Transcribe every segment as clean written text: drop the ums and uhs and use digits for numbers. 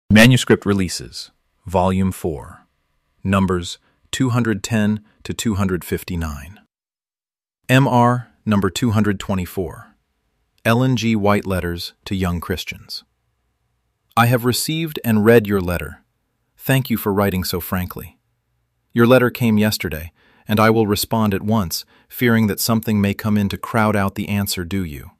Manuscript Releases, Volume 4, Numbers 210 to 259. MR Number 224, Ellen G. White Letters to Young Christians. I have received and read your letter. Thank you for writing so frankly. Your letter came yesterday, and I will respond at once, fearing that something may come in to crowd out the answer due you.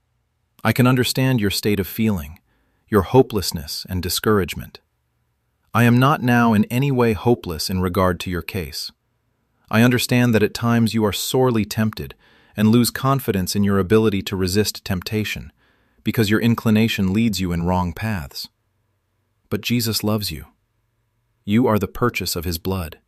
I can understand your state of feeling, your hopelessness and discouragement. I am not now in any way hopeless in regard to your case. I understand that at times you are sorely tempted and lose confidence in your ability to resist temptation because your inclination leads you in wrong paths. But Jesus loves you. You are the purchase of His blood.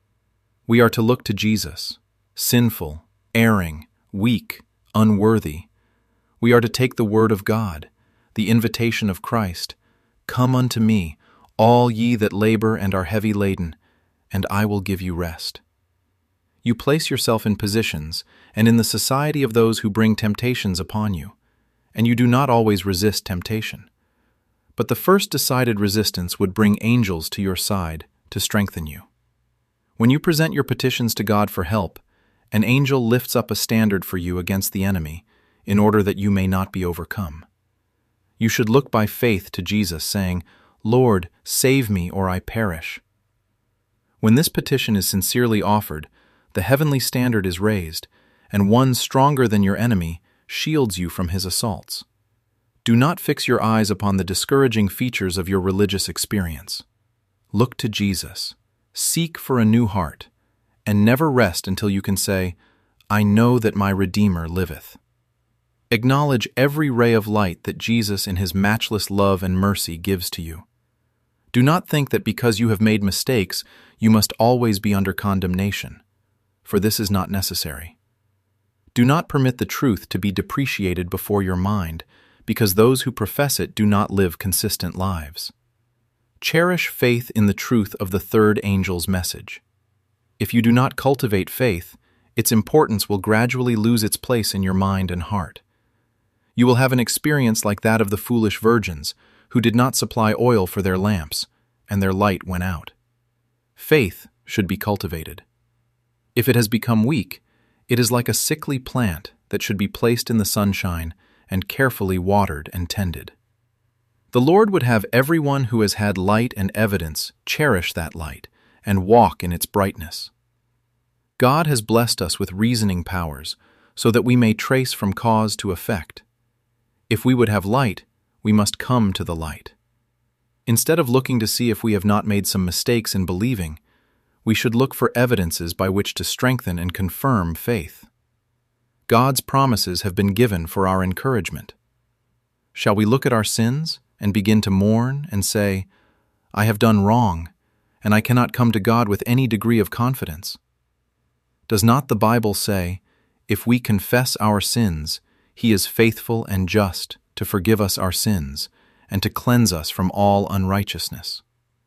We are to look to Jesus, sinful, erring, weak, unworthy. We are to take the word of God, the invitation of Christ, "Come unto me, all ye that labor and are heavy laden, and I will give you rest." You place yourself in positions and in the society of those who bring temptations upon you, and you do not always resist temptation. But the first decided resistance would bring angels to your side to strengthen you. When you present your petitions to God for help, an angel lifts up a standard for you against the enemy in order that you may not be overcome. You should look by faith to Jesus, saying, "Lord, save me or I perish." When this petition is sincerely offered, the heavenly standard is raised, and one stronger than your enemy shields you from his assaults. Do not fix your eyes upon the discouraging features of your religious experience. Look to Jesus, seek for a new heart, and never rest until you can say, "I know that my Redeemer liveth." Acknowledge every ray of light that Jesus in His matchless love and mercy gives to you. Do not think that because you have made mistakes, you must always be under condemnation, for this is not necessary. Do not permit the truth to be depreciated before your mind, because those who profess it do not live consistent lives. Cherish faith in the truth of the third angel's message. If you do not cultivate faith, its importance will gradually lose its place in your mind and heart. You will have an experience like that of the foolish virgins, who did not supply oil for their lamps, and their light went out. Faith should be cultivated. If it has become weak, it is like a sickly plant that should be placed in the sunshine and carefully watered and tended. The Lord would have everyone who has had light and evidence cherish that light and walk in its brightness. God has blessed us with reasoning powers so that we may trace from cause to effect. If we would have light, we must come to the light. Instead of looking to see if we have not made some mistakes in believing, we should look for evidences by which to strengthen and confirm faith. God's promises have been given for our encouragement. Shall we look at our sins and begin to mourn and say, "I have done wrong, and I cannot come to God with any degree of confidence"? Does not the Bible say, "If we confess our sins, He is faithful and just to forgive us our sins and to cleanse us from all unrighteousness"?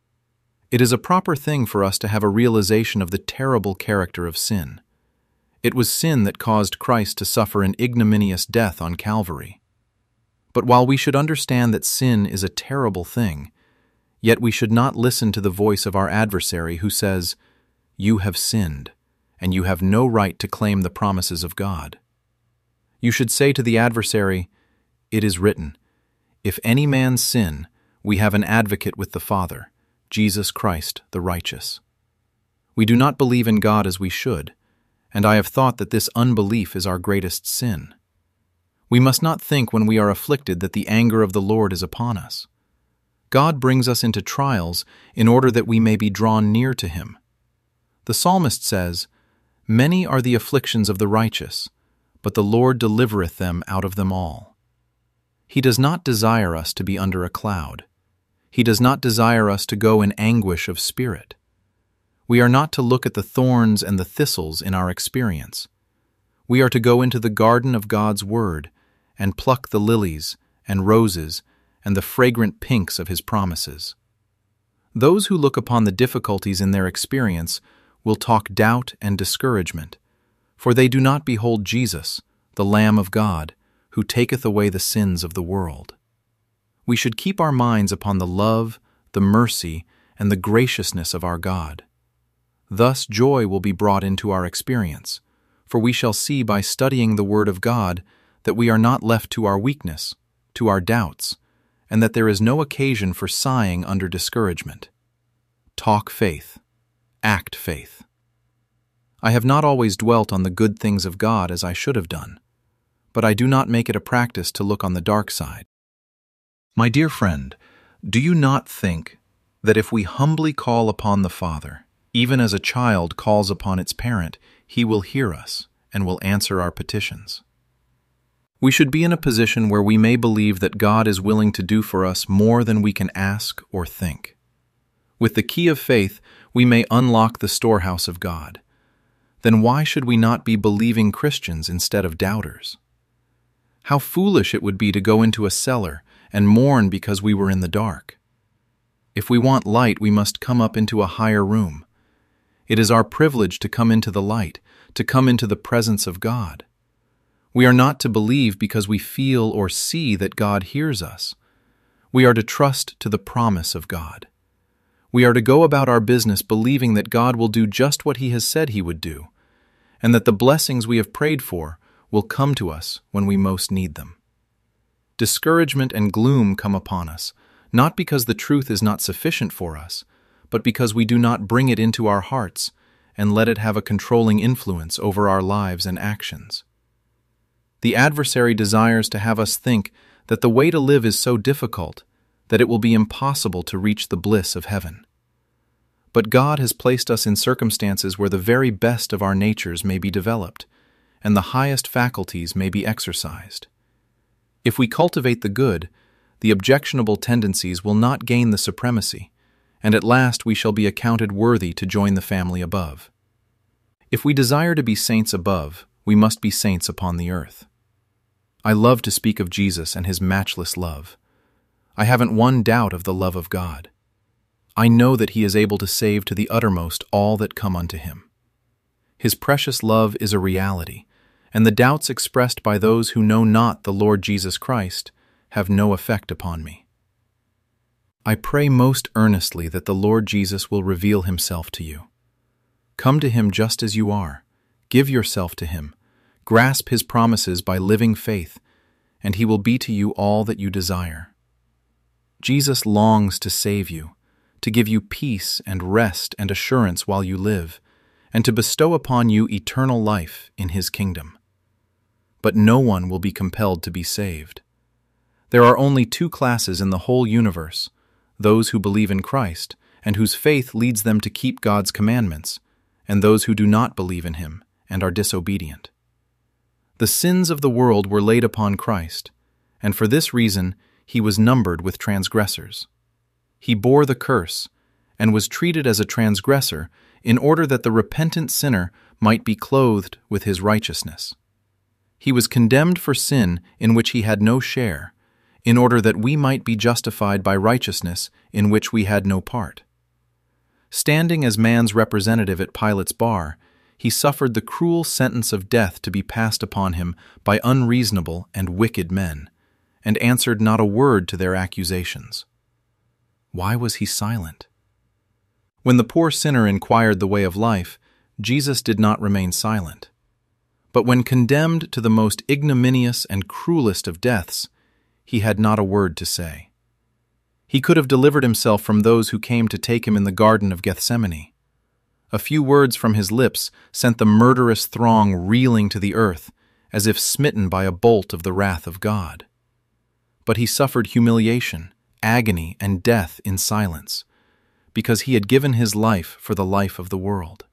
It is a proper thing for us to have a realization of the terrible character of sin. It was sin that caused Christ to suffer an ignominious death on Calvary. But while we should understand that sin is a terrible thing, yet we should not listen to the voice of our adversary who says, "You have sinned, and you have no right to claim the promises of God." You should say to the adversary, "It is written, if any man sin, we have an advocate with the Father, Jesus Christ the righteous." We do not believe in God as we should, and I have thought that this unbelief is our greatest sin. We must not think when we are afflicted that the anger of the Lord is upon us. God brings us into trials in order that we may be drawn near to Him. The psalmist says, "Many are the afflictions of the righteous, but the Lord delivereth them out of them all." He does not desire us to be under a cloud. He does not desire us to go in anguish of spirit. We are not to look at the thorns and the thistles in our experience. We are to go into the garden of God's Word and pluck the lilies and roses and the fragrant pinks of His promises. Those who look upon the difficulties in their experience will talk doubt and discouragement, for they do not behold Jesus, the Lamb of God, who taketh away the sins of the world. We should keep our minds upon the love, the mercy, and the graciousness of our God. Thus joy will be brought into our experience, for we shall see by studying the Word of God that we are not left to our weakness, to our doubts, and that there is no occasion for sighing under discouragement. Talk faith. Act faith. I have not always dwelt on the good things of God as I should have done, but I do not make it a practice to look on the dark side. My dear friend, do you not think that if we humbly call upon the Father, even as a child calls upon its parent, He will hear us and will answer our petitions? We should be in a position where we may believe that God is willing to do for us more than we can ask or think. With the key of faith, we may unlock the storehouse of God. Then why should we not be believing Christians instead of doubters? How foolish it would be to go into a cellar and mourn because we were in the dark. If we want light, we must come up into a higher room. It is our privilege to come into the light, to come into the presence of God. We are not to believe because we feel or see that God hears us. We are to trust to the promise of God. We are to go about our business believing that God will do just what He has said He would do, and that the blessings we have prayed for will come to us when we most need them. Discouragement and gloom come upon us, not because the truth is not sufficient for us, but because we do not bring it into our hearts and let it have a controlling influence over our lives and actions. The adversary desires to have us think that the way to live is so difficult that it will be impossible to reach the bliss of heaven. But God has placed us in circumstances where the very best of our natures may be developed, and the highest faculties may be exercised. If we cultivate the good, the objectionable tendencies will not gain the supremacy, and at last we shall be accounted worthy to join the family above. If we desire to be saints above, we must be saints upon the earth. I love to speak of Jesus and His matchless love. I haven't one doubt of the love of God. I know that He is able to save to the uttermost all that come unto Him. His precious love is a reality, and the doubts expressed by those who know not the Lord Jesus Christ have no effect upon me. I pray most earnestly that the Lord Jesus will reveal Himself to you. Come to Him just as you are. Give yourself to Him. Grasp His promises by living faith, and He will be to you all that you desire. Jesus longs to save you, to give you peace and rest and assurance while you live, and to bestow upon you eternal life in His kingdom. But no one will be compelled to be saved. There are only two classes in the whole universe: those who believe in Christ and whose faith leads them to keep God's commandments, and those who do not believe in Him and are disobedient. The sins of the world were laid upon Christ, and for this reason He was numbered with transgressors. He bore the curse and was treated as a transgressor in order that the repentant sinner might be clothed with His righteousness. He was condemned for sin in which He had no share, in order that we might be justified by righteousness in which we had no part. Standing as man's representative at Pilate's bar, He suffered the cruel sentence of death to be passed upon Him by unreasonable and wicked men, and answered not a word to their accusations. Why was He silent? When the poor sinner inquired the way of life, Jesus did not remain silent. But when condemned to the most ignominious and cruelest of deaths, He had not a word to say. He could have delivered Himself from those who came to take Him in the Garden of Gethsemane. A few words from His lips sent the murderous throng reeling to the earth, as if smitten by a bolt of the wrath of God. But He suffered humiliation, agony, and death in silence, because He had given His life for the life of the world.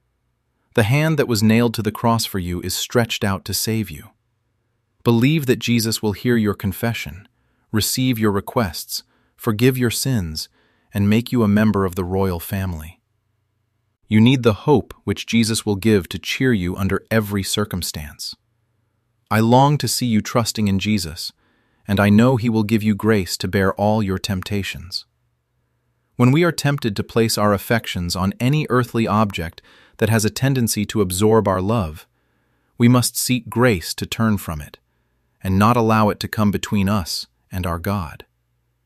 The hand that was nailed to the cross for you is stretched out to save you. Believe that Jesus will hear your confession, receive your requests, forgive your sins, and make you a member of the royal family. You need the hope which Jesus will give to cheer you under every circumstance. I long to see you trusting in Jesus, and I know He will give you grace to bear all your temptations. When we are tempted to place our affections on any earthly object that has a tendency to absorb our love, we must seek grace to turn from it, and not allow it to come between us and our God.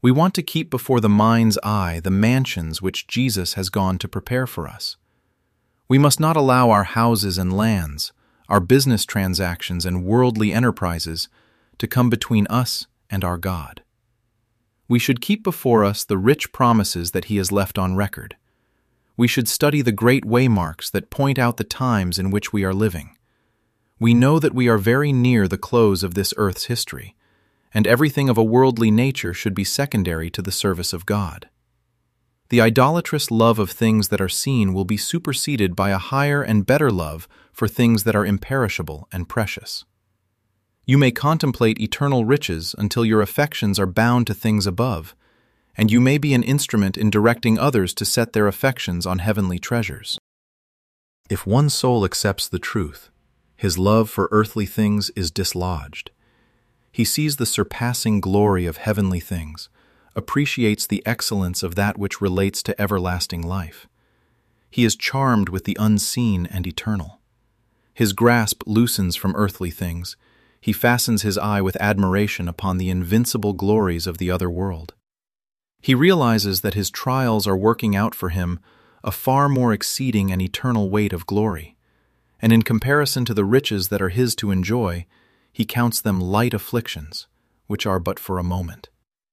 We want to keep before the mind's eye the mansions which Jesus has gone to prepare for us. We must not allow our houses and lands, our business transactions and worldly enterprises to come between us and our God. We should keep before us the rich promises that He has left on record. We should study the great waymarks that point out the times in which we are living. We know that we are very near the close of this earth's history, and everything of a worldly nature should be secondary to the service of God. The idolatrous love of things that are seen will be superseded by a higher and better love for things that are imperishable and precious. You may contemplate eternal riches until your affections are bound to things above, and you may be an instrument in directing others to set their affections on heavenly treasures. If one soul accepts the truth, his love for earthly things is dislodged. He sees the surpassing glory of heavenly things, appreciates the excellence of that which relates to everlasting life. He is charmed with the unseen and eternal. His grasp loosens from earthly things. He fastens his eye with admiration upon the invincible glories of the other world. He realizes that his trials are working out for him a far more exceeding and eternal weight of glory, and in comparison to the riches that are his to enjoy, he counts them light afflictions, which are but for a moment.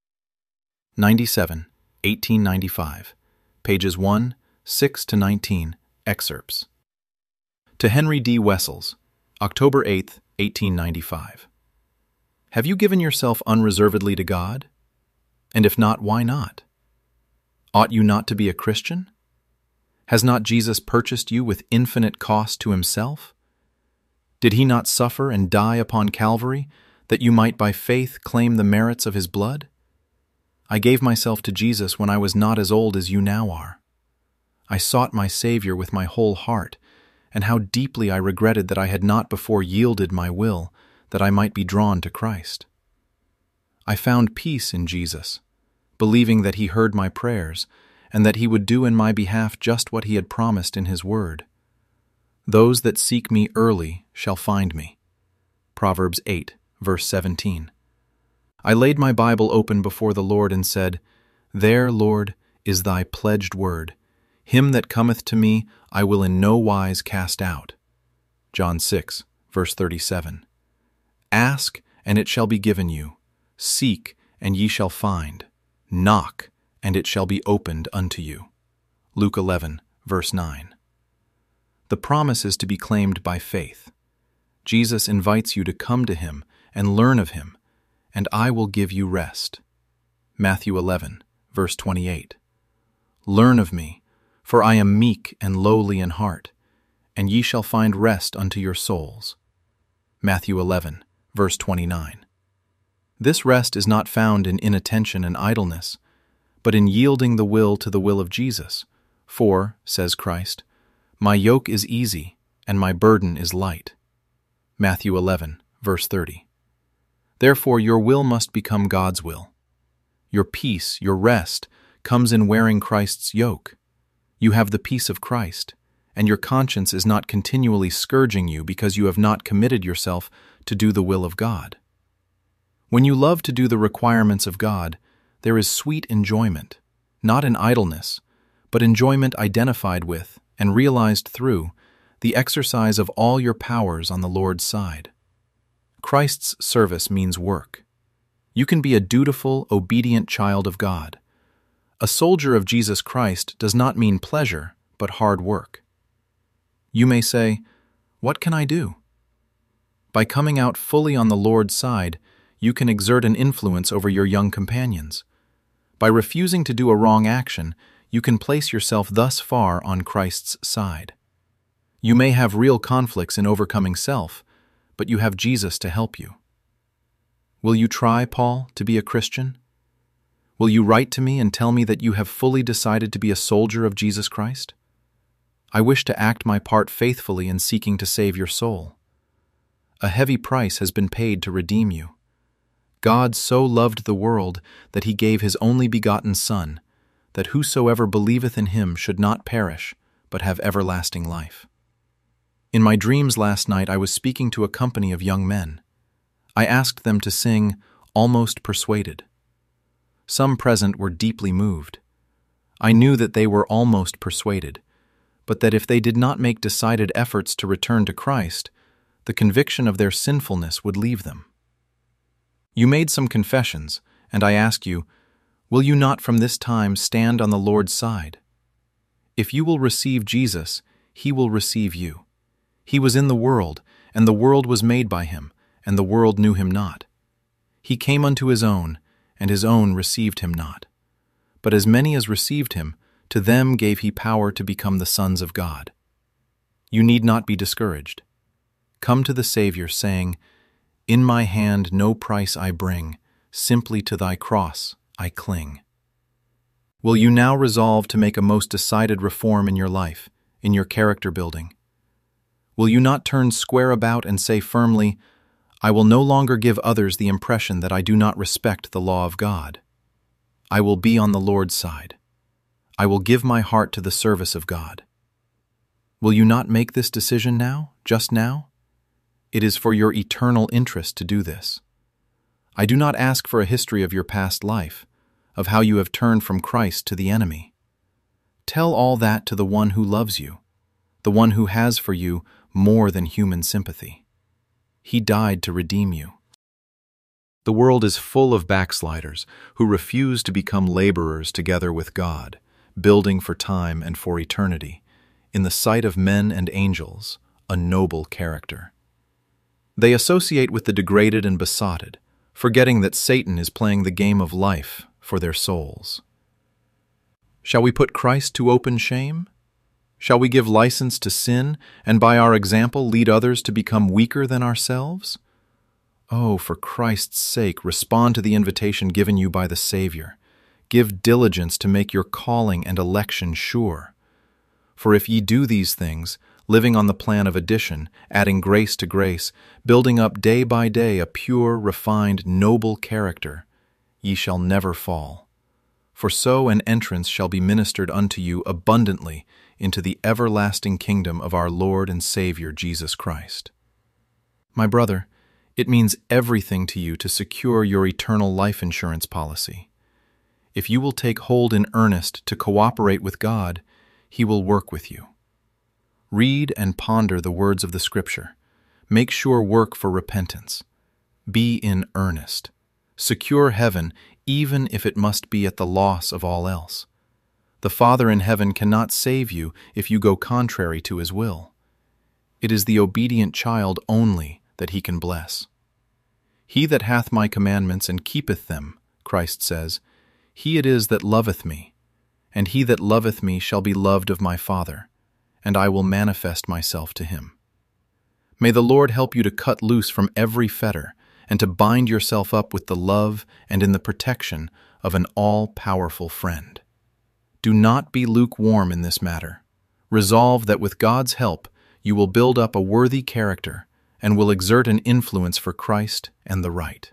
97, 1895, pages 1, 6-19, excerpts. To Henry D. Wessels, October 8, 1895. Have you given yourself unreservedly to God? And if not, why not? Ought you not to be a Christian? Has not Jesus purchased you with infinite cost to Himself? Did He not suffer and die upon Calvary, that you might by faith claim the merits of His blood? I gave myself to Jesus when I was not as old as you now are. I sought my Savior with my whole heart, and how deeply I regretted that I had not before yielded my will, that I might be drawn to Christ. I found peace in Jesus, believing that He heard my prayers, and that He would do in my behalf just what He had promised in His word. Those that seek me early shall find me. Proverbs 8, verse 17. I laid my Bible open before the Lord and said, There, Lord, is thy pledged word. Him that cometh to me I will in no wise cast out. John 6, verse 37. Ask, and it shall be given you. Seek, and ye shall find. Knock, and it shall be opened unto you. Luke 11, verse 9. The promise is to be claimed by faith. Jesus invites you to come to Him and learn of Him, and I will give you rest. Matthew 11, verse 28. Learn of me, for I am meek and lowly in heart, and ye shall find rest unto your souls. Matthew 11, verse 29. This rest is not found in inattention and idleness, but in yielding the will to the will of Jesus. For, says Christ, my yoke is easy, and my burden is light. Matthew 11, verse 30. Therefore your will must become God's will. Your peace, your rest, comes in wearing Christ's yoke. You have the peace of Christ, and your conscience is not continually scourging you because you have not committed yourself to do the will of God. When you love to do the requirements of God, there is sweet enjoyment, not in idleness, but enjoyment identified with and realized through the exercise of all your powers on the Lord's side. Christ's service means work. You can be a dutiful, obedient child of God. A soldier of Jesus Christ does not mean pleasure, but hard work. You may say, what can I do? By coming out fully on the Lord's side, you can exert an influence over your young companions. By refusing to do a wrong action, you can place yourself thus far on Christ's side. You may have real conflicts in overcoming self, but you have Jesus to help you. Will you try, Paul, to be a Christian? Will you write to me and tell me that you have fully decided to be a soldier of Jesus Christ? I wish to act my part faithfully in seeking to save your soul. A heavy price has been paid to redeem you. God so loved the world that He gave His only begotten Son, that whosoever believeth in Him should not perish, but have everlasting life. In my dreams last night I was speaking to a company of young men. I asked them to sing, Almost Persuaded. Some present were deeply moved. I knew that they were almost persuaded, but that if they did not make decided efforts to return to Christ, the conviction of their sinfulness would leave them. You made some confessions, and I ask you, will you not from this time stand on the Lord's side? If you will receive Jesus, He will receive you. He was in the world, and the world was made by Him, and the world knew Him not. He came unto His own, and His own received Him not. But as many as received Him, to them gave He power to become the sons of God. You need not be discouraged. Come to the Savior, saying, In my hand no price I bring, simply to Thy cross I cling. Will you now resolve to make a most decided reform in your life, in your character building? Will you not turn square about and say firmly, I will no longer give others the impression that I do not respect the law of God. I will be on the Lord's side. I will give my heart to the service of God. Will you not make this decision now, just now? It is for your eternal interest to do this. I do not ask for a history of your past life, of how you have turned from Christ to the enemy. Tell all that to the one who loves you, the one who has for you more than human sympathy. He died to redeem you. The world is full of backsliders who refuse to become laborers together with God, building for time and for eternity, in the sight of men and angels, a noble character. They associate with the degraded and besotted, forgetting that Satan is playing the game of life for their souls. Shall we put Christ to open shame? Shall we give license to sin, and by our example lead others to become weaker than ourselves? Oh, for Christ's sake, respond to the invitation given you by the Savior. Give diligence to make your calling and election sure. For if ye do these things, living on the plan of addition, adding grace to grace, building up day by day a pure, refined, noble character, ye shall never fall. For so an entrance shall be ministered unto you abundantly into the everlasting kingdom of our Lord and Savior Jesus Christ. My brother, it means everything to you to secure your eternal life insurance policy. If you will take hold in earnest to cooperate with God, He will work with you. Read and ponder the words of the Scripture. Make sure work for repentance. Be in earnest. Secure heaven, even if it must be at the loss of all else. The Father in heaven cannot save you if you go contrary to His will. It is the obedient child only that He can bless. He that hath my commandments and keepeth them, Christ says, he it is that loveth me, and he that loveth me shall be loved of my Father, and I will manifest myself to him. May the Lord help you to cut loose from every fetter, and to bind yourself up with the love and in the protection of an all-powerful friend. Do not be lukewarm in this matter. Resolve that with God's help you will build up a worthy character and will exert an influence for Christ and the right.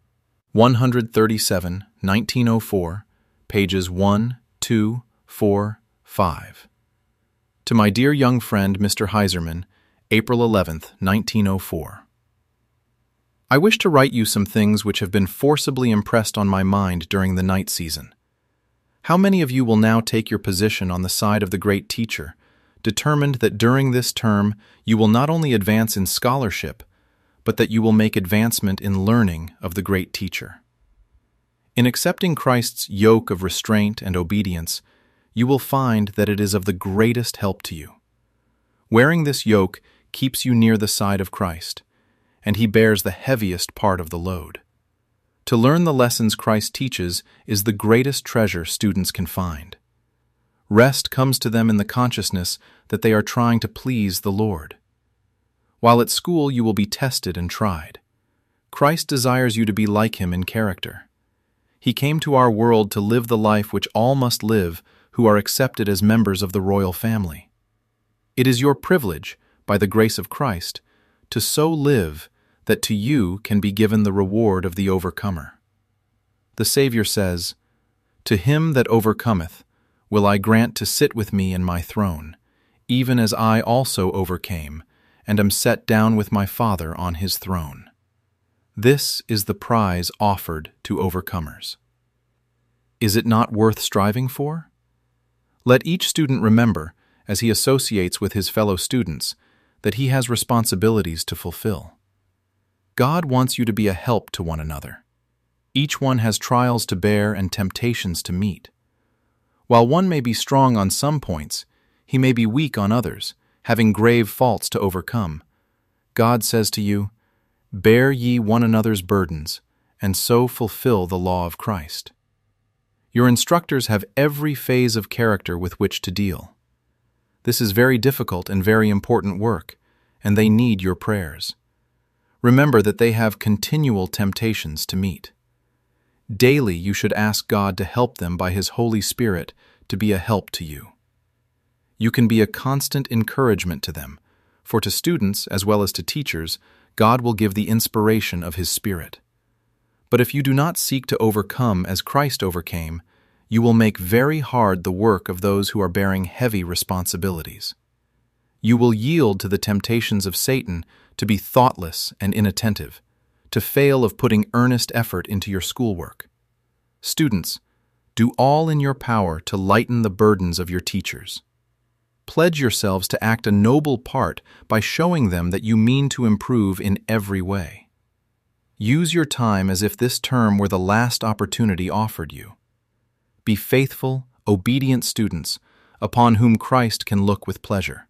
137, 1904, pages 1, 2, 4, 5. To my dear young friend, Mr. Heiserman, April 11th, 1904. I wish to write you some things which have been forcibly impressed on my mind during the night season. How many of you will now take your position on the side of the great teacher, determined that during this term you will not only advance in scholarship, but that you will make advancement in learning of the great teacher? In accepting Christ's yoke of restraint and obedience, you will find that it is of the greatest help to you. Wearing this yoke keeps you near the side of Christ, and He bears the heaviest part of the load. To learn the lessons Christ teaches is the greatest treasure students can find. Rest comes to them in the consciousness that they are trying to please the Lord. While at school you will be tested and tried. Christ desires you to be like Him in character. He came to our world to live the life which all must live who are accepted as members of the royal family. It is your privilege, by the grace of Christ, to so live that to you can be given the reward of the overcomer. The Savior says, "To him that overcometh will I grant to sit with me in my throne, even as I also overcame, and am set down with my Father on His throne." This is the prize offered to overcomers. Is it not worth striving for? Let each student remember, as he associates with his fellow students, that he has responsibilities to fulfill. God wants you to be a help to one another. Each one has trials to bear and temptations to meet. While one may be strong on some points, he may be weak on others, having grave faults to overcome. God says to you, "Bear ye one another's burdens, and so fulfill the law of Christ." Your instructors have every phase of character with which to deal. This is very difficult and very important work, and they need your prayers. Remember that they have continual temptations to meet. Daily you should ask God to help them by His Holy Spirit to be a help to you. You can be a constant encouragement to them, for to students as well as to teachers, God will give the inspiration of His Spirit. But if you do not seek to overcome as Christ overcame, you will make very hard the work of those who are bearing heavy responsibilities. You will yield to the temptations of Satan to be thoughtless and inattentive, to fail of putting earnest effort into your schoolwork. Students, do all in your power to lighten the burdens of your teachers. Pledge yourselves to act a noble part by showing them that you mean to improve in every way. Use your time as if this term were the last opportunity offered you. Be faithful, obedient students, upon whom Christ can look with pleasure.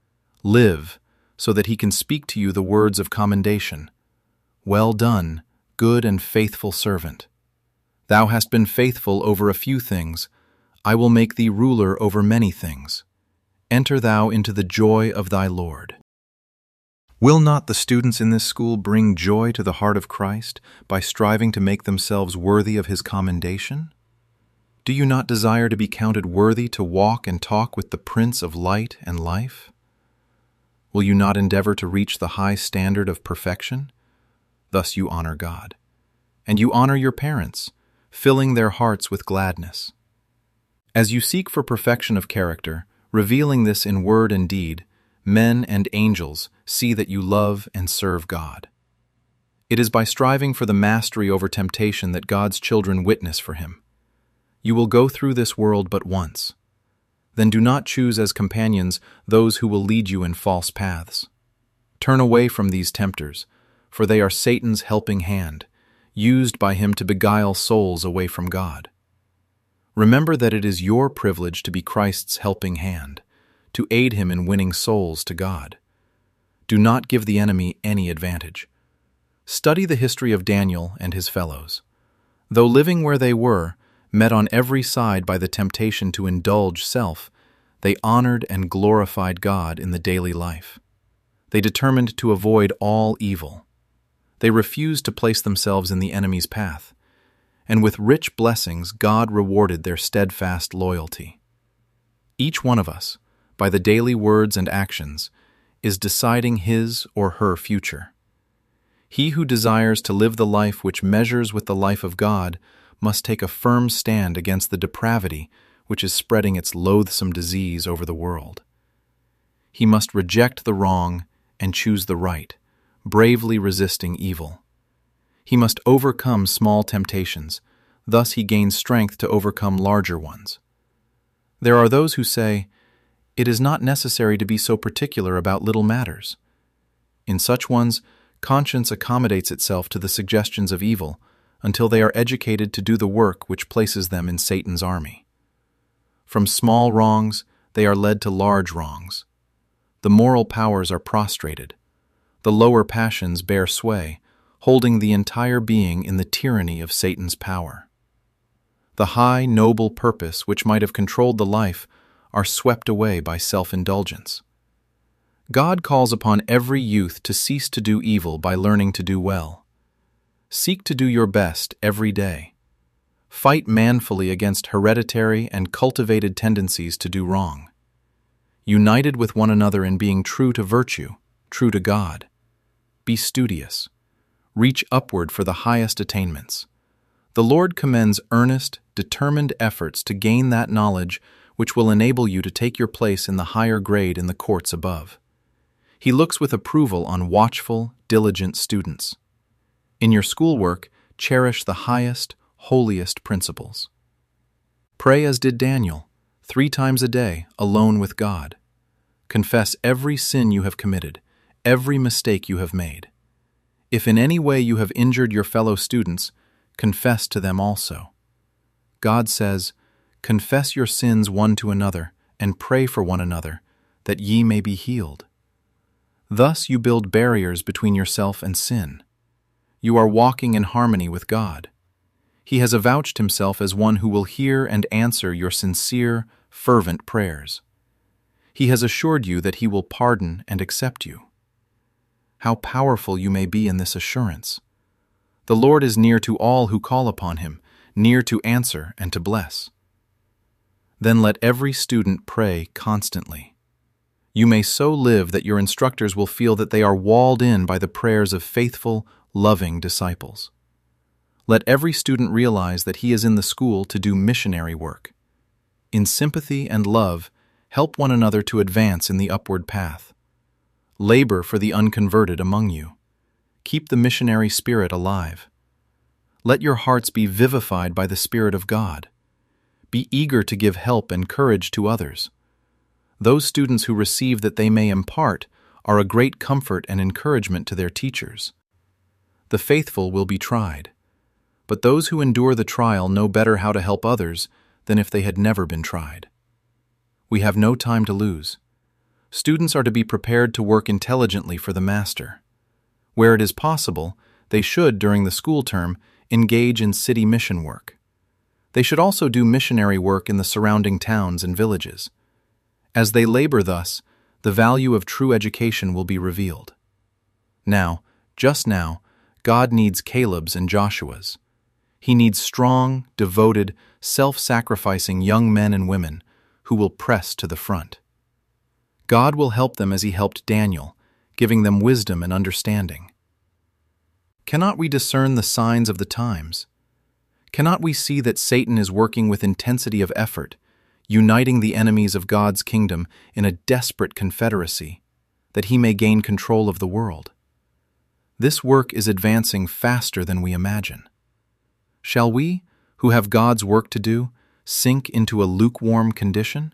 Live so that He can speak to you the words of commendation. Well done, good and faithful servant. Thou hast been faithful over a few things. I will make thee ruler over many things. Enter thou into the joy of thy Lord. Will not the students in this school bring joy to the heart of Christ by striving to make themselves worthy of His commendation? Do you not desire to be counted worthy to walk and talk with the Prince of Light and Life? Will you not endeavor to reach the high standard of perfection? Thus you honor God. And you honor your parents, filling their hearts with gladness. As you seek for perfection of character, revealing this in word and deed, men and angels see that you love and serve God. It is by striving for the mastery over temptation that God's children witness for Him. You will go through this world but once. Then do not choose as companions those who will lead you in false paths. Turn away from these tempters, for they are Satan's helping hand, used by him to beguile souls away from God. Remember that it is your privilege to be Christ's helping hand, to aid Him in winning souls to God. Do not give the enemy any advantage. Study the history of Daniel and his fellows. Though living where they were, met on every side by the temptation to indulge self, they honored and glorified God in the daily life. They determined to avoid all evil. They refused to place themselves in the enemy's path, and with rich blessings God rewarded their steadfast loyalty. Each one of us, by the daily words and actions, is deciding his or her future. He who desires to live the life which measures with the life of God must take a firm stand against the depravity which is spreading its loathsome disease over the world. He must reject the wrong and choose the right, bravely resisting evil. He must overcome small temptations, thus he gains strength to overcome larger ones. There are those who say, "It is not necessary to be so particular about little matters." In such ones, conscience accommodates itself to the suggestions of evil until they are educated to do the work which places them in Satan's army. From small wrongs, they are led to large wrongs. The moral powers are prostrated. The lower passions bear sway, holding the entire being in the tyranny of Satan's power. The high, noble purpose which might have controlled the life are swept away by self-indulgence. God calls upon every youth to cease to do evil by learning to do well. Seek to do your best every day. Fight manfully against hereditary and cultivated tendencies to do wrong. United with one another in being true to virtue, true to God. Be studious. Reach upward for the highest attainments. The Lord commends earnest, determined efforts to gain that knowledge which will enable you to take your place in the higher grade in the courts above. He looks with approval on watchful, diligent students. In your schoolwork, cherish the highest, holiest principles. Pray as did Daniel, 3 times a day, alone with God. Confess every sin you have committed, every mistake you have made. If in any way you have injured your fellow students, confess to them also. God says, "Confess your sins one to another, and pray for one another, that ye may be healed." Thus you build barriers between yourself and sin. You are walking in harmony with God. He has avouched himself as one who will hear and answer your sincere, fervent prayers. He has assured you that he will pardon and accept you. How powerful you may be in this assurance. The Lord is near to all who call upon him, near to answer and to bless. Then let every student pray constantly. You may so live that your instructors will feel that they are walled in by the prayers of faithful, loving disciples. Let every student realize that he is in the school to do missionary work. In sympathy and love, help one another to advance in the upward path. Labor for the unconverted among you. Keep the missionary spirit alive. Let your hearts be vivified by the Spirit of God. Be eager to give help and courage to others. Those students who receive that they may impart are a great comfort and encouragement to their teachers. The faithful will be tried, but those who endure the trial know better how to help others than if they had never been tried. We have no time to lose. Students are to be prepared to work intelligently for the Master. Where it is possible, they should, during the school term, engage in city mission work. They should also do missionary work in the surrounding towns and villages. As they labor thus, the value of true education will be revealed. Now, just now, God needs Caleb's and Joshua's. He needs strong, devoted, self-sacrificing young men and women who will press to the front. God will help them as he helped Daniel, giving them wisdom and understanding. Cannot we discern the signs of the times? Cannot we see that Satan is working with intensity of effort, uniting the enemies of God's kingdom in a desperate confederacy, that he may gain control of the world? This work is advancing faster than we imagine. Shall we, who have God's work to do, sink into a lukewarm condition?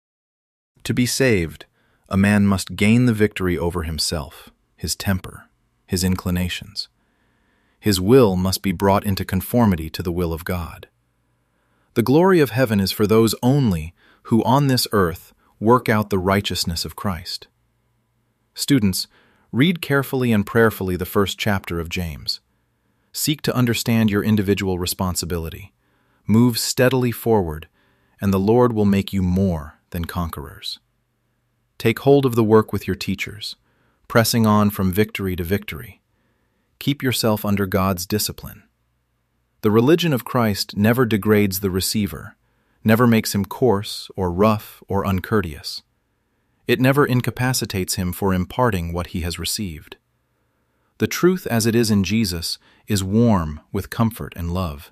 To be saved, a man must gain the victory over himself, his temper, his inclinations. His will must be brought into conformity to the will of God. The glory of heaven is for those only who on this earth work out the righteousness of Christ. Students, read carefully and prayerfully the first chapter of James. Seek to understand your individual responsibility. Move steadily forward, and the Lord will make you more than conquerors. Take hold of the work with your teachers, pressing on from victory to victory. Keep yourself under God's discipline. The religion of Christ never degrades the receiver, never makes him coarse or rough or uncourteous. It never incapacitates him for imparting what he has received. The truth as it is in Jesus is warm with comfort and love.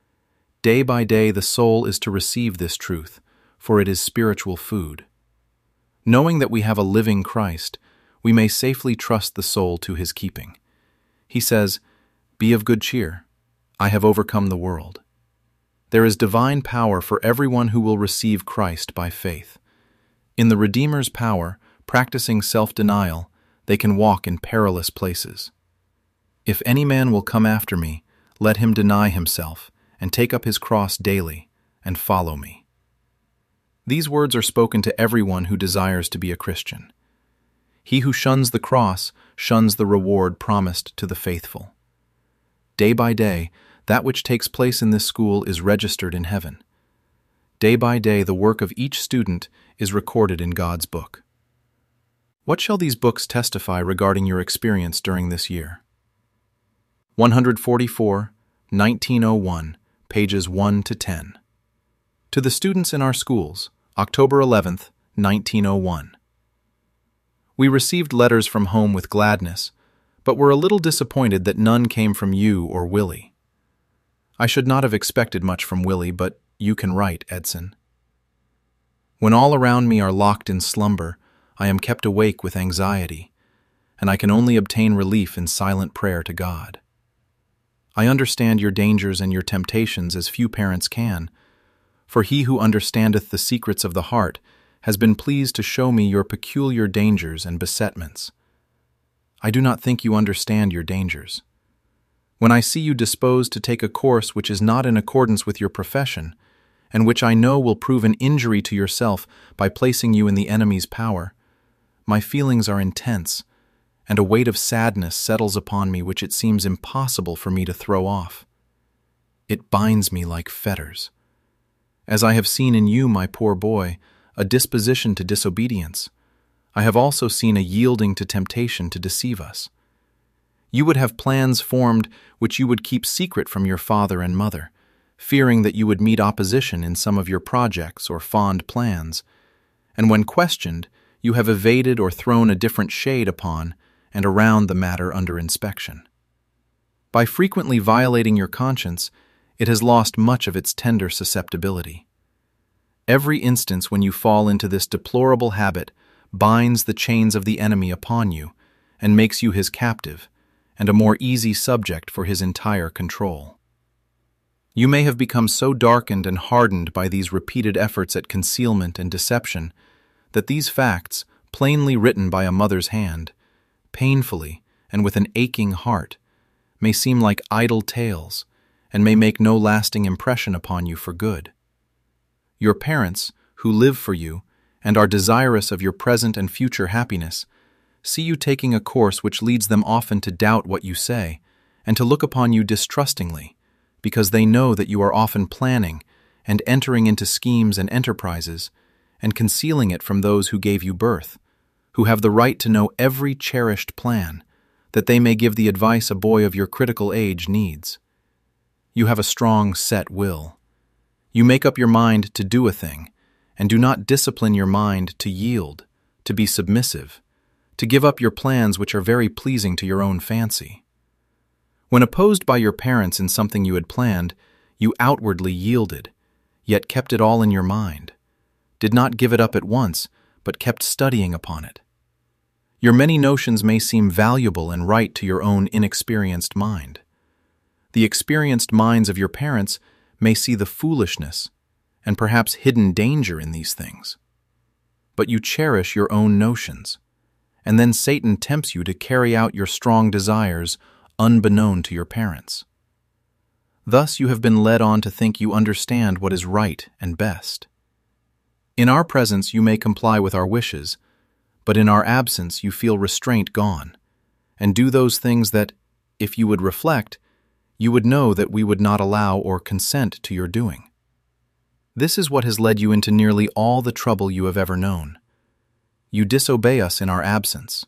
Day by day the soul is to receive this truth, for it is spiritual food. Knowing that we have a living Christ, we may safely trust the soul to his keeping. He says, "Be of good cheer. I have overcome the world." There is divine power for everyone who will receive Christ by faith. In the Redeemer's power, practicing self-denial, they can walk in perilous places. "If any man will come after me, let him deny himself, and take up his cross daily, and follow me." These words are spoken to everyone who desires to be a Christian. He who shuns the cross shuns the reward promised to the faithful. Day by day, that which takes place in this school is registered in heaven. Day by day, the work of each student is recorded in God's book. What shall these books testify regarding your experience during this year? 144, 1901, pages 1 to 10. To the students in our schools, October 11th, 1901. We received letters from home with gladness, but were a little disappointed that none came from you or Willie. I should not have expected much from Willie, but you can write, Edson. When all around me are locked in slumber, I am kept awake with anxiety, and I can only obtain relief in silent prayer to God. I understand your dangers and your temptations as few parents can, For he who understandeth the secrets of the heart has been pleased to show me your peculiar dangers and besetments. I do not think you understand your dangers. When I see you disposed to take a course which is not in accordance with your profession, and which I know will prove an injury to yourself by placing you in the enemy's power, my feelings are intense, and a weight of sadness settles upon me which it seems impossible for me to throw off. It binds me like fetters. As I have seen in you, my poor boy, a disposition to disobedience, I have also seen a yielding to temptation to deceive us. You would have plans formed which you would keep secret from your father and mother, fearing that you would meet opposition in some of your projects or fond plans, and when questioned, you have evaded or thrown a different shade upon and around the matter under inspection. By frequently violating your conscience, it has lost much of its tender susceptibility. Every instance when you fall into this deplorable habit binds the chains of the enemy upon you and makes you his captive, and a more easy subject for his entire control. You may have become so darkened and hardened by these repeated efforts at concealment and deception that these facts, plainly written by a mother's hand, painfully and with an aching heart, may seem like idle tales and may make no lasting impression upon you for good. Your parents, who live for you and are desirous of your present and future happiness, see you taking a course which leads them often to doubt what you say and to look upon you distrustingly, because they know that you are often planning and entering into schemes and enterprises and concealing it from those who gave you birth, who have the right to know every cherished plan, that they may give the advice a boy of your critical age needs. You have a strong, set will. You make up your mind to do a thing, and do not discipline your mind to yield, to be submissive, to give up your plans which are very pleasing to your own fancy. When opposed by your parents in something you had planned, you outwardly yielded, yet kept it all in your mind, did not give it up at once, but kept studying upon it. Your many notions may seem valuable and right to your own inexperienced mind. The experienced minds of your parents may see the foolishness and perhaps hidden danger in these things. But you cherish your own notions, and then Satan tempts you to carry out your strong desires unbeknown to your parents. Thus you have been led on to think you understand what is right and best. In our presence you may comply with our wishes, but in our absence you feel restraint gone, and do those things that, if you would reflect, you would know that we would not allow or consent to your doing. This is what has led you into nearly all the trouble you have ever known. You disobey us in our absence.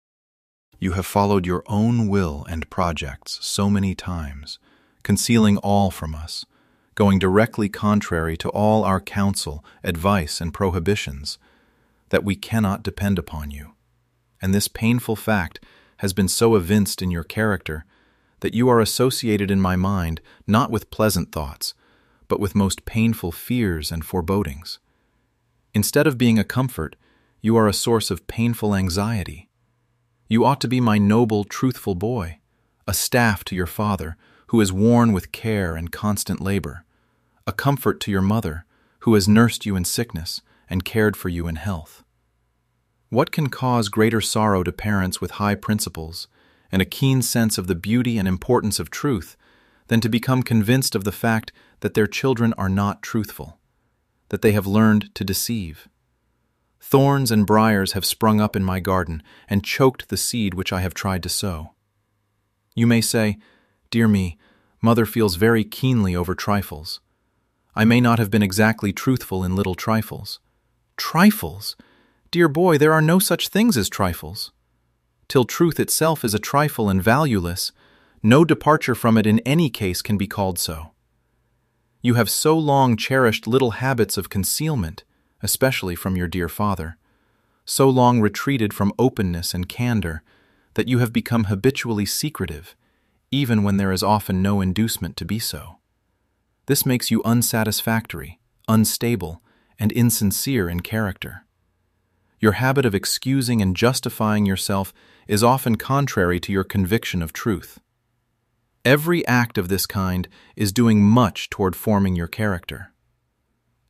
You have followed your own will and projects so many times, concealing all from us, going directly contrary to all our counsel, advice, and prohibitions, that we cannot depend upon you. And this painful fact has been so evinced in your character that you are associated in my mind not with pleasant thoughts, but with most painful fears and forebodings. Instead of being a comfort, you are a source of painful anxiety. You ought to be my noble, truthful boy, a staff to your father, who is worn with care and constant labor, a comfort to your mother, who has nursed you in sickness and cared for you in health. What can cause greater sorrow to parents with high principles and a keen sense of the beauty and importance of truth than to become convinced of the fact that their children are not truthful, that they have learned to deceive? Thorns and briars have sprung up in my garden and choked the seed which I have tried to sow. You may say, "Dear me, mother feels very keenly over trifles. I may not have been exactly truthful in little trifles." Trifles? Dear boy, there are no such things as trifles. Till truth itself is a trifle and valueless, no departure from it in any case can be called so. You have so long cherished little habits of concealment, especially from your dear father, so long retreated from openness and candor, that you have become habitually secretive, even when there is often no inducement to be so. This makes you unsatisfactory, unstable, and insincere in character. Your habit of excusing and justifying yourself is often contrary to your conviction of truth. Every act of this kind is doing much toward forming your character.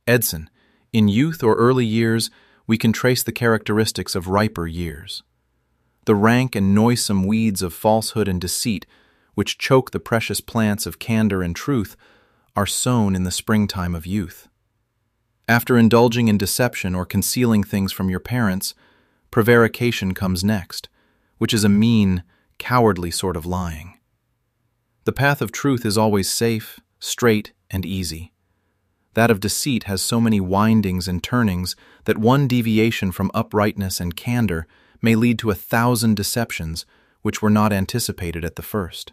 Edson, in youth or early years, we can trace the characteristics of riper years. The rank and noisome weeds of falsehood and deceit, which choke the precious plants of candor and truth, are sown in the springtime of youth. After indulging in deception or concealing things from your parents, prevarication comes next, which is a mean, cowardly sort of lying. The path of truth is always safe, straight, and easy. That of deceit has so many windings and turnings that one deviation from uprightness and candor may lead to 1,000 deceptions which were not anticipated at the first.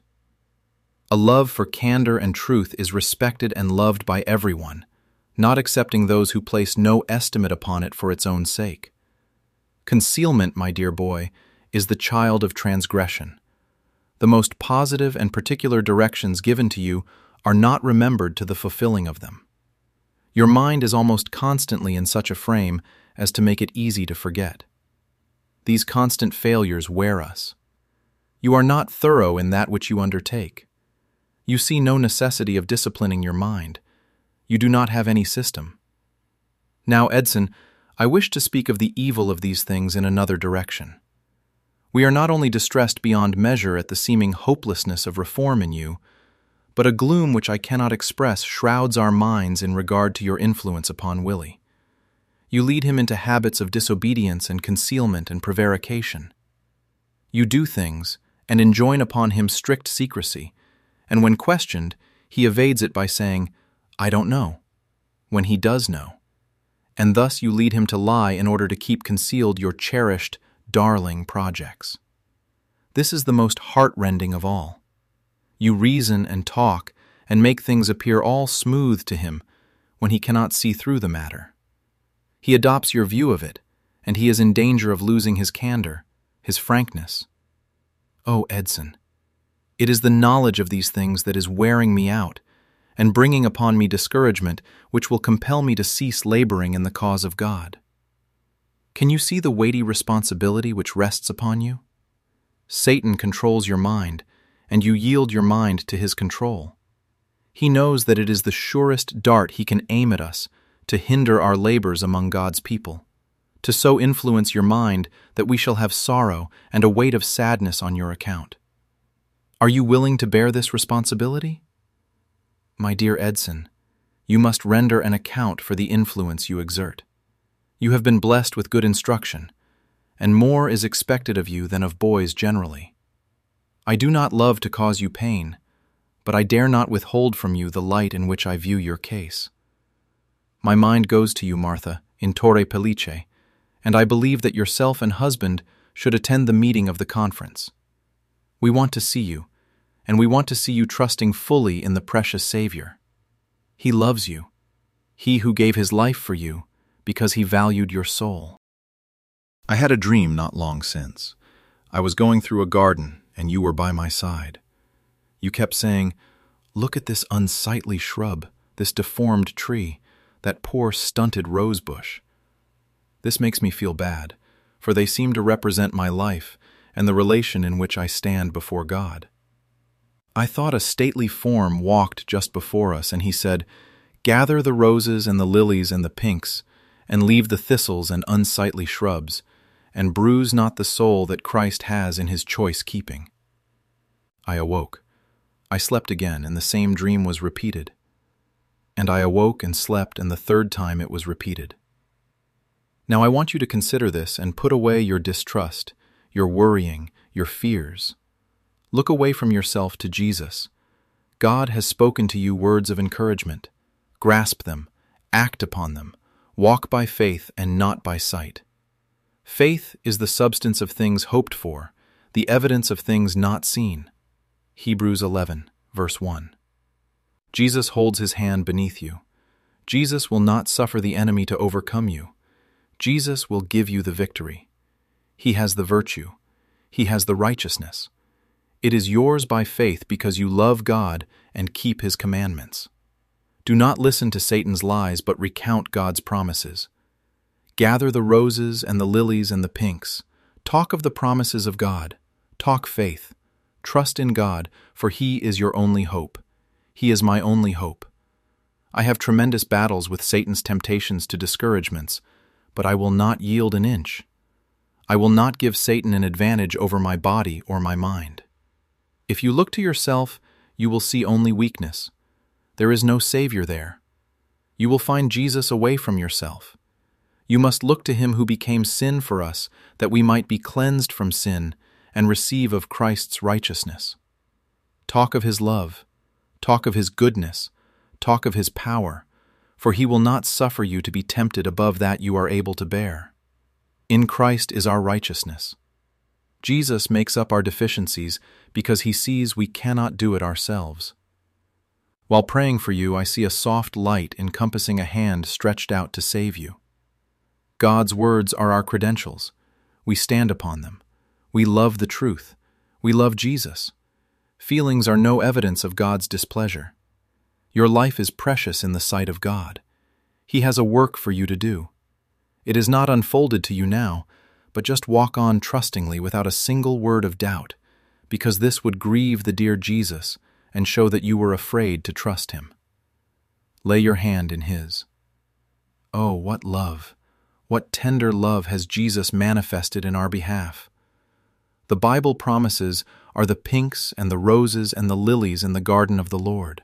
A love for candor and truth is respected and loved by everyone, not excepting those who place no estimate upon it for its own sake. Concealment, my dear boy, is the child of transgression. The most positive and particular directions given to you are not remembered to the fulfilling of them. Your mind is almost constantly in such a frame as to make it easy to forget. These constant failures wear us. You are not thorough in that which you undertake. You see no necessity of disciplining your mind. You do not have any system. Now, Edson, I wish to speak of the evil of these things in another direction. We are not only distressed beyond measure at the seeming hopelessness of reform in you, but a gloom which I cannot express shrouds our minds in regard to your influence upon Willie. You lead him into habits of disobedience and concealment and prevarication. You do things and enjoin upon him strict secrecy, and when questioned, he evades it by saying, "I don't know," when he does know. And thus you lead him to lie in order to keep concealed your cherished, darling projects. This is the most heart-rending of all. You reason and talk and make things appear all smooth to him when he cannot see through the matter. He adopts your view of it, and he is in danger of losing his candor, his frankness. Oh, Edson, it is the knowledge of these things that is wearing me out and bringing upon me discouragement which will compel me to cease laboring in the cause of God. Can you see the weighty responsibility which rests upon you? Satan controls your mind, and you yield your mind to his control. He knows that it is the surest dart he can aim at us to hinder our labors among God's people, to so influence your mind that we shall have sorrow and a weight of sadness on your account. Are you willing to bear this responsibility? My dear Edson, you must render an account for the influence you exert. You have been blessed with good instruction, and more is expected of you than of boys generally. I do not love to cause you pain, but I dare not withhold from you the light in which I view your case. My mind goes to you, Martha, in Torre Pellice, and I believe that yourself and husband should attend the meeting of the conference. We want to see you, and we want to see you trusting fully in the precious Savior. He loves you, he who gave his life for you, because he valued your soul. I had a dream not long since. I was going through a garden, and you were by my side. You kept saying, "Look at this unsightly shrub, this deformed tree, that poor stunted rose bush." This makes me feel bad, for they seem to represent my life and the relation in which I stand before God. I thought a stately form walked just before us, and he said, "Gather the roses and the lilies and the pinks, and leave the thistles and unsightly shrubs, and bruise not the soul that Christ has in his choice keeping." I awoke. I slept again, and the same dream was repeated. And I awoke and slept, and the third time it was repeated. Now I want you to consider this and put away your distrust, your worrying, your fears. Look away from yourself to Jesus. God has spoken to you words of encouragement. Grasp them, act upon them, walk by faith and not by sight. Faith is the substance of things hoped for, the evidence of things not seen. Hebrews 11, verse 1. Jesus holds his hand beneath you. Jesus will not suffer the enemy to overcome you. Jesus will give you the victory. He has the virtue. He has the righteousness. It is yours by faith because you love God and keep his commandments. Do not listen to Satan's lies, but recount God's promises. Gather the roses and the lilies and the pinks. Talk of the promises of God. Talk faith. Trust in God, for he is your only hope. He is my only hope. I have tremendous battles with Satan's temptations to discouragements, but I will not yield an inch. I will not give Satan an advantage over my body or my mind. If you look to yourself, you will see only weakness. There is no Savior there. You will find Jesus away from yourself. You must look to him who became sin for us, that we might be cleansed from sin and receive of Christ's righteousness. Talk of his love. Talk of his goodness. Talk of his power, for he will not suffer you to be tempted above that you are able to bear. In Christ is our righteousness. Jesus makes up our deficiencies because he sees we cannot do it ourselves. While praying for you, I see a soft light encompassing a hand stretched out to save you. God's words are our credentials. We stand upon them. We love the truth. We love Jesus. Feelings are no evidence of God's displeasure. Your life is precious in the sight of God. He has a work for you to do. It is not unfolded to you now, but just walk on trustingly without a single word of doubt, because this would grieve the dear Jesus and show that you were afraid to trust him. Lay your hand in his. Oh, what love, what tender love has Jesus manifested in our behalf. The Bible promises are the pinks and the roses and the lilies in the garden of the Lord.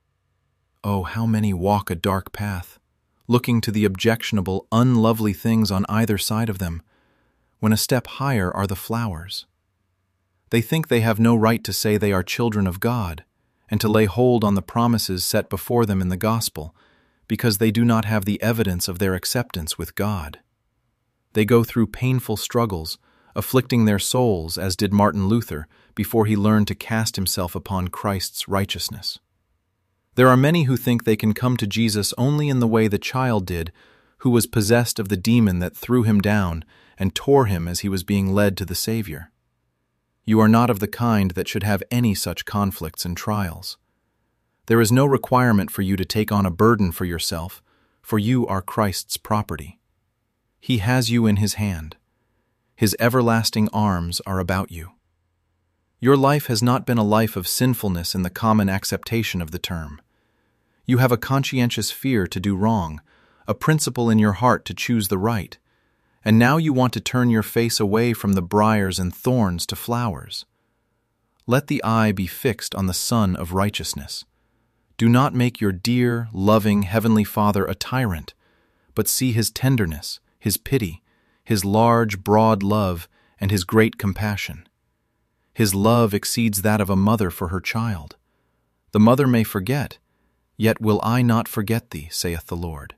Oh, how many walk a dark path, looking to the objectionable, unlovely things on either side of them, when a step higher are the flowers. They think they have no right to say they are children of God and to lay hold on the promises set before them in the gospel, because they do not have the evidence of their acceptance with God. They go through painful struggles, afflicting their souls, as did Martin Luther, before he learned to cast himself upon Christ's righteousness. There are many who think they can come to Jesus only in the way the child did, who was possessed of the demon that threw him down and tore him as he was being led to the Savior. You are not of the kind that should have any such conflicts and trials. There is no requirement for you to take on a burden for yourself, for you are Christ's property. He has you in his hand. His everlasting arms are about you. Your life has not been a life of sinfulness in the common acceptation of the term. You have a conscientious fear to do wrong, a principle in your heart to choose the right, and now you want to turn your face away from the briars and thorns to flowers. Let the eye be fixed on the Son of Righteousness. Do not make your dear, loving Heavenly Father a tyrant, but see his tenderness, his pity, his large, broad love, and his great compassion. His love exceeds that of a mother for her child. The mother may forget, yet will I not forget thee, saith the Lord.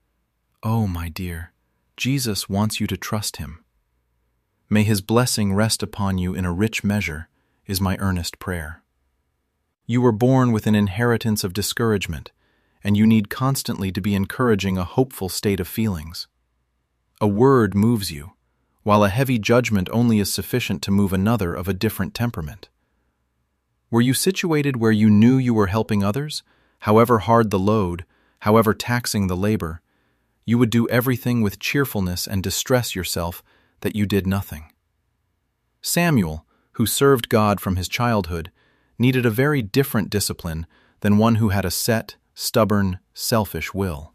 Oh, my dear, Jesus wants you to trust him. May his blessing rest upon you in a rich measure, is my earnest prayer. You were born with an inheritance of discouragement, and you need constantly to be encouraging a hopeful state of feelings. A word moves you, while a heavy judgment only is sufficient to move another of a different temperament. Were you situated where you knew you were helping others, however hard the load, however taxing the labor, you would do everything with cheerfulness and distress yourself that you did nothing. Samuel, who served God from his childhood, needed a very different discipline than one who had a set, stubborn, selfish will.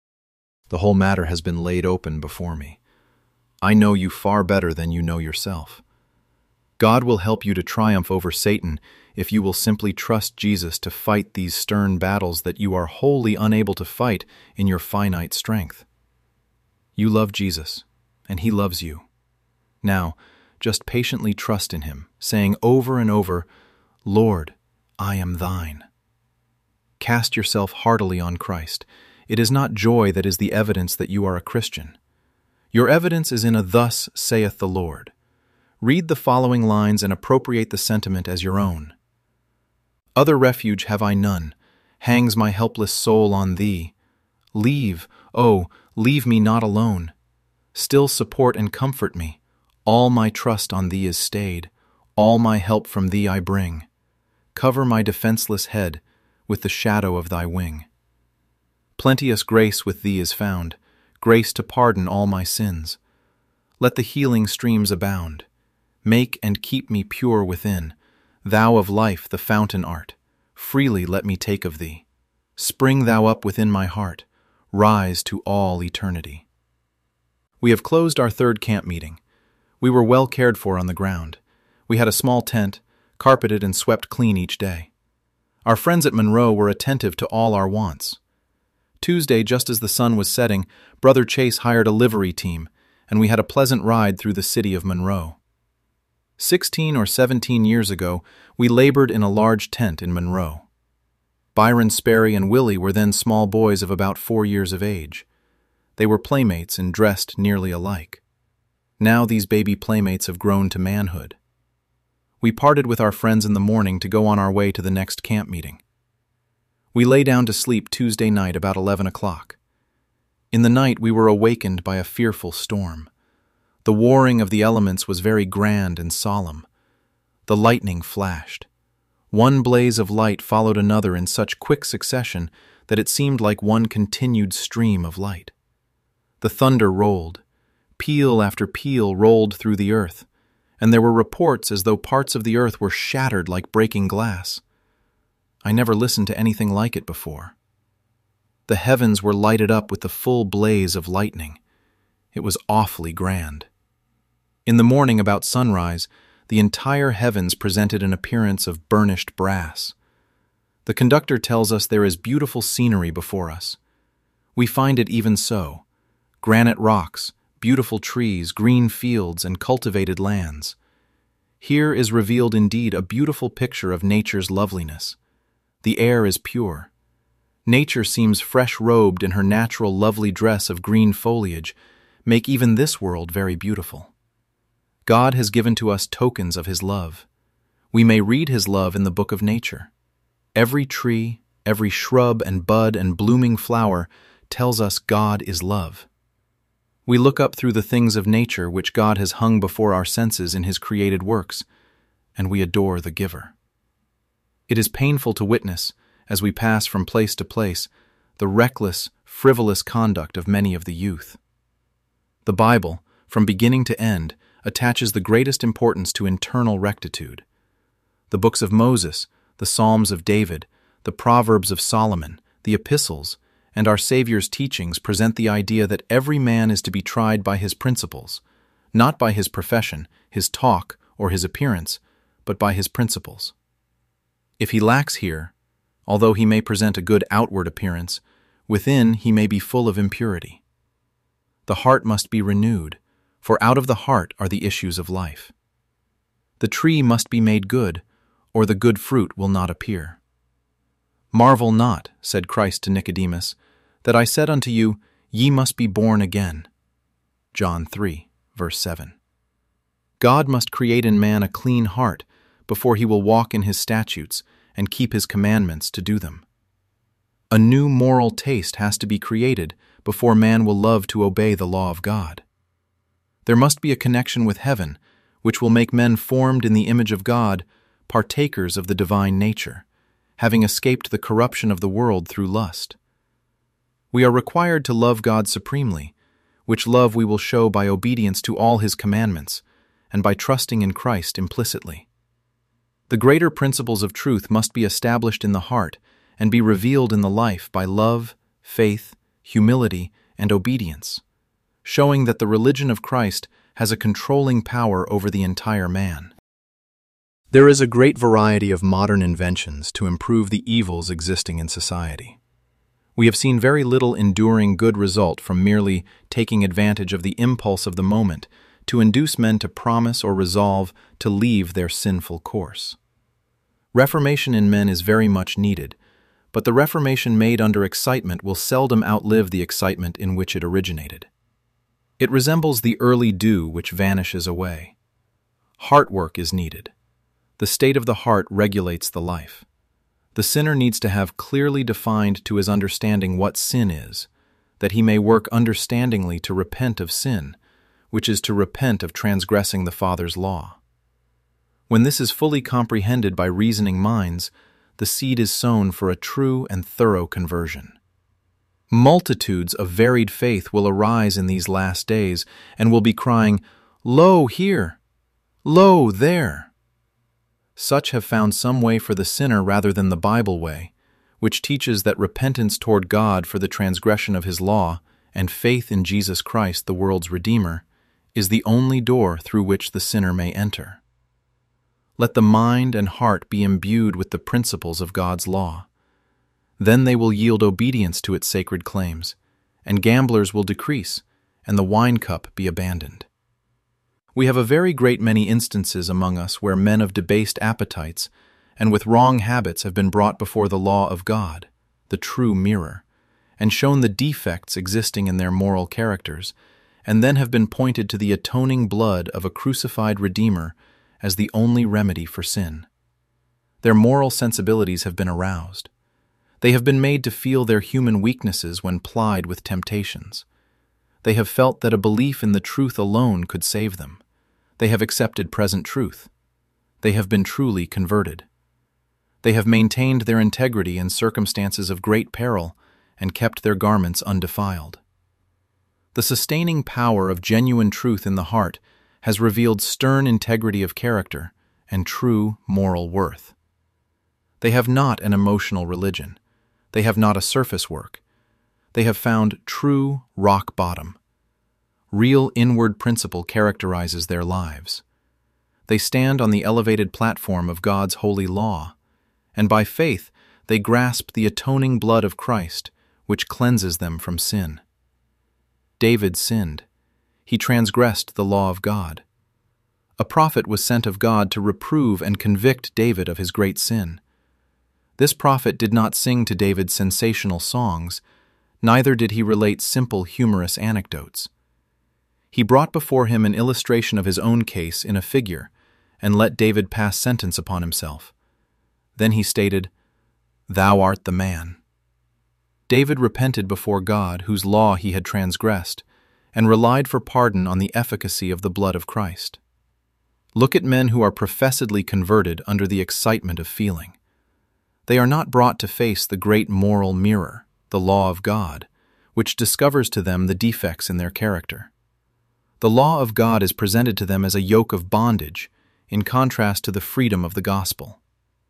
The whole matter has been laid open before me. I know you far better than you know yourself. God will help you to triumph over Satan if you will simply trust Jesus to fight these stern battles that you are wholly unable to fight in your finite strength. You love Jesus, and he loves you. Now, just patiently trust in him, saying over and over, Lord, I am thine. Cast yourself heartily on Christ. It is not joy that is the evidence that you are a Christian. Your evidence is in a "Thus saith the Lord." Read the following lines and appropriate the sentiment as your own. Other refuge have I none. Hangs my helpless soul on thee. Leave, oh, leave me not alone. Still support and comfort me. All my trust on thee is stayed. All my help from thee I bring. Cover my defenseless head with the shadow of thy wing. Plenteous grace with thee is found, grace to pardon all my sins. Let the healing streams abound. Make and keep me pure within. Thou of life the fountain art. Freely let me take of thee. Spring thou up within my heart, rise to all eternity. We have closed our third camp meeting. We were well cared for on the ground. We had a small tent, carpeted and swept clean each day. Our friends at Monroe were attentive to all our wants. Tuesday, just as the sun was setting, Brother Chase hired a livery team, and we had a pleasant ride through the city of Monroe. 16 or 17 years ago, we labored in a large tent in Monroe. Byron Sperry and Willie were then small boys of about 4 years of age. They were playmates and dressed nearly alike. Now these baby playmates have grown to manhood. We parted with our friends in the morning to go on our way to the next camp meeting. We lay down to sleep Tuesday night about 11 o'clock. In the night we were awakened by a fearful storm. The warring of the elements was very grand and solemn. The lightning flashed. One blaze of light followed another in such quick succession that it seemed like one continued stream of light. The thunder rolled. Peal after peal rolled through the earth, and there were reports as though parts of the earth were shattered like breaking glass. I never listened to anything like it before. The heavens were lighted up with the full blaze of lightning. It was awfully grand. In the morning about sunrise, the entire heavens presented an appearance of burnished brass. The conductor tells us there is beautiful scenery before us. We find it even so: granite rocks, beautiful trees, green fields, and cultivated lands. Here is revealed indeed a beautiful picture of nature's loveliness. The air is pure. Nature seems fresh-robed in her natural lovely dress of green foliage, make even this world very beautiful. God has given to us tokens of His love. We may read His love in the book of nature. Every tree, every shrub and bud and blooming flower tells us God is love. We look up through the things of nature which God has hung before our senses in His created works, and we adore the Giver. It is painful to witness, as we pass from place to place, the reckless, frivolous conduct of many of the youth. The Bible, from beginning to end, attaches the greatest importance to internal rectitude. The books of Moses, the Psalms of David, the Proverbs of Solomon, the Epistles, and our Savior's teachings present the idea that every man is to be tried by his principles, not by his profession, his talk, or his appearance, but by his principles. If he lacks here, although he may present a good outward appearance, within he may be full of impurity. The heart must be renewed, for out of the heart are the issues of life. The tree must be made good, or the good fruit will not appear. Marvel not, said Christ to Nicodemus, that I said unto you, ye must be born again. John 3, verse 7. God must create in man a clean heart before he will walk in His statutes and keep His commandments to do them. A new moral taste has to be created before man will love to obey the law of God. There must be a connection with heaven, which will make men formed in the image of God, partakers of the divine nature, having escaped the corruption of the world through lust. We are required to love God supremely, which love we will show by obedience to all His commandments, and by trusting in Christ implicitly. The greater principles of truth must be established in the heart and be revealed in the life by love, faith, humility, and obedience, showing that the religion of Christ has a controlling power over the entire man. There is a great variety of modern inventions to improve the evils existing in society. We have seen very little enduring good result from merely taking advantage of the impulse of the moment to induce men to promise or resolve to leave their sinful course. Reformation in men is very much needed, but the reformation made under excitement will seldom outlive the excitement in which it originated. It resembles the early dew which vanishes away. Heart work is needed. The state of the heart regulates the life. The sinner needs to have clearly defined to his understanding what sin is, that he may work understandingly to repent of sin, which is to repent of transgressing the Father's law. When this is fully comprehended by reasoning minds, the seed is sown for a true and thorough conversion. Multitudes of varied faith will arise in these last days and will be crying, "Lo, here! Lo, there!" Such have found some way for the sinner rather than the Bible way, which teaches that repentance toward God for the transgression of His law and faith in Jesus Christ, the world's Redeemer, is the only door through which the sinner may enter. Let the mind and heart be imbued with the principles of God's law. Then they will yield obedience to its sacred claims, and gamblers will decrease, and the wine cup be abandoned. We have a very great many instances among us where men of debased appetites and with wrong habits have been brought before the law of God, the true mirror, and shown the defects existing in their moral characters, and then have been pointed to the atoning blood of a crucified Redeemer as the only remedy for sin. Their moral sensibilities have been aroused. They have been made to feel their human weaknesses when plied with temptations. They have felt that a belief in the truth alone could save them. They have accepted present truth. They have been truly converted. They have maintained their integrity in circumstances of great peril and kept their garments undefiled. The sustaining power of genuine truth in the heart has revealed stern integrity of character and true moral worth. They have not an emotional religion. They have not a surface work. They have found true rock bottom. Real inward principle characterizes their lives. They stand on the elevated platform of God's holy law, and by faith they grasp the atoning blood of Christ, which cleanses them from sin. David sinned. He transgressed the law of God. A prophet was sent of God to reprove and convict David of his great sin. This prophet did not sing to David sensational songs, neither did he relate simple, humorous anecdotes. He brought before him an illustration of his own case in a figure, and let David pass sentence upon himself. Then he stated, "Thou art the man." David repented before God, whose law he had transgressed, and relied for pardon on the efficacy of the blood of Christ. Look at men who are professedly converted under the excitement of feeling. They are not brought to face the great moral mirror, the law of God, which discovers to them the defects in their character. The law of God is presented to them as a yoke of bondage, in contrast to the freedom of the gospel.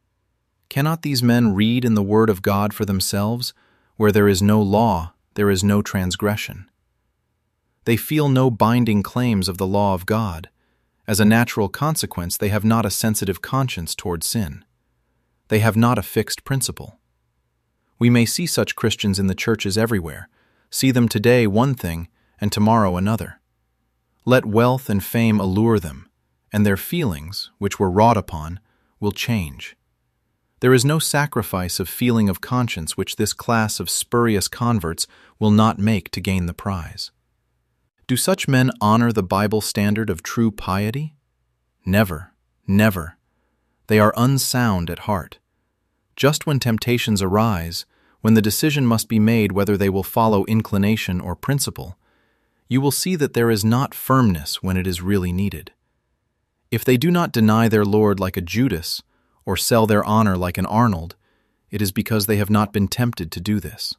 Cannot these men read in the Word of God for themselves, where there is no law, there is no transgression? They feel no binding claims of the law of God. As a natural consequence, they have not a sensitive conscience toward sin. They have not a fixed principle. We may see such Christians in the churches everywhere, see them today one thing and tomorrow another. Let wealth and fame allure them, and their feelings, which were wrought upon, will change. There is no sacrifice of feeling of conscience which this class of spurious converts will not make to gain the prize. Do such men honor the Bible standard of true piety? Never, never. They are unsound at heart. Just when temptations arise, when the decision must be made whether they will follow inclination or principle, you will see that there is not firmness when it is really needed. If they do not deny their Lord like a Judas, or sell their honor like an Arnold, it is because they have not been tempted to do this.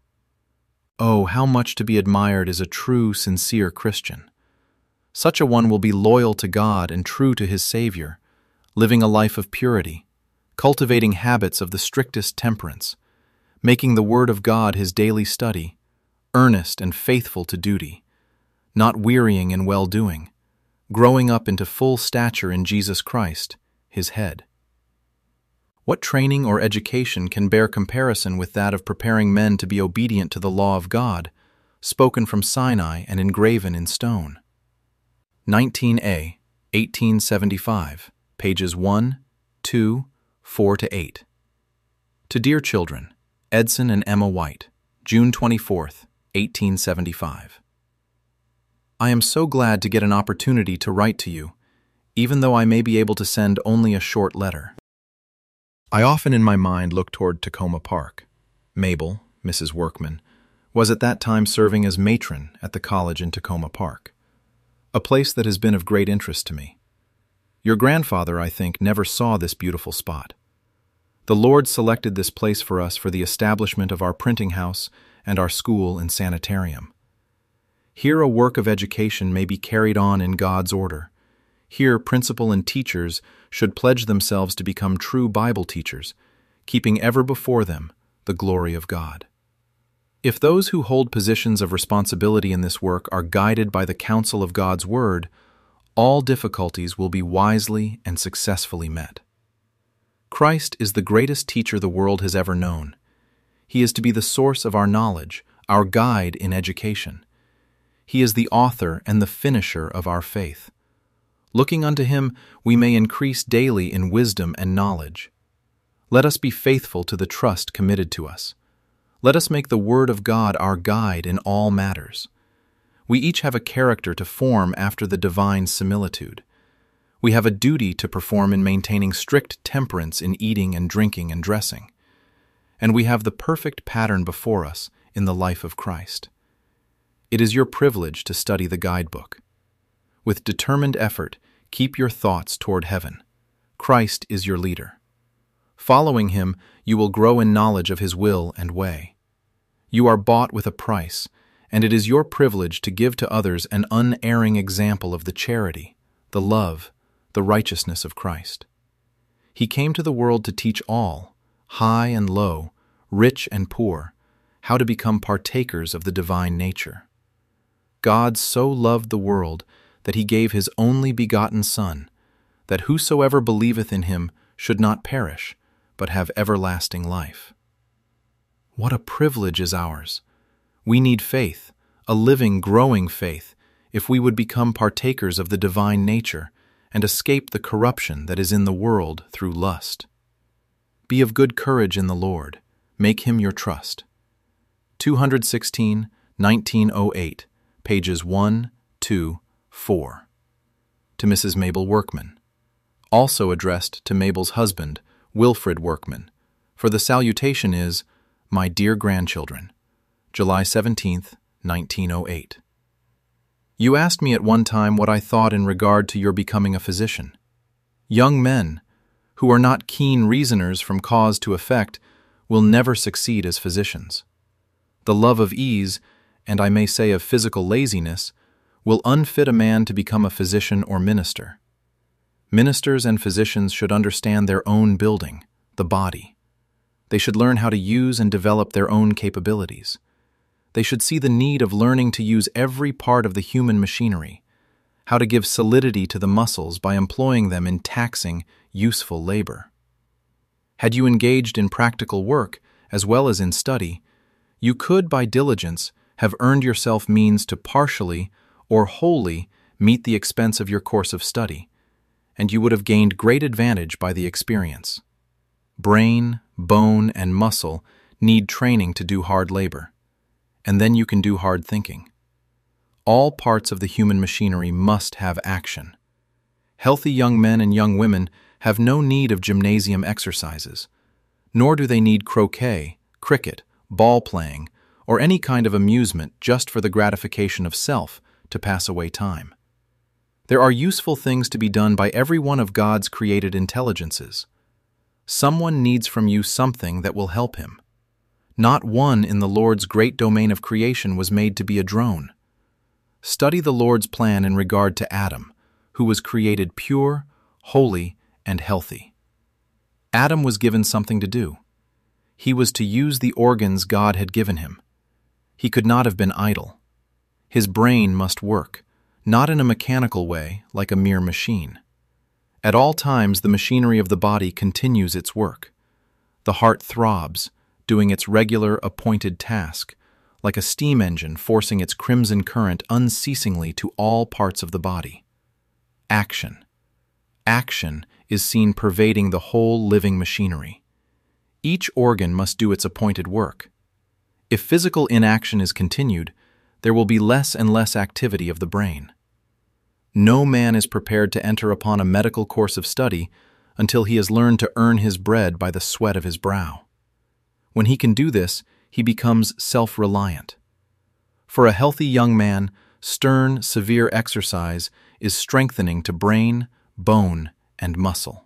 Oh, how much to be admired is a true, sincere Christian. Such a one will be loyal to God and true to his Savior, living a life of purity, cultivating habits of the strictest temperance, making the Word of God his daily study, earnest and faithful to duty, not wearying in well-doing, growing up into full stature in Jesus Christ, his head. What training or education can bear comparison with that of preparing men to be obedient to the law of God, spoken from Sinai and engraven in stone? 19a, 1875, pages 1, 2, 4-8. To dear children, Edson and Emma White, June 24th, 1875. I am so glad to get an opportunity to write to you, even though I may be able to send only a short letter. I often in my mind look toward Tacoma Park. Mabel, Mrs. Workman, was at that time serving as matron at the college in Tacoma Park, a place that has been of great interest to me. Your grandfather, I think, never saw this beautiful spot. The Lord selected this place for us for the establishment of our printing house and our school and sanitarium. Here a work of education may be carried on in God's order. Here principal and teachers should pledge themselves to become true Bible teachers, keeping ever before them the glory of God. If those who hold positions of responsibility in this work are guided by the counsel of God's Word, all difficulties will be wisely and successfully met. Christ is the greatest teacher the world has ever known. He is to be the source of our knowledge, our guide in education. He is the author and the finisher of our faith. Looking unto Him, we may increase daily in wisdom and knowledge. Let us be faithful to the trust committed to us. Let us make the Word of God our guide in all matters. We each have a character to form after the divine similitude. We have a duty to perform in maintaining strict temperance in eating and drinking and dressing. And we have the perfect pattern before us in the life of Christ. It is your privilege to study the guidebook. With determined effort, keep your thoughts toward heaven. Christ is your leader. Following Him, you will grow in knowledge of His will and way. You are bought with a price, and it is your privilege to give to others an unerring example of the charity, the love, the righteousness of Christ. He came to the world to teach all, high and low, rich and poor, how to become partakers of the divine nature. God so loved the world that He gave His only begotten Son, that whosoever believeth in Him should not perish, but have everlasting life. What a privilege is ours! We need faith, a living, growing faith, if we would become partakers of the divine nature and escape the corruption that is in the world through lust. Be of good courage in the Lord. Make Him your trust. 216, 1908, pages 1, 2, 4. To Mrs. Mabel Workman. Also addressed to Mabel's husband, Wilfred Workman, for the salutation is, My dear grandchildren, July 17, 1908. You asked me at one time what I thought in regard to your becoming a physician. Young men, who are not keen reasoners from cause to effect, will never succeed as physicians. The love of ease, and I may say of physical laziness, will unfit a man to become a physician or minister. Ministers and physicians should understand their own building, the body. They should learn how to use and develop their own capabilities. They should see the need of learning to use every part of the human machinery, how to give solidity to the muscles by employing them in taxing, useful labor. Had you engaged in practical work as well as in study, you could, by diligence, have earned yourself means to partially or wholly meet the expense of your course of study, and you would have gained great advantage by the experience. Brain, bone, and muscle need training to do hard labor, and then you can do hard thinking. All parts of the human machinery must have action. Healthy young men and young women have no need of gymnasium exercises, nor do they need croquet, cricket, ball playing, or any kind of amusement just for the gratification of self to pass away time. There are useful things to be done by every one of God's created intelligences. Someone needs from you something that will help him. Not one in the Lord's great domain of creation was made to be a drone. Study the Lord's plan in regard to Adam, who was created pure, holy, and healthy. Adam was given something to do. He was to use the organs God had given him. He could not have been idle. His brain must work, not in a mechanical way like a mere machine. At all times the machinery of the body continues its work. The heart throbs, doing its regular appointed task, like a steam engine forcing its crimson current unceasingly to all parts of the body. Action. Action is seen pervading the whole living machinery. Each organ must do its appointed work. If physical inaction is continued, there will be less and less activity of the brain. No man is prepared to enter upon a medical course of study until he has learned to earn his bread by the sweat of his brow. When he can do this, he becomes self-reliant. For a healthy young man, stern, severe exercise is strengthening to brain, bone, and muscle.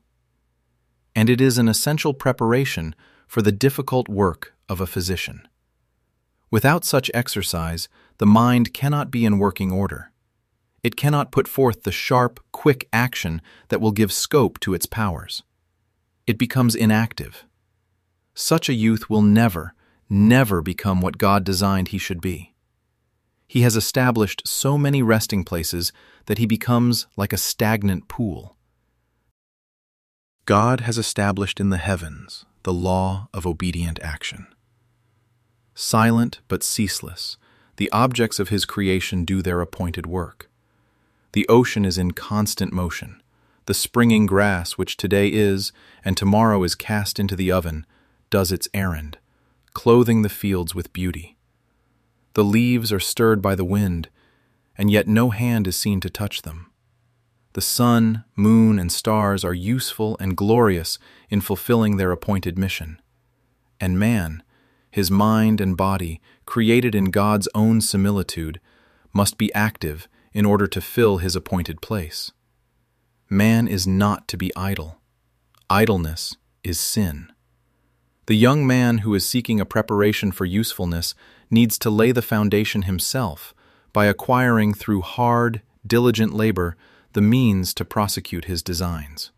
And it is an essential preparation for the difficult work of a physician. Without such exercise, the mind cannot be in working order. It cannot put forth the sharp, quick action that will give scope to its powers. It becomes inactive. such a youth will never, never become what God designed he should be. He has established so many resting places that he becomes like a stagnant pool. God has established in the heavens the law of obedient action. Silent but ceaseless, the objects of his creation do their appointed work. The ocean is in constant motion. The springing grass, which today is and tomorrow is cast into the oven, does its errand, clothing the fields with beauty. The leaves are stirred by the wind, and yet no hand is seen to touch them. The sun, moon, and stars are useful and glorious in fulfilling their appointed mission. And man, his mind and body, created in God's own similitude, must be active in order to fill his appointed place. Man is not to be idle. Idleness is sin. The young man who is seeking a preparation for usefulness needs to lay the foundation himself by acquiring through hard, diligent labor the means to prosecute his designs.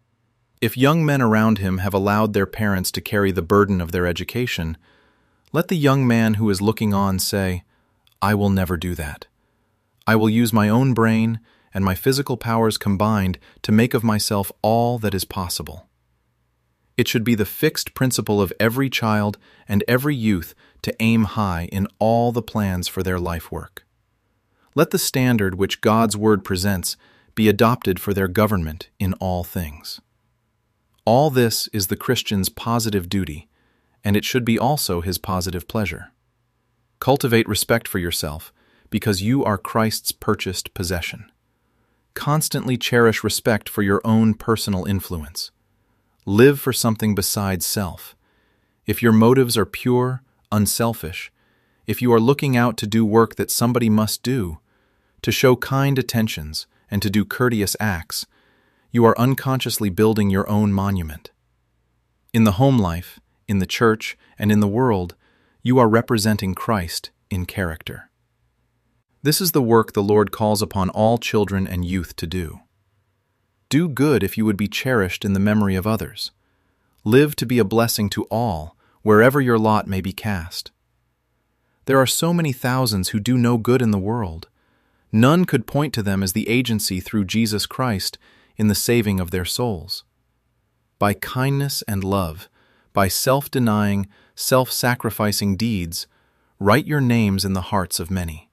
If young men around him have allowed their parents to carry the burden of their education, let the young man who is looking on say, "I will never do that. I will use my own brain and my physical powers combined to make of myself all that is possible." It should be the fixed principle of every child and every youth to aim high in all the plans for their life work. Let the standard which God's Word presents be adopted for their government in all things. All this is the Christian's positive duty, and it should be also his positive pleasure. Cultivate respect for yourself, because you are Christ's purchased possession. Constantly cherish respect for your own personal influence. Live for something besides self. If your motives are pure, unselfish, if you are looking out to do work that somebody must do, to show kind attentions and to do courteous acts, you are unconsciously building your own monument. In the home life, in the church, and in the world, you are representing Christ in character. This is the work the Lord calls upon all children and youth to do. Do good if you would be cherished in the memory of others. Live to be a blessing to all, wherever your lot may be cast. There are so many thousands who do no good in the world. None could point to them as the agency through Jesus Christ in the saving of their souls. By kindness and love, by self-denying, self-sacrificing deeds, write your names in the hearts of many.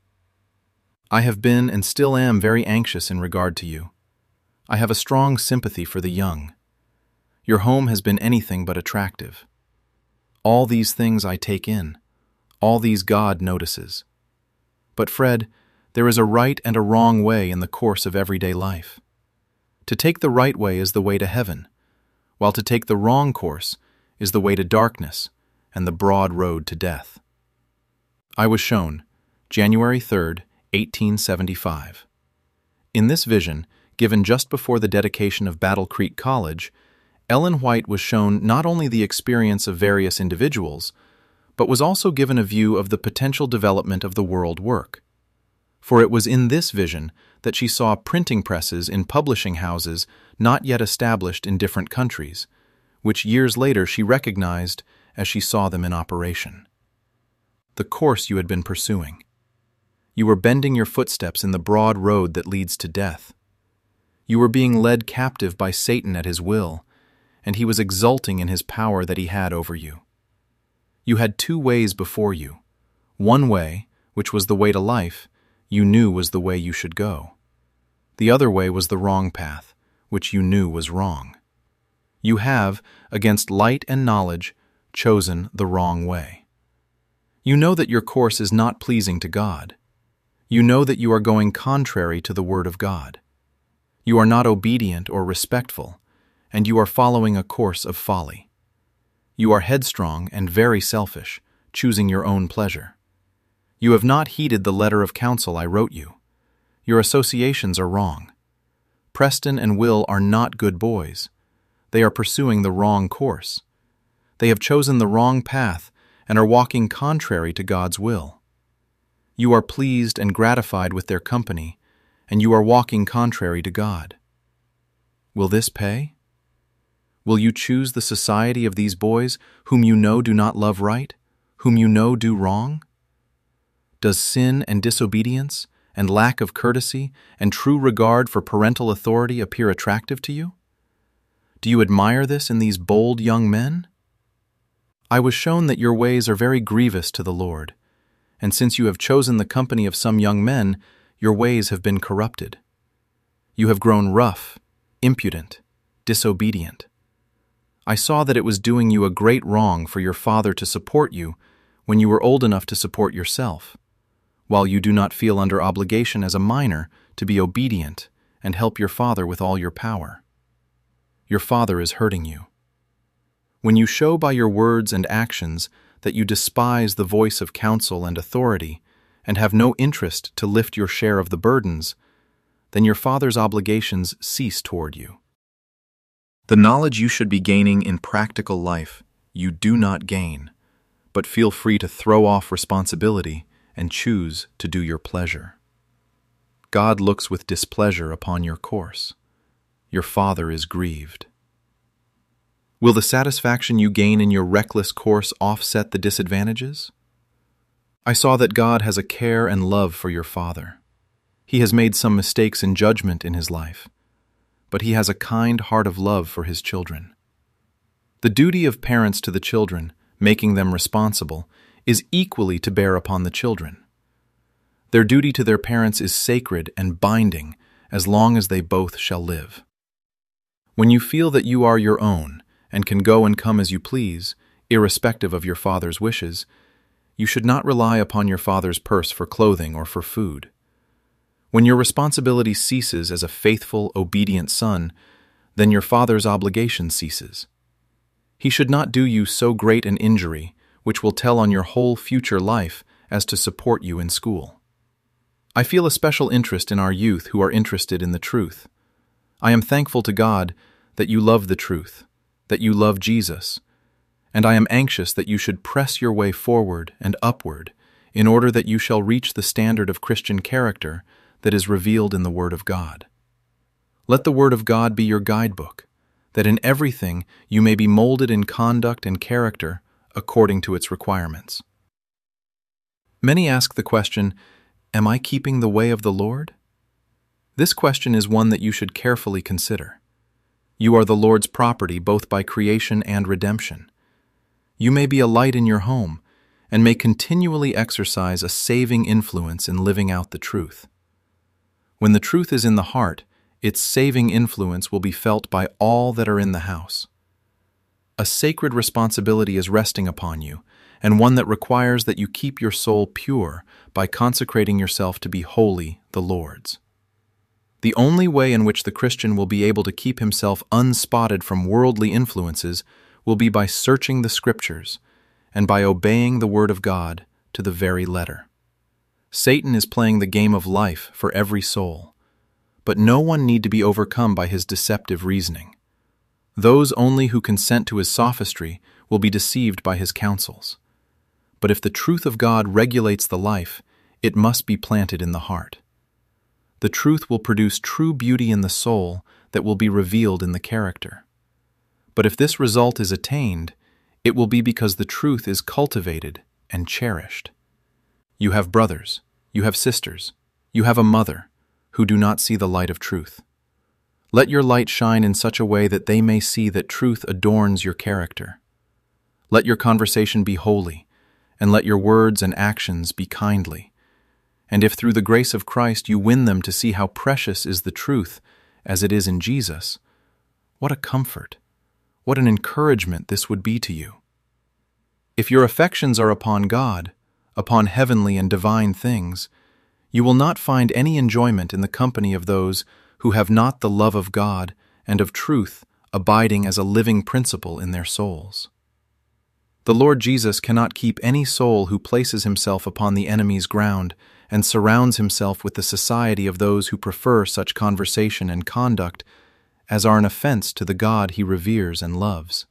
I have been and still am very anxious in regard to you. I have a strong sympathy for the young. Your home has been anything but attractive. All these things I take in. All these God notices. But Fred, there is a right and a wrong way in the course of everyday life. To take the right way is the way to heaven, while to take the wrong course is the way to darkness and the broad road to death. I was shown, January 3rd, 1875. In this vision, given just before the dedication of Battle Creek College, Ellen White was shown not only the experience of various individuals, but was also given a view of the potential development of the world work. For it was in this vision that she saw printing presses in publishing houses not yet established in different countries, which years later she recognized as she saw them in operation. The course you had been pursuing. You were bending your footsteps in the broad road that leads to death. You were being led captive by Satan at his will, and he was exulting in his power that he had over you. You had two ways before you. One way, which was the way to life, you knew was the way you should go. The other way was the wrong path, which you knew was wrong. You have, against light and knowledge, chosen the wrong way. You know that your course is not pleasing to God. You know that you are going contrary to the Word of God. You are not obedient or respectful, and you are following a course of folly. You are headstrong and very selfish, choosing your own pleasure. You have not heeded the letter of counsel I wrote you. Your associations are wrong. Preston and Will are not good boys. They are pursuing the wrong course. They have chosen the wrong path and are walking contrary to God's will. You are pleased and gratified with their company, and you are walking contrary to God. Will this pay? Will you choose the society of these boys whom you know do not love right, whom you know do wrong? Does sin and disobedience and lack of courtesy and true regard for parental authority appear attractive to you? Do you admire this in these bold young men? I was shown that your ways are very grievous to the Lord, and since you have chosen the company of some young men, your ways have been corrupted. You have grown rough, impudent, disobedient. I saw that it was doing you a great wrong for your father to support you when you were old enough to support yourself, while you do not feel under obligation as a minor to be obedient and help your father with all your power. Your father is hurting you. When you show by your words and actions that you despise the voice of counsel and authority and have no interest to lift your share of the burdens, then your father's obligations cease toward you. The knowledge you should be gaining in practical life you do not gain, but feel free to throw off responsibility and choose to do your pleasure. God looks with displeasure upon your course. Your father is grieved. Will the satisfaction you gain in your reckless course offset the disadvantages? I saw that God has a care and love for your father. He has made some mistakes in judgment in his life, but he has a kind heart of love for his children. The duty of parents to the children, making them responsible, is equally to bear upon the children. Their duty to their parents is sacred and binding as long as they both shall live. When you feel that you are your own and can go and come as you please, irrespective of your father's wishes, you should not rely upon your father's purse for clothing or for food. When your responsibility ceases as a faithful, obedient son, then your father's obligation ceases. He should not do you so great an injury, which will tell on your whole future life, as to support you in school. I feel a special interest in our youth who are interested in the truth. I am thankful to God that you love the truth, that you love Jesus, and I am anxious that you should press your way forward and upward in order that you shall reach the standard of Christian character that is revealed in the Word of God. Let the Word of God be your guidebook, that in everything you may be molded in conduct and character according to its requirements. Many ask the question, am I keeping the way of the Lord? This question is one that you should carefully consider. You are the Lord's property both by creation and redemption. You may be a light in your home and may continually exercise a saving influence in living out the truth. When the truth is in the heart, its saving influence will be felt by all that are in the house. A sacred responsibility is resting upon you, and one that requires that you keep your soul pure by consecrating yourself to be wholly the Lord's. The only way in which the Christian will be able to keep himself unspotted from worldly influences will be by searching the Scriptures and by obeying the Word of God to the very letter. Satan is playing the game of life for every soul, but no one need to be overcome by his deceptive reasoning. Those only who consent to his sophistry will be deceived by his counsels. But if the truth of God regulates the life, it must be planted in the heart. The truth will produce true beauty in the soul that will be revealed in the character. But if this result is attained, it will be because the truth is cultivated and cherished. You have brothers, you have sisters, you have a mother who do not see the light of truth. Let your light shine in such a way that they may see that truth adorns your character. Let your conversation be holy, and let your words and actions be kindly. And if through the grace of Christ you win them to see how precious is the truth as it is in Jesus, what a comfort, what an encouragement this would be to you. If your affections are upon God, upon heavenly and divine things, you will not find any enjoyment in the company of those who have not the love of God and of truth abiding as a living principle in their souls. The Lord Jesus cannot keep any soul who places himself upon the enemy's ground and surrounds himself with the society of those who prefer such conversation and conduct as are an offense to the God he reveres and loves.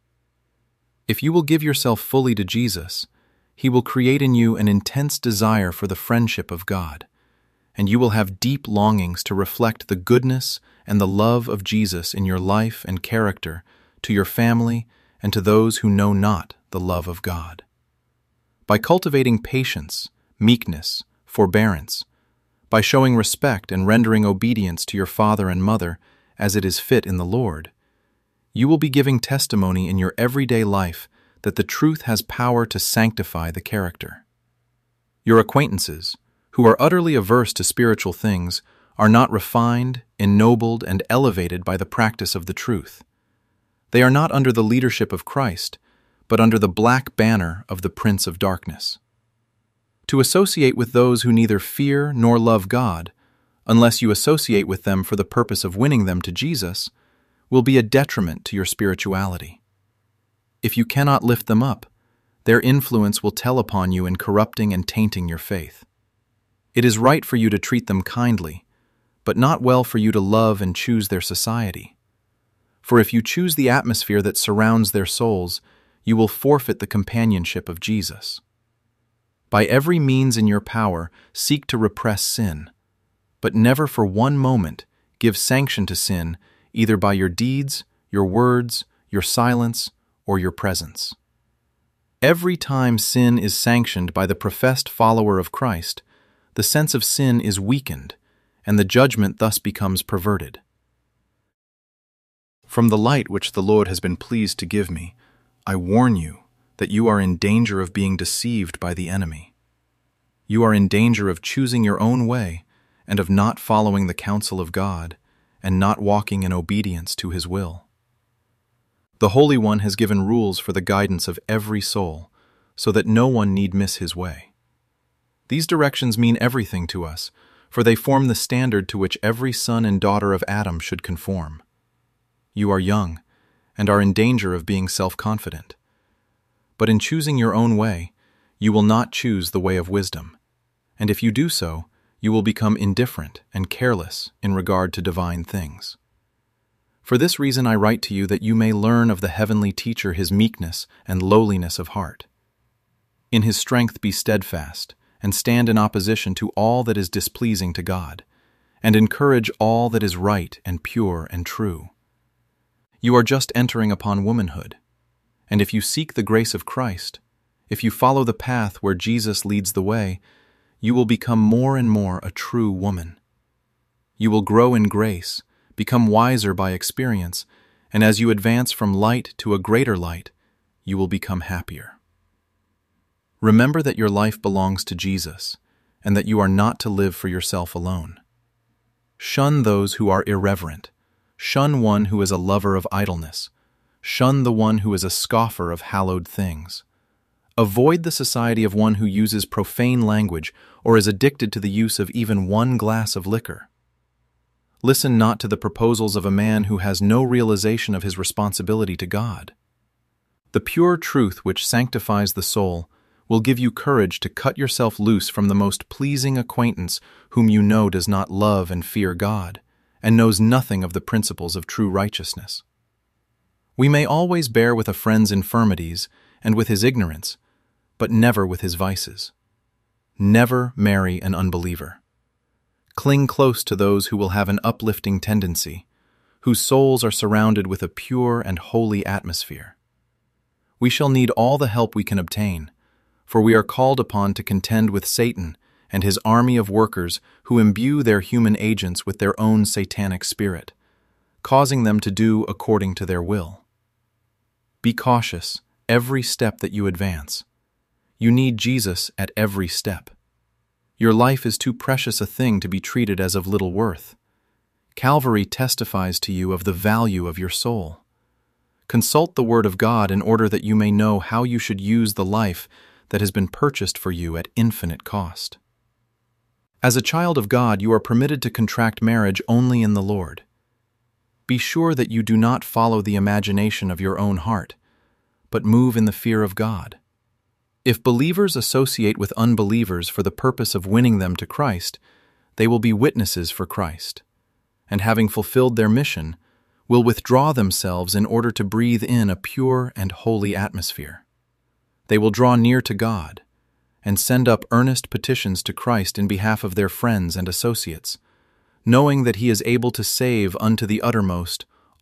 If you will give yourself fully to Jesus, he will create in you an intense desire for the friendship of God, and you will have deep longings to reflect the goodness and the love of Jesus in your life and character to your family, and to those who know not the love of God. By cultivating patience, meekness, forbearance, by showing respect and rendering obedience to your father and mother as it is fit in the Lord, you will be giving testimony in your everyday life that the truth has power to sanctify the character. Your acquaintances, who are utterly averse to spiritual things, are not refined, ennobled, and elevated by the practice of the truth. They are not under the leadership of Christ, but under the black banner of the Prince of Darkness. To associate with those who neither fear nor love God, unless you associate with them for the purpose of winning them to Jesus, will be a detriment to your spirituality. If you cannot lift them up, their influence will tell upon you in corrupting and tainting your faith. It is right for you to treat them kindly, but not well for you to love and choose their society. For if you choose the atmosphere that surrounds their souls, you will forfeit the companionship of Jesus. By every means in your power, seek to repress sin, but never for one moment give sanction to sin either by your deeds, your words, your silence, or your presence. Every time sin is sanctioned by the professed follower of Christ, the sense of sin is weakened, and the judgment thus becomes perverted. From the light which the Lord has been pleased to give me, I warn you that you are in danger of being deceived by the enemy. You are in danger of choosing your own way and of not following the counsel of God and not walking in obedience to His will. The Holy One has given rules for the guidance of every soul, so that no one need miss His way. These directions mean everything to us, for they form the standard to which every son and daughter of Adam should conform. You are young and are in danger of being self-confident. But in choosing your own way, you will not choose the way of wisdom, and if you do so, you will become indifferent and careless in regard to divine things. For this reason I write to you that you may learn of the heavenly teacher his meekness and lowliness of heart. In his strength be steadfast, and stand in opposition to all that is displeasing to God, and encourage all that is right and pure and true. You are just entering upon womanhood, and if you seek the grace of Christ, if you follow the path where Jesus leads the way, you will become more and more a true woman. You will grow in grace, become wiser by experience, and as you advance from light to a greater light, you will become happier. Remember that your life belongs to Jesus, and that you are not to live for yourself alone. Shun those who are irreverent. Shun one who is a lover of idleness. Shun the one who is a scoffer of hallowed things. Avoid the society of one who uses profane language or is addicted to the use of even one glass of liquor. Listen not to the proposals of a man who has no realization of his responsibility to God. The pure truth which sanctifies the soul will give you courage to cut yourself loose from the most pleasing acquaintance whom you know does not love and fear God, and knows nothing of the principles of true righteousness. We may always bear with a friend's infirmities and with his ignorance, but never with his vices. Never marry an unbeliever. Cling close to those who will have an uplifting tendency, whose souls are surrounded with a pure and holy atmosphere. We shall need all the help we can obtain, for we are called upon to contend with Satan and his army of workers who imbue their human agents with their own satanic spirit, causing them to do according to their will. Be cautious every step that you advance. You need Jesus at every step. Your life is too precious a thing to be treated as of little worth. Calvary testifies to you of the value of your soul. Consult the Word of God in order that you may know how you should use the life that has been purchased for you at infinite cost. As a child of God, you are permitted to contract marriage only in the Lord. Be sure that you do not follow the imagination of your own heart, but move in the fear of God. If believers associate with unbelievers for the purpose of winning them to Christ, they will be witnesses for Christ, and having fulfilled their mission, will withdraw themselves in order to breathe in a pure and holy atmosphere. They will draw near to God and send up earnest petitions to Christ in behalf of their friends and associates, knowing that He is able to save unto the uttermost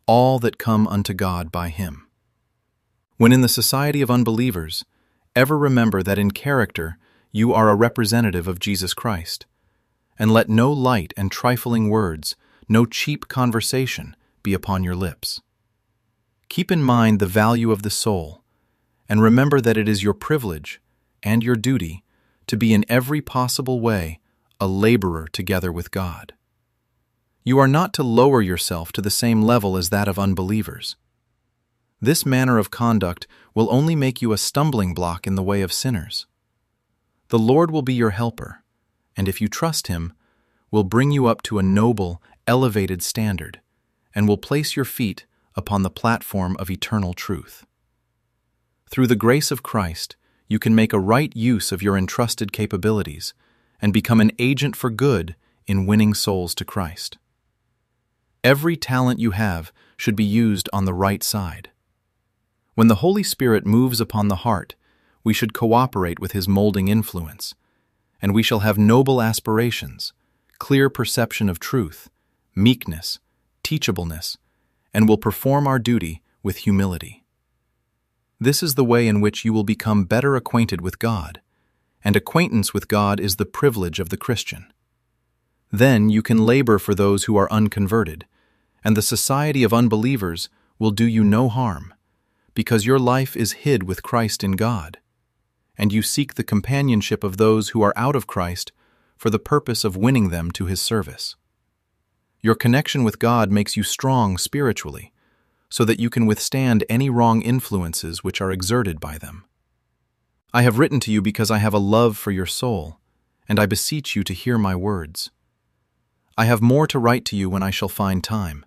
all that come unto God by him. When in the society of unbelievers, ever remember that in character you are a representative of Jesus Christ, and let no light and trifling words, no cheap conversation be upon your lips. Keep in mind the value of the soul, and remember that it is your privilege and your duty to be in every possible way a laborer together with God. You are not to lower yourself to the same level as that of unbelievers. This manner of conduct will only make you a stumbling block in the way of sinners. The Lord will be your helper, and if you trust him, will bring you up to a noble, elevated standard, and will place your feet upon the platform of eternal truth. Through the grace of Christ, you can make a right use of your entrusted capabilities and become an agent for good in winning souls to Christ. Every talent you have should be used on the right side. When the Holy Spirit moves upon the heart, we should cooperate with his molding influence, and we shall have noble aspirations, clear perception of truth, meekness, teachableness, and will perform our duty with humility. This is the way in which you will become better acquainted with God, and acquaintance with God is the privilege of the Christian. Then you can labor for those who are unconverted, and the society of unbelievers will do you no harm, because your life is hid with Christ in God, and you seek the companionship of those who are out of Christ for the purpose of winning them to his service. Your connection with God makes you strong spiritually, so that you can withstand any wrong influences which are exerted by them. I have written to you because I have a love for your soul, and I beseech you to hear my words. I have more to write to you when I shall find time.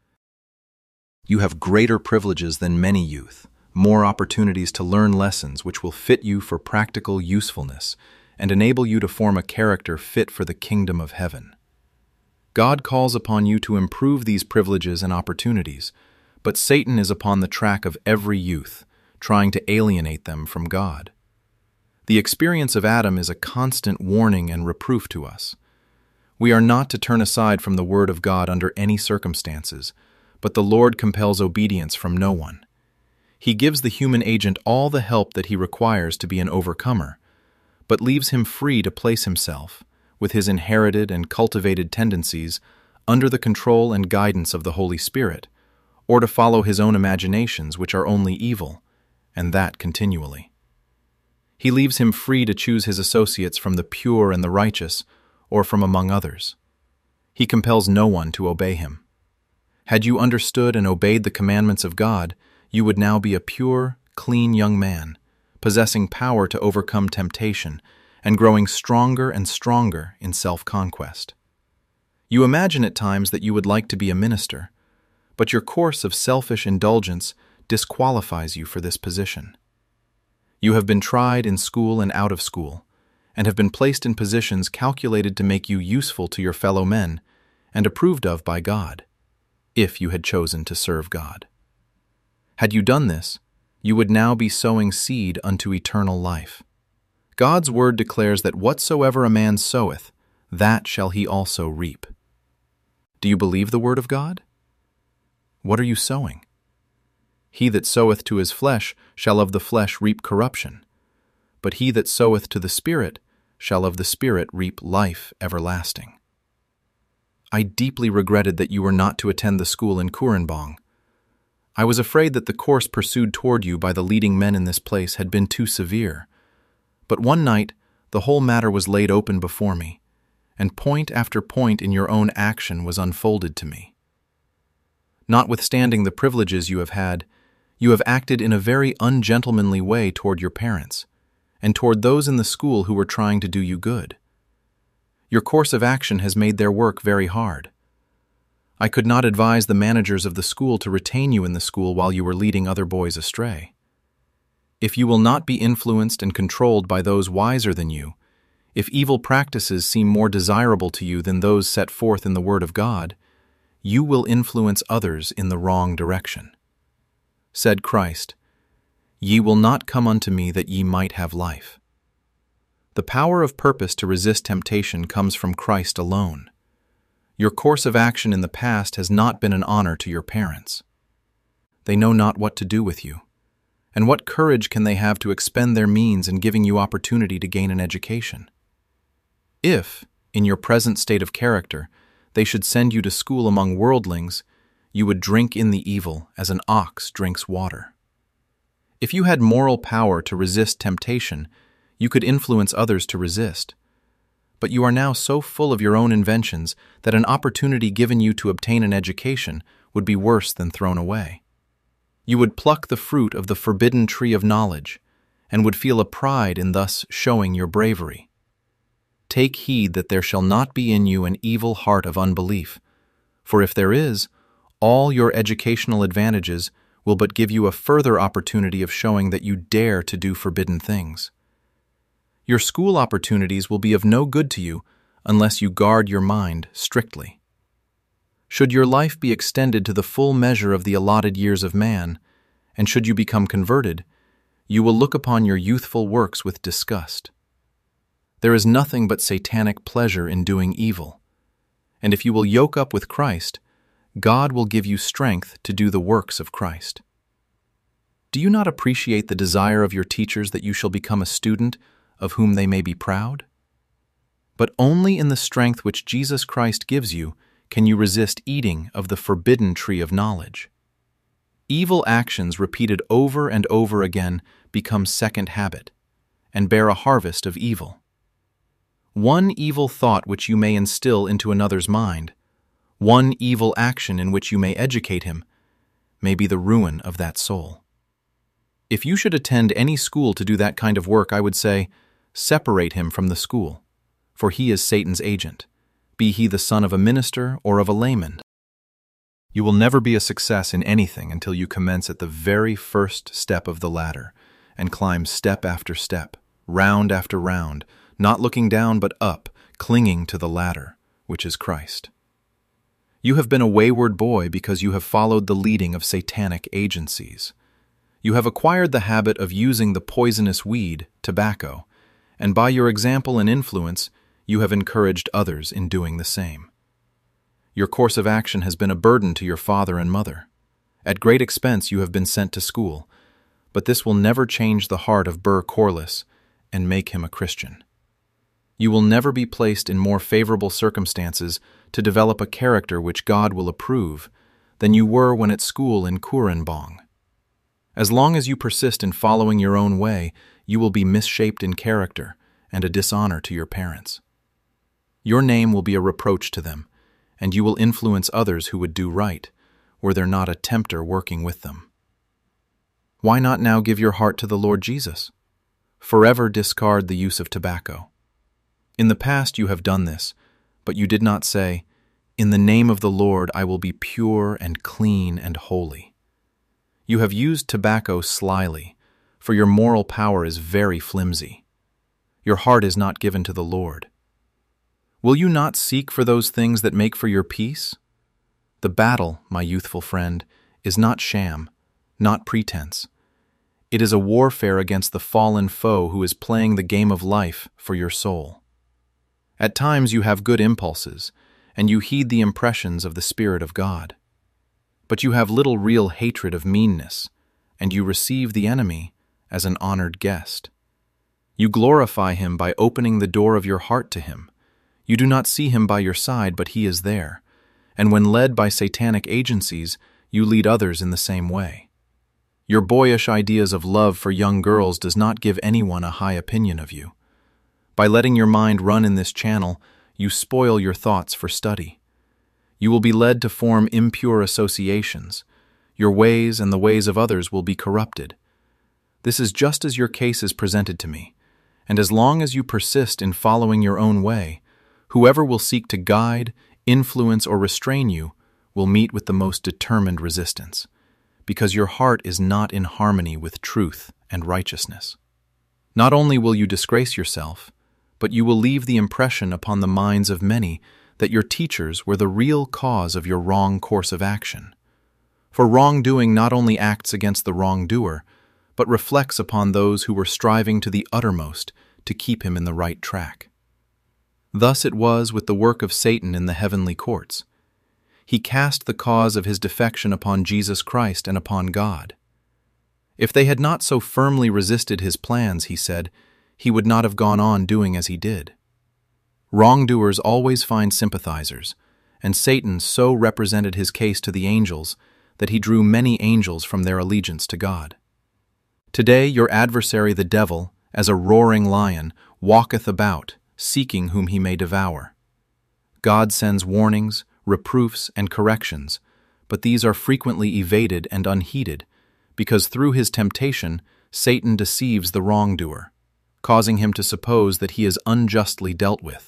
You have greater privileges than many youth, more opportunities to learn lessons which will fit you for practical usefulness and enable you to form a character fit for the kingdom of heaven. God calls upon you to improve these privileges and opportunities, but Satan is upon the track of every youth, trying to alienate them from God. The experience of Adam is a constant warning and reproof to us. We are not to turn aside from the word of God under any circumstances, but the Lord compels obedience from no one. He gives the human agent all the help that he requires to be an overcomer, but leaves him free to place himself, with his inherited and cultivated tendencies, under the control and guidance of the Holy Spirit, or to follow his own imaginations, which are only evil, and that continually. He leaves him free to choose his associates from the pure and the righteous, or from among others. He compels no one to obey him. Had you understood and obeyed the commandments of God, you would now be a pure, clean young man, possessing power to overcome temptation, and growing stronger and stronger in self-conquest. You imagine at times that you would like to be a minister, but your course of selfish indulgence disqualifies you for this position. You have been tried in school and out of school, and have been placed in positions calculated to make you useful to your fellow men and approved of by God, if you had chosen to serve God. Had you done this, you would now be sowing seed unto eternal life. God's word declares that whatsoever a man soweth, that shall he also reap. Do you believe the word of God? What are you sowing? He that soweth to his flesh shall of the flesh reap corruption, but he that soweth to the Spirit shall of the Spirit reap life everlasting. I deeply regretted that you were not to attend the school in Kurenbong. I was afraid that the course pursued toward you by the leading men in this place had been too severe. But one night the whole matter was laid open before me, and point after point in your own action was unfolded to me. Notwithstanding the privileges you have acted in a very ungentlemanly way toward your parents, and toward those in the school who were trying to do you good. Your course of action has made their work very hard. I could not advise the managers of the school to retain you in the school while you were leading other boys astray. If you will not be influenced and controlled by those wiser than you, if evil practices seem more desirable to you than those set forth in the Word of God, you will influence others in the wrong direction. Said Christ, "Ye will not come unto me that ye might have life." The power of purpose to resist temptation comes from Christ alone. Your course of action in the past has not been an honor to your parents. They know not what to do with you. And what courage can they have to expend their means in giving you opportunity to gain an education? If, in your present state of character, they should send you to school among worldlings, you would drink in the evil as an ox drinks water. If you had moral power to resist temptation, you could influence others to resist. But you are now so full of your own inventions that an opportunity given you to obtain an education would be worse than thrown away. You would pluck the fruit of the forbidden tree of knowledge, and would feel a pride in thus showing your bravery. Take heed that there shall not be in you an evil heart of unbelief, for if there is, all your educational advantages will but give you a further opportunity of showing that you dare to do forbidden things. Your school opportunities will be of no good to you unless you guard your mind strictly. Should your life be extended to the full measure of the allotted years of man, and should you become converted, you will look upon your youthful works with disgust. There is nothing but satanic pleasure in doing evil, and if you will yoke up with Christ, God will give you strength to do the works of Christ. Do you not appreciate the desire of your teachers that you shall become a student of whom they may be proud? But only in the strength which Jesus Christ gives you can you resist eating of the forbidden tree of knowledge. Evil actions repeated over and over again become second habit, and bear a harvest of evil. One evil thought which you may instill into another's mind, one evil action in which you may educate him, may be the ruin of that soul. If you should attend any school to do that kind of work, I would say, separate him from the school, for he is Satan's agent, be he the son of a minister or of a layman. You will never be a success in anything until you commence at the very first step of the ladder and climb step after step, round after round, not looking down but up, clinging to the ladder, which is Christ. You have been a wayward boy because you have followed the leading of satanic agencies. You have acquired the habit of using the poisonous weed, tobacco, and by your example and influence, you have encouraged others in doing the same. Your course of action has been a burden to your father and mother. At great expense you have been sent to school, but this will never change the heart of Burr Corliss and make him a Christian. You will never be placed in more favorable circumstances to develop a character which God will approve than you were when at school in Kurenbong. As long as you persist in following your own way, you will be misshaped in character and a dishonor to your parents. Your name will be a reproach to them, and you will influence others who would do right, were there not a tempter working with them. Why not now give your heart to the Lord Jesus? Forever discard the use of tobacco. In the past you have done this, but you did not say, "In the name of the Lord I will be pure and clean and holy." You have used tobacco slyly, for your moral power is very flimsy. Your heart is not given to the Lord. Will you not seek for those things that make for your peace? The battle, my youthful friend, is not sham, not pretense. It is a warfare against the fallen foe who is playing the game of life for your soul. At times you have good impulses, and you heed the impressions of the Spirit of God. But you have little real hatred of meanness, and you receive the enemy as an honored guest. You glorify him by opening the door of your heart to him. You do not see him by your side, but he is there, and when led by satanic agencies, you lead others in the same way. Your boyish ideas of love for young girls does not give anyone a high opinion of you. By letting your mind run in this channel, you spoil your thoughts for study. You will be led to form impure associations. Your ways and the ways of others will be corrupted. This is just as your case is presented to me, and as long as you persist in following your own way, whoever will seek to guide, influence, or restrain you will meet with the most determined resistance, because your heart is not in harmony with truth and righteousness. Not only will you disgrace yourself, but you will leave the impression upon the minds of many that your teachers were the real cause of your wrong course of action. For wrongdoing not only acts against the wrongdoer, but reflects upon those who were striving to the uttermost to keep him in the right track. Thus it was with the work of Satan in the heavenly courts. He cast the cause of his defection upon Jesus Christ and upon God. If they had not so firmly resisted his plans, he said, he would not have gone on doing as he did. Wrongdoers always find sympathizers, and Satan so represented his case to the angels that he drew many angels from their allegiance to God. Today your adversary the devil, as a roaring lion, walketh about, seeking whom he may devour. God sends warnings, reproofs, and corrections, but these are frequently evaded and unheeded, because through his temptation Satan deceives the wrongdoer, causing him to suppose that he is unjustly dealt with.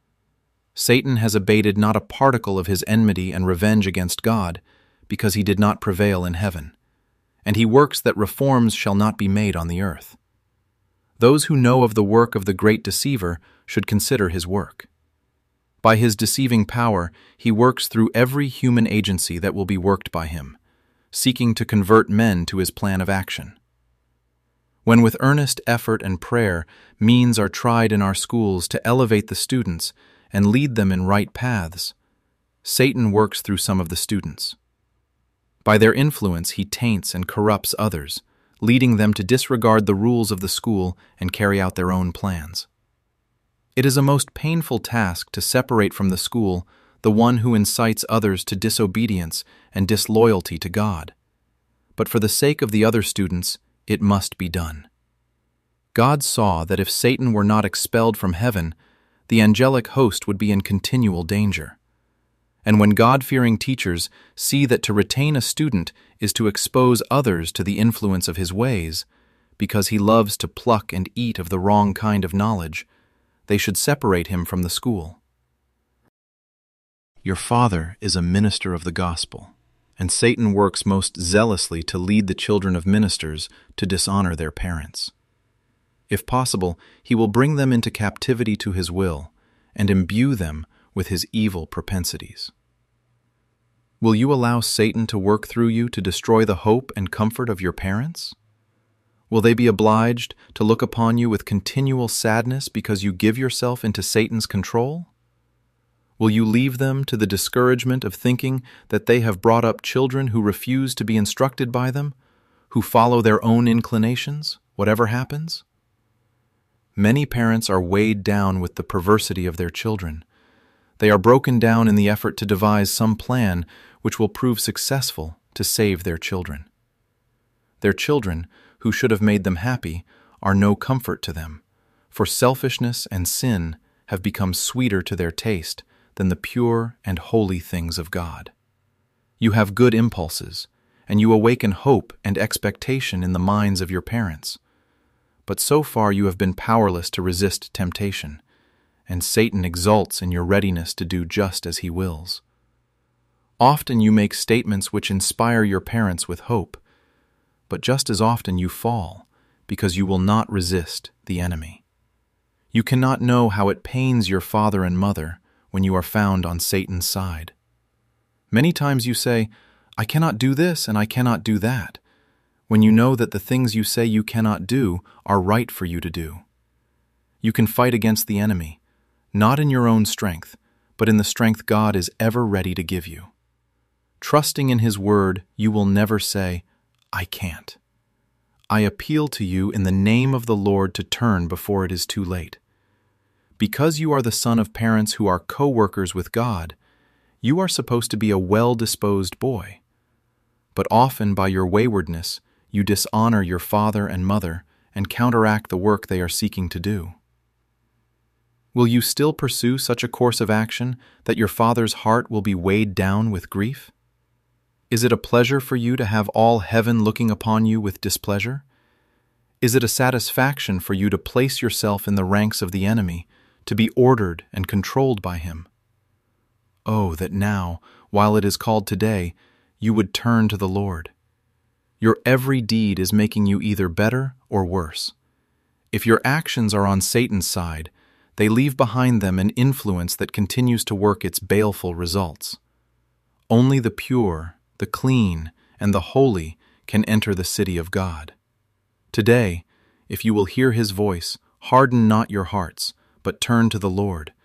Satan has abated not a particle of his enmity and revenge against God, because he did not prevail in heaven, and he works that reforms shall not be made on the earth. Those who know of the work of the great deceiver should consider his work. By his deceiving power, he works through every human agency that will be worked by him, seeking to convert men to his plan of action. When with earnest effort and prayer means are tried in our schools to elevate the students and lead them in right paths, Satan works through some of the students. By their influence he taints and corrupts others, leading them to disregard the rules of the school and carry out their own plans. It is a most painful task to separate from the school the one who incites others to disobedience and disloyalty to God. But for the sake of the other students, it must be done. God saw that if Satan were not expelled from heaven, the angelic host would be in continual danger. And when God-fearing teachers see that to retain a student is to expose others to the influence of his ways, because he loves to pluck and eat of the wrong kind of knowledge, they should separate him from the school. Your father is a minister of the gospel, and Satan works most zealously to lead the children of ministers to dishonor their parents. If possible, he will bring them into captivity to his will and imbue them with his evil propensities. Will you allow Satan to work through you to destroy the hope and comfort of your parents? Will they be obliged to look upon you with continual sadness because you give yourself into Satan's control? Will you leave them to the discouragement of thinking that they have brought up children who refuse to be instructed by them, who follow their own inclinations, whatever happens? Many parents are weighed down with the perversity of their children. They are broken down in the effort to devise some plan which will prove successful to save their children. Their children, who should have made them happy, are no comfort to them, for selfishness and sin have become sweeter to their taste than the pure and holy things of God. You have good impulses, and you awaken hope and expectation in the minds of your parents. But so far you have been powerless to resist temptation, and Satan exults in your readiness to do just as he wills. Often you make statements which inspire your parents with hope, but just as often you fall, because you will not resist the enemy. You cannot know how it pains your father and mother when you are found on Satan's side. Many times you say, "I cannot do this and I cannot do that," when you know that the things you say you cannot do are right for you to do. You can fight against the enemy, not in your own strength, but in the strength God is ever ready to give you. Trusting in His word, you will never say, "I can't." I appeal to you in the name of the Lord to turn before it is too late. Because you are the son of parents who are co-workers with God, you are supposed to be a well-disposed boy. But often by your waywardness, you dishonor your father and mother and counteract the work they are seeking to do. Will you still pursue such a course of action that your father's heart will be weighed down with grief? Is it a pleasure for you to have all heaven looking upon you with displeasure? Is it a satisfaction for you to place yourself in the ranks of the enemy, to be ordered and controlled by him? Oh, that now, while it is called today, you would turn to the Lord. Your every deed is making you either better or worse. If your actions are on Satan's side, they leave behind them an influence that continues to work its baleful results. Only the pure, the clean, and the holy can enter the city of God. Today, if you will hear His voice, harden not your hearts, but turn to the Lord.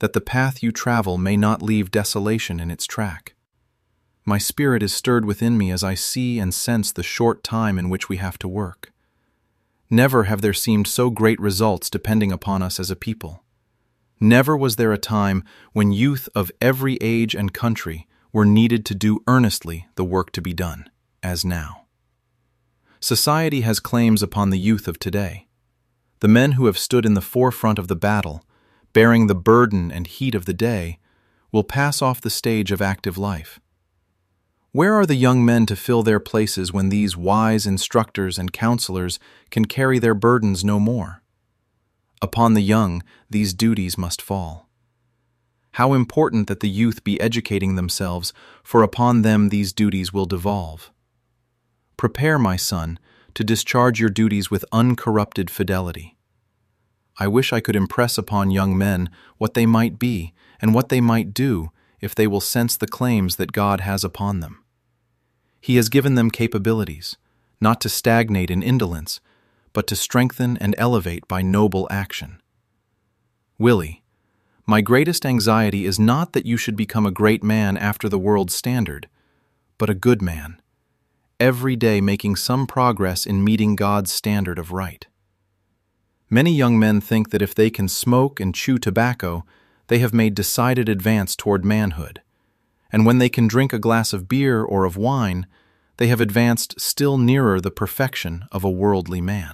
that the path you travel may not leave desolation in its track. My spirit is stirred within me as I see and sense the short time in which we have to work. Never have there seemed so great results depending upon us as a people. Never was there a time when youth of every age and country were needed to do earnestly the work to be done, as now. Society has claims upon the youth of today. The men who have stood in the forefront of the battle, bearing the burden and heat of the day, will pass off the stage of active life. Where are the young men to fill their places when these wise instructors and counselors can carry their burdens no more? Upon the young, these duties must fall. How important that the youth be educating themselves, for upon them these duties will devolve. Prepare, my son, to discharge your duties with uncorrupted fidelity. I wish I could impress upon young men what they might be and what they might do if they will sense the claims that God has upon them. He has given them capabilities, not to stagnate in indolence, but to strengthen and elevate by noble action. Willie, my greatest anxiety is not that you should become a great man after the world's standard, but a good man, every day making some progress in meeting God's standard of right. Many young men think that if they can smoke and chew tobacco, they have made decided advance toward manhood, and when they can drink a glass of beer or of wine, they have advanced still nearer the perfection of a worldly man.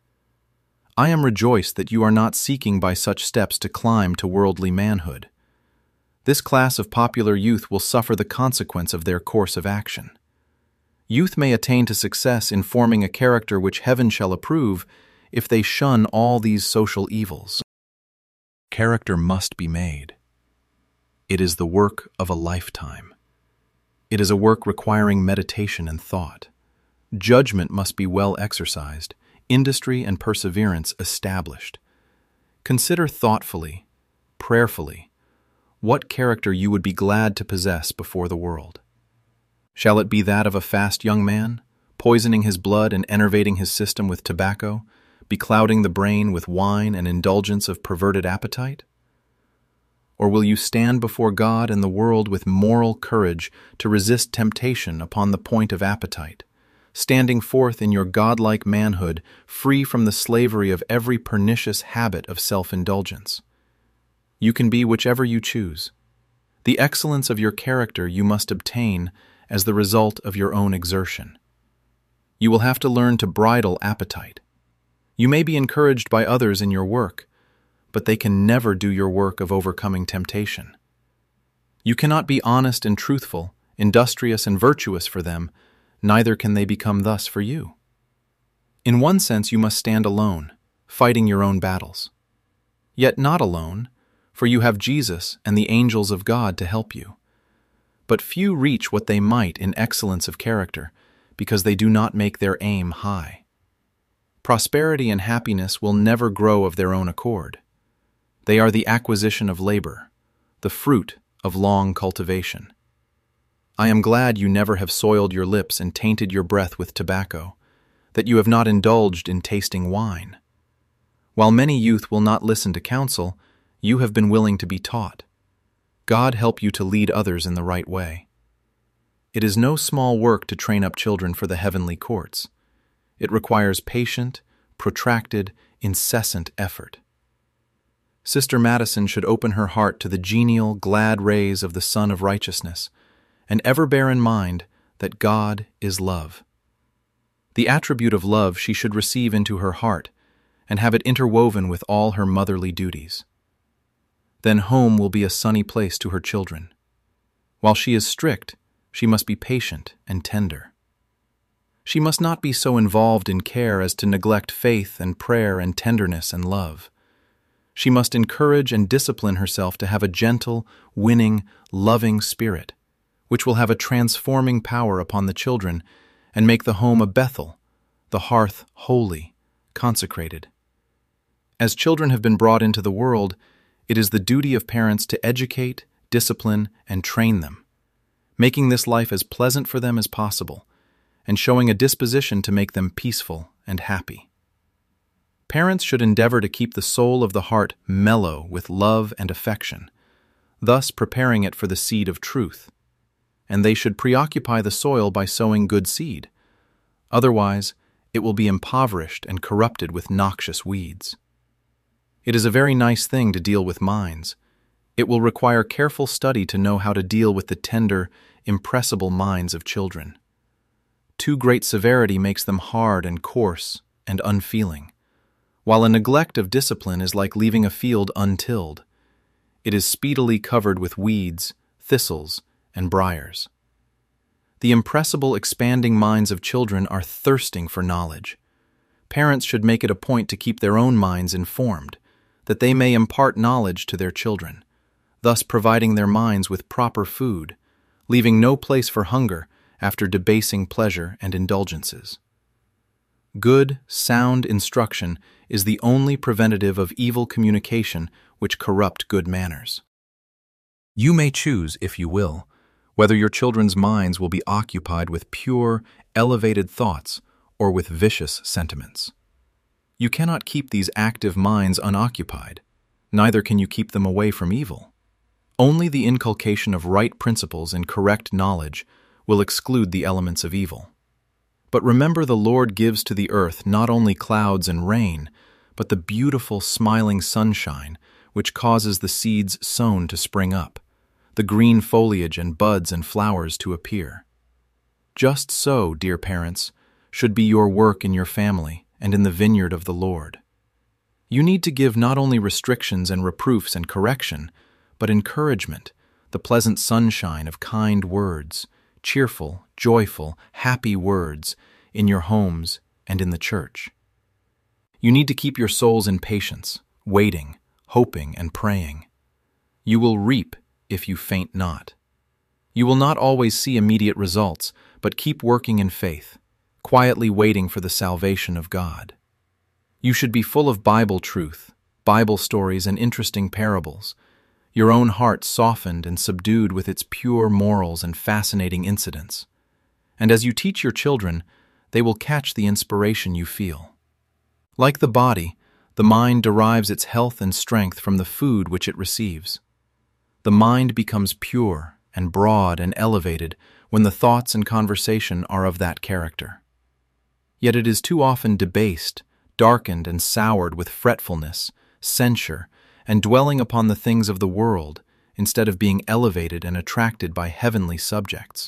I am rejoiced that you are not seeking by such steps to climb to worldly manhood. This class of popular youth will suffer the consequence of their course of action. Youth may attain to success in forming a character which heaven shall approve if they shun all these social evils. Character must be made. It is the work of a lifetime. It is a work requiring meditation and thought. Judgment must be well exercised, industry and perseverance established. Consider thoughtfully, prayerfully, what character you would be glad to possess before the world. Shall it be that of a fast young man, poisoning his blood and enervating his system with tobacco, beclouding the brain with wine and indulgence of perverted appetite? Or will you stand before God and the world with moral courage to resist temptation upon the point of appetite, standing forth in your godlike manhood, free from the slavery of every pernicious habit of self-indulgence? You can be whichever you choose. The excellence of your character you must obtain as the result of your own exertion. You will have to learn to bridle appetite. You may be encouraged by others in your work, but they can never do your work of overcoming temptation. You cannot be honest and truthful, industrious and virtuous for them, neither can they become thus for you. In one sense you must stand alone, fighting your own battles. Yet not alone, for you have Jesus and the angels of God to help you. But few reach what they might in excellence of character, because they do not make their aim high. Prosperity and happiness will never grow of their own accord. They are the acquisition of labor, the fruit of long cultivation. I am glad you never have soiled your lips and tainted your breath with tobacco, that you have not indulged in tasting wine. While many youth will not listen to counsel, you have been willing to be taught. God help you to lead others in the right way. It is no small work to train up children for the heavenly courts. It requires patient, protracted, incessant effort. Sister Madison should open her heart to the genial, glad rays of the Sun of Righteousness, and ever bear in mind that God is love. The attribute of love she should receive into her heart and have it interwoven with all her motherly duties. Then home will be a sunny place to her children. While she is strict, she must be patient and tender. She must not be so involved in care as to neglect faith and prayer and tenderness and love. She must encourage and discipline herself to have a gentle, winning, loving spirit, which will have a transforming power upon the children and make the home a Bethel, the hearth holy, consecrated. As children have been brought into the world, it is the duty of parents to educate, discipline, and train them, making this life as pleasant for them as possible, and showing a disposition to make them peaceful and happy. Parents should endeavor to keep the soul of the heart mellow with love and affection, thus preparing it for the seed of truth. And they should preoccupy the soil by sowing good seed. Otherwise, it will be impoverished and corrupted with noxious weeds. It is a very nice thing to deal with minds. It will require careful study to know how to deal with the tender, impressible minds of children. Too great severity makes them hard and coarse and unfeeling, while a neglect of discipline is like leaving a field untilled. It is speedily covered with weeds, thistles, and briars. The impressible, expanding minds of children are thirsting for knowledge. Parents should make it a point to keep their own minds informed, that they may impart knowledge to their children, thus providing their minds with proper food, leaving no place for hunger after debasing pleasure and indulgences. Good, sound instruction is the only preventative of evil communication which corrupt good manners. You may choose, if you will, whether your children's minds will be occupied with pure, elevated thoughts or with vicious sentiments. You cannot keep these active minds unoccupied, neither can you keep them away from evil. Only the inculcation of right principles and correct knowledge will exclude the elements of evil. But remember, the Lord gives to the earth not only clouds and rain, but the beautiful, smiling sunshine, which causes the seeds sown to spring up, the green foliage and buds and flowers to appear. Just so, dear parents, should be your work in your family and in the vineyard of the Lord. You need to give not only restrictions and reproofs and correction, but encouragement, the pleasant sunshine of kind words, cheerful, joyful, happy words in your homes and in the church. You need to keep your souls in patience, waiting, hoping, and praying. You will reap if you faint not. You will not always see immediate results, but keep working in faith, quietly waiting for the salvation of God. You should be full of Bible truth, Bible stories, and interesting parables, your own heart softened and subdued with its pure morals and fascinating incidents. And as you teach your children, they will catch the inspiration you feel. Like the body, the mind derives its health and strength from the food which it receives. The mind becomes pure and broad and elevated when the thoughts and conversation are of that character. Yet it is too often debased, darkened, and soured with fretfulness, censure, and dwelling upon the things of the world instead of being elevated and attracted by heavenly subjects.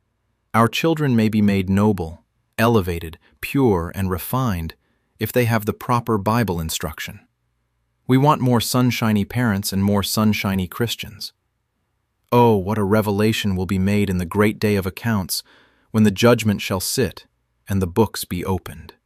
Our children may be made noble, elevated, pure, and refined if they have the proper Bible instruction. We want more sunshiny parents and more sunshiny Christians. Oh, what a revelation will be made in the great day of accounts when the judgment shall sit and the books be opened.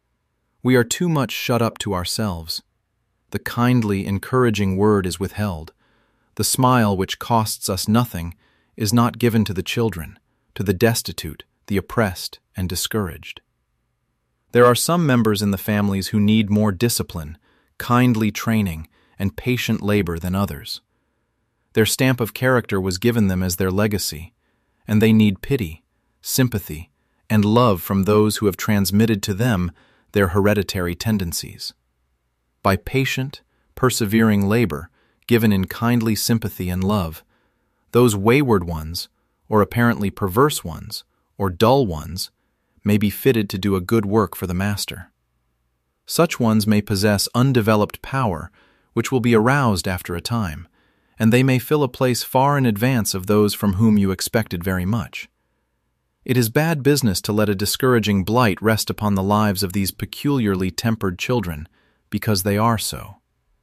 We are too much shut up to ourselves. The kindly, encouraging word is withheld. The smile which costs us nothing is not given to the children, to the destitute, the oppressed, and discouraged. There are some members in the families who need more discipline, kindly training, and patient labor than others. Their stamp of character was given them as their legacy, and they need pity, sympathy, and love from those who have transmitted to them their hereditary tendencies. By patient, persevering labor, given in kindly sympathy and love, those wayward ones, or apparently perverse ones, or dull ones, may be fitted to do a good work for the Master. Such ones may possess undeveloped power, which will be aroused after a time, and they may fill a place far in advance of those from whom you expected very much. It is bad business to let a discouraging blight rest upon the lives of these peculiarly tempered children, because they are so.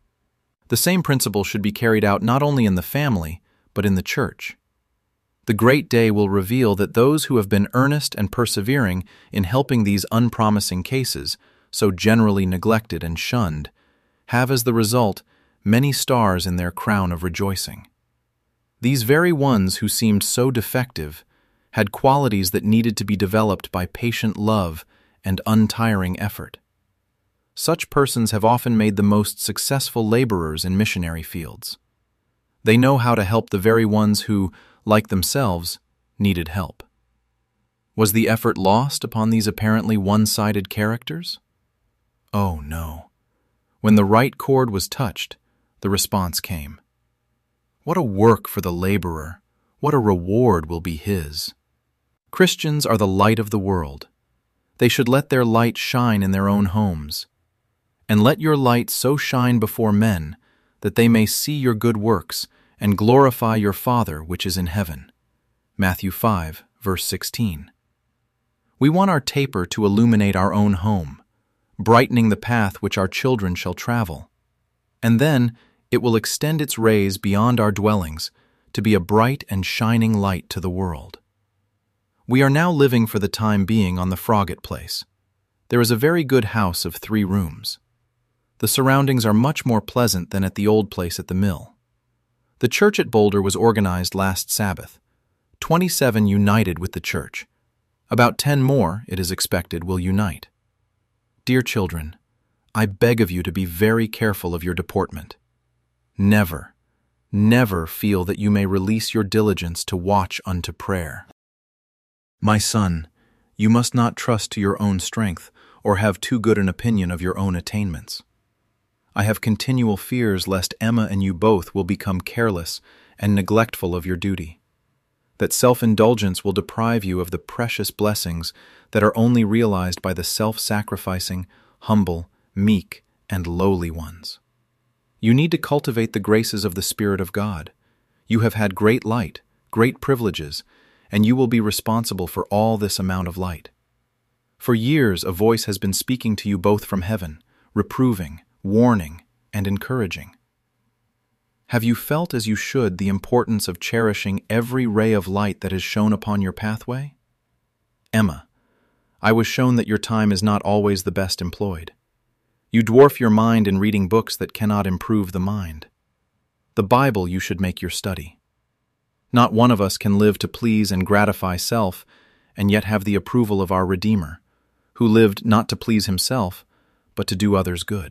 The same principle should be carried out not only in the family, but in the church. The great day will reveal that those who have been earnest and persevering in helping these unpromising cases, so generally neglected and shunned, have as the result many stars in their crown of rejoicing. These very ones who seemed so defective had qualities that needed to be developed by patient love and untiring effort. Such persons have often made the most successful laborers in missionary fields. They know how to help the very ones who, like themselves, needed help. Was the effort lost upon these apparently one-sided characters? Oh, no. When the right chord was touched, the response came. What a work for the laborer! What a reward will be his! Christians are the light of the world. They should let their light shine in their own homes. And let your light so shine before men that they may see your good works and glorify your Father which is in heaven. Matthew 5, verse 16. We want our taper to illuminate our own home, brightening the path which our children shall travel. And then it will extend its rays beyond our dwellings to be a bright and shining light to the world. We are now living for the time being on the Froggatt Place. There is a very good house of 3 rooms. The surroundings are much more pleasant than at the old place at the mill. The church at Boulder was organized last Sabbath. 27 united with the church. About 10 more, it is expected, will unite. Dear children, I beg of you to be very careful of your deportment. Never, never feel that you may release your diligence to watch unto prayer. My son, you must not trust to your own strength or have too good an opinion of your own attainments. I have continual fears lest Emma and you both will become careless and neglectful of your duty, that self-indulgence will deprive you of the precious blessings that are only realized by the self-sacrificing, humble, meek, and lowly ones. You need to cultivate the graces of the Spirit of God. You have had great light, great privileges, and you will be responsible for all this amount of light. For years a voice has been speaking to you both from heaven, reproving, warning, and encouraging. Have you felt as you should the importance of cherishing every ray of light that is shone upon your pathway? Emma, I was shown that your time is not always the best employed. You dwarf your mind in reading books that cannot improve the mind. The Bible you should make your study. Not one of us can live to please and gratify self and yet have the approval of our Redeemer, who lived not to please himself, but to do others good.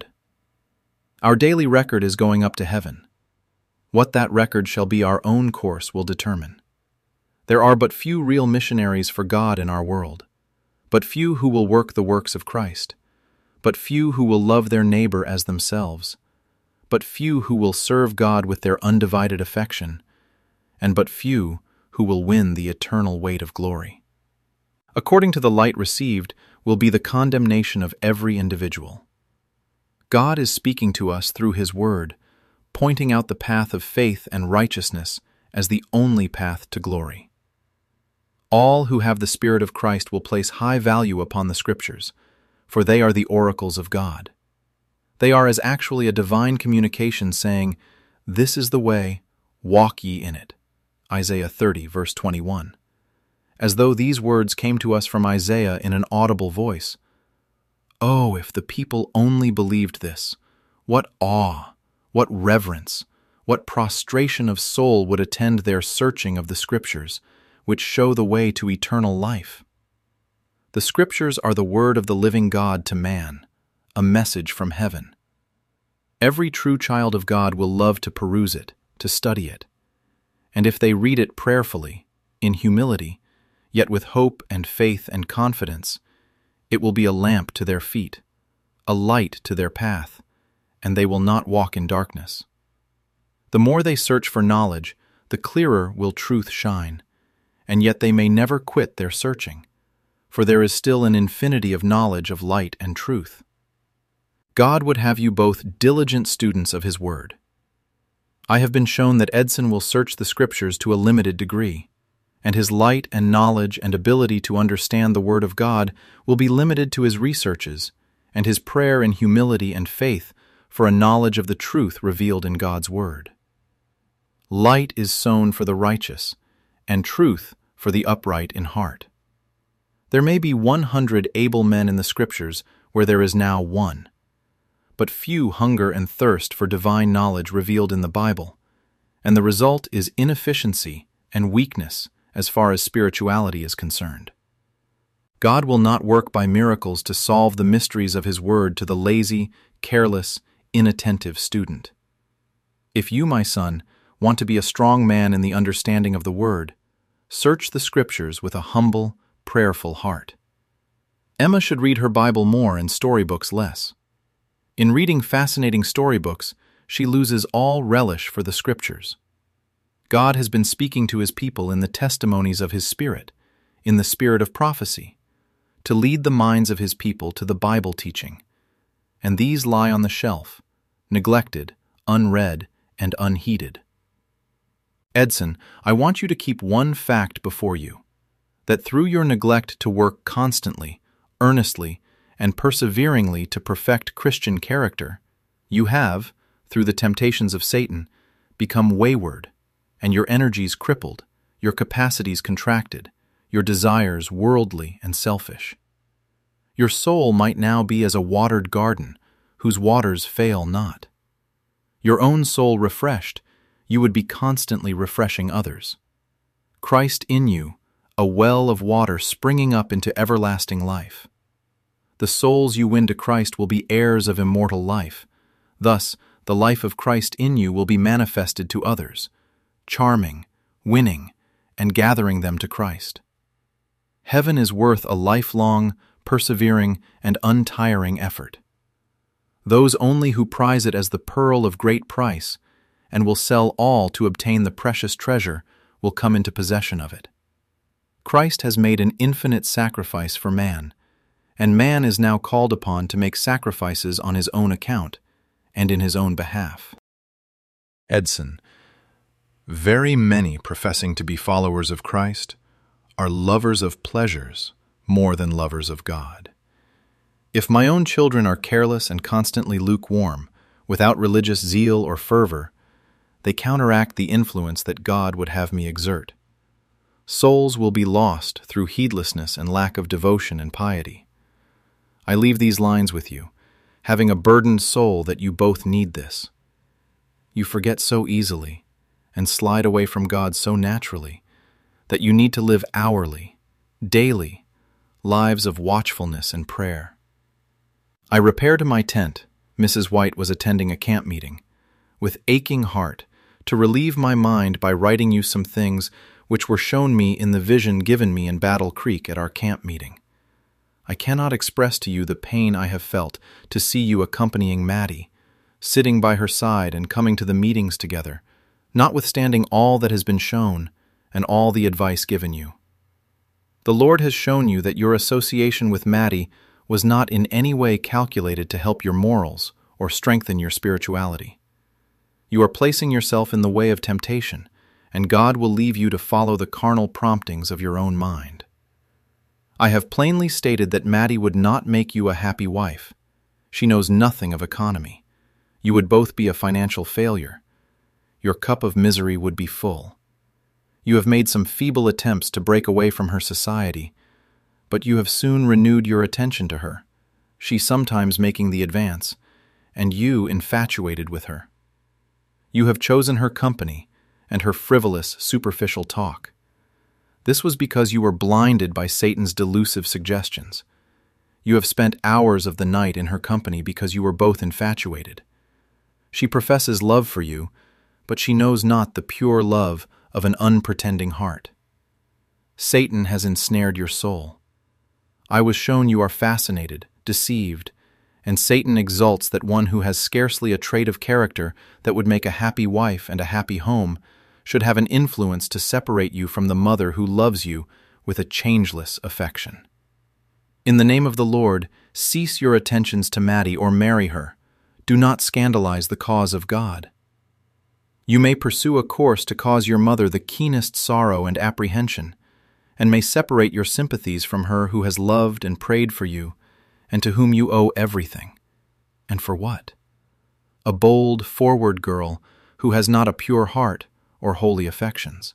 Our daily record is going up to heaven. What that record shall be our own course will determine. There are but few real missionaries for God in our world, but few who will work the works of Christ, but few who will love their neighbor as themselves, but few who will serve God with their undivided affection, and but few who will win the eternal weight of glory. According to the light received will be the condemnation of every individual. God is speaking to us through His Word, pointing out the path of faith and righteousness as the only path to glory. All who have the Spirit of Christ will place high value upon the Scriptures, for they are the oracles of God. They are as actually a divine communication saying, "This is the way, walk ye in it." Isaiah 30, verse 21. As though these words came to us from Isaiah in an audible voice. Oh, if the people only believed this, what awe, what reverence, what prostration of soul would attend their searching of the Scriptures, which show the way to eternal life. The Scriptures are the word of the living God to man, a message from heaven. Every true child of God will love to peruse it, to study it. And if they read it prayerfully, in humility, yet with hope and faith and confidence, it will be a lamp to their feet, a light to their path, and they will not walk in darkness. The more they search for knowledge, the clearer will truth shine, and yet they may never quit their searching, for there is still an infinity of knowledge of light and truth. God would have you both diligent students of His Word. I have been shown that Edson will search the Scriptures to a limited degree, and his light and knowledge and ability to understand the Word of God will be limited to his researches and his prayer in humility and faith for a knowledge of the truth revealed in God's Word. Light is sown for the righteous, and truth for the upright in heart. There may be 100 able men in the Scriptures where there is now one, but few hunger and thirst for divine knowledge revealed in the Bible, and the result is inefficiency and weakness as far as spirituality is concerned. God will not work by miracles to solve the mysteries of His Word to the lazy, careless, inattentive student. If you, my son, want to be a strong man in the understanding of the Word, search the Scriptures with a humble, prayerful heart. Emma should read her Bible more and storybooks less. In reading fascinating storybooks, she loses all relish for the Scriptures. God has been speaking to his people in the testimonies of his Spirit, in the spirit of prophecy, to lead the minds of his people to the Bible teaching. And these lie on the shelf, neglected, unread, and unheeded. Edson, I want you to keep one fact before you, that through your neglect to work constantly, earnestly, and perseveringly to perfect Christian character, you have, through the temptations of Satan, become wayward, and your energies crippled, your capacities contracted, your desires worldly and selfish. Your soul might now be as a watered garden, whose waters fail not. Your own soul refreshed, you would be constantly refreshing others. Christ in you, a well of water springing up into everlasting life. The souls you win to Christ will be heirs of immortal life. Thus, the life of Christ in you will be manifested to others, charming, winning, and gathering them to Christ. Heaven is worth a lifelong, persevering, and untiring effort. Those only who prize it as the pearl of great price and will sell all to obtain the precious treasure will come into possession of it. Christ has made an infinite sacrifice for man, and man is now called upon to make sacrifices on his own account and in his own behalf. Edson, very many professing to be followers of Christ are lovers of pleasures more than lovers of God. If my own children are careless and constantly lukewarm, without religious zeal or fervor, they counteract the influence that God would have me exert. Souls will be lost through heedlessness and lack of devotion and piety. I leave these lines with you, having a burdened soul that you both need this. You forget so easily and slide away from God so naturally that you need to live hourly, daily, lives of watchfulness and prayer. I repair to my tent. Mrs. White was attending a camp meeting, with aching heart, to relieve my mind by writing you some things which were shown me in the vision given me in Battle Creek at our camp meeting. I cannot express to you the pain I have felt to see you accompanying Maddie, sitting by her side and coming to the meetings together, notwithstanding all that has been shown and all the advice given you. The Lord has shown you that your association with Maddie was not in any way calculated to help your morals or strengthen your spirituality. You are placing yourself in the way of temptation, and God will leave you to follow the carnal promptings of your own mind. I have plainly stated that Maddie would not make you a happy wife. She knows nothing of economy. You would both be a financial failure. Your cup of misery would be full. You have made some feeble attempts to break away from her society, but you have soon renewed your attention to her, she sometimes making the advance, and you infatuated with her. You have chosen her company and her frivolous, superficial talk. This was because you were blinded by Satan's delusive suggestions. You have spent hours of the night in her company because you were both infatuated. She professes love for you, but she knows not the pure love of an unpretending heart. Satan has ensnared your soul. I was shown you are fascinated, deceived, and Satan exults that one who has scarcely a trait of character that would make a happy wife and a happy home should have an influence to separate you from the mother who loves you with a changeless affection. In the name of the Lord, cease your attentions to Maddie or marry her. Do not scandalize the cause of God. You may pursue a course to cause your mother the keenest sorrow and apprehension, and may separate your sympathies from her who has loved and prayed for you, and to whom you owe everything. And for what? A bold, forward girl who has not a pure heart or holy affections.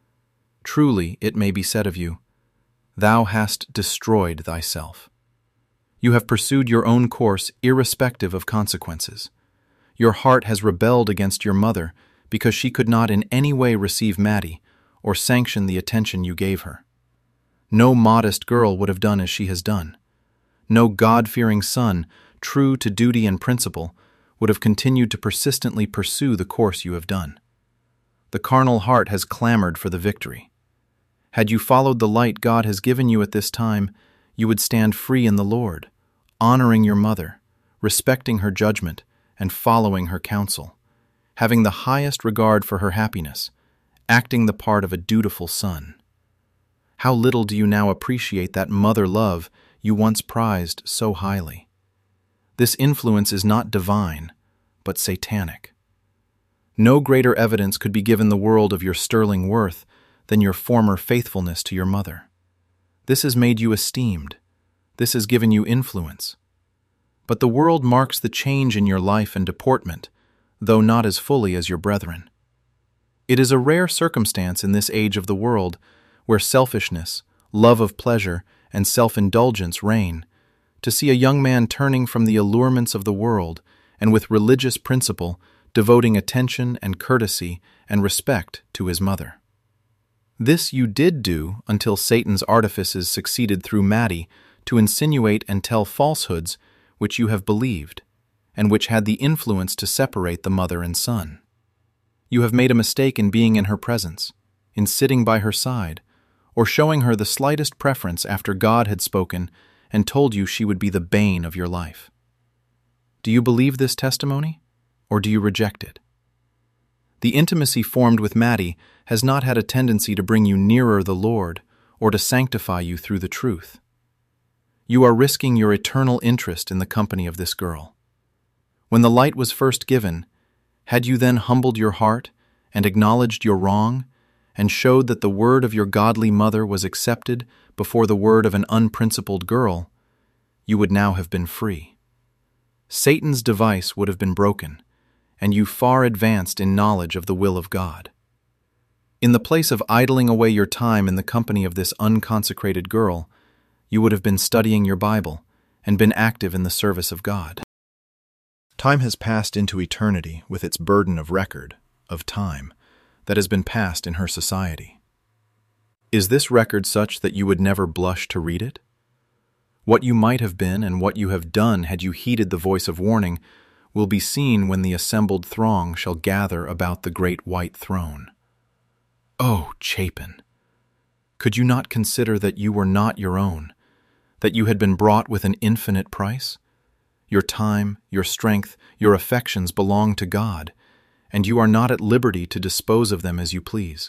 Truly, it may be said of you, thou hast destroyed thyself. You have pursued your own course irrespective of consequences. Your heart has rebelled against your mother because she could not in any way receive Maddie or sanction the attention you gave her. No modest girl would have done as she has done. No God-fearing son, true to duty and principle, would have continued to persistently pursue the course you have done. The carnal heart has clamored for the victory. Had you followed the light God has given you at this time, you would stand free in the Lord, honoring your mother, respecting her judgment, and following her counsel, having the highest regard for her happiness, acting the part of a dutiful son. How little do you now appreciate that mother love you once prized so highly? This influence is not divine, but satanic. No greater evidence could be given the world of your sterling worth than your former faithfulness to your mother. This has made you esteemed. This has given you influence. But the world marks the change in your life and deportment, though not as fully as your brethren. It is a rare circumstance in this age of the world where selfishness, love of pleasure, and self-indulgence reign, to see a young man turning from the allurements of the world and with religious principle devoting attention and courtesy and respect to his mother. This you did do until Satan's artifices succeeded through Maddie to insinuate and tell falsehoods which you have believed, and which had the influence to separate the mother and son. You have made a mistake in being in her presence, in sitting by her side, or showing her the slightest preference after God had spoken and told you she would be the bane of your life. Do you believe this testimony, or do you reject it? The intimacy formed with Maddie has not had a tendency to bring you nearer the Lord or to sanctify you through the truth. You are risking your eternal interest in the company of this girl. When the light was first given, had you then humbled your heart and acknowledged your wrong and showed that the word of your godly mother was accepted before the word of an unprincipled girl, you would now have been free. Satan's device would have been broken, and you far advanced in knowledge of the will of God. In the place of idling away your time in the company of this unconsecrated girl, you would have been studying your Bible and been active in the service of God. Time has passed into eternity with its burden of record, of time, that has been passed in her society. Is this record such that you would never blush to read it? What you might have been and what you have done had you heeded the voice of warning will be seen when the assembled throng shall gather about the great white throne. Oh, Chapin! Could you not consider that you were not your own, that you had been bought with an infinite price? Your time, your strength, your affections belong to God, and you are not at liberty to dispose of them as you please.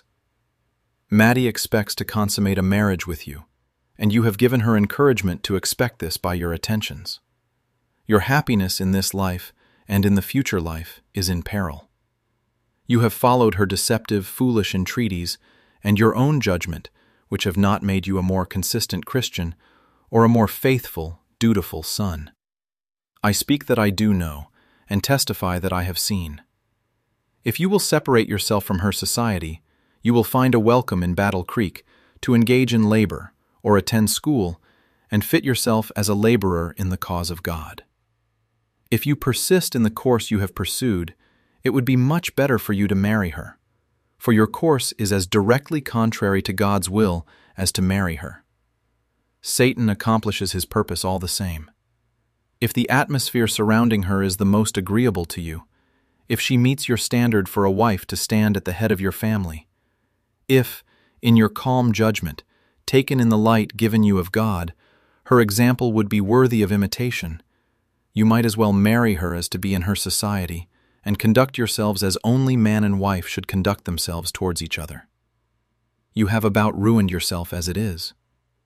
Maddie expects to consummate a marriage with you, and you have given her encouragement to expect this by your attentions. Your happiness in this life and in the future life is in peril. You have followed her deceptive, foolish entreaties and your own judgment, which have not made you a more consistent Christian or a more faithful, dutiful son. I speak that I do know, and testify that I have seen. If you will separate yourself from her society, you will find a welcome in Battle Creek to engage in labor or attend school and fit yourself as a laborer in the cause of God. If you persist in the course you have pursued, it would be much better for you to marry her, for your course is as directly contrary to God's will as to marry her. Satan accomplishes his purpose all the same. If the atmosphere surrounding her is the most agreeable to you, if she meets your standard for a wife to stand at the head of your family, if, in your calm judgment, taken in the light given you of God, her example would be worthy of imitation, you might as well marry her as to be in her society, and conduct yourselves as only man and wife should conduct themselves towards each other. You have about ruined yourself as it is.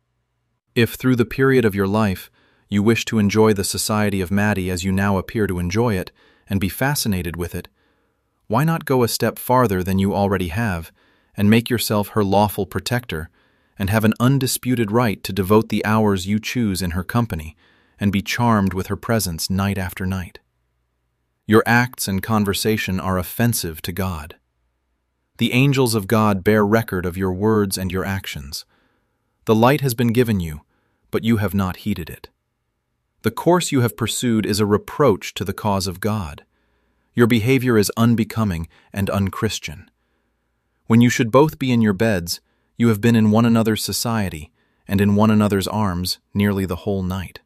If through the period of your life you wish to enjoy the society of Maddie as you now appear to enjoy it, and be fascinated with it, why not go a step farther than you already have, and make yourself her lawful protector, and have an undisputed right to devote the hours you choose in her company, and be charmed with her presence night after night? Your acts and conversation are offensive to God. The angels of God bear record of your words and your actions. The light has been given you, but you have not heeded it. The course you have pursued is a reproach to the cause of God. Your behavior is unbecoming and unchristian. When you should both be in your beds, you have been in one another's society and in one another's arms nearly the whole night.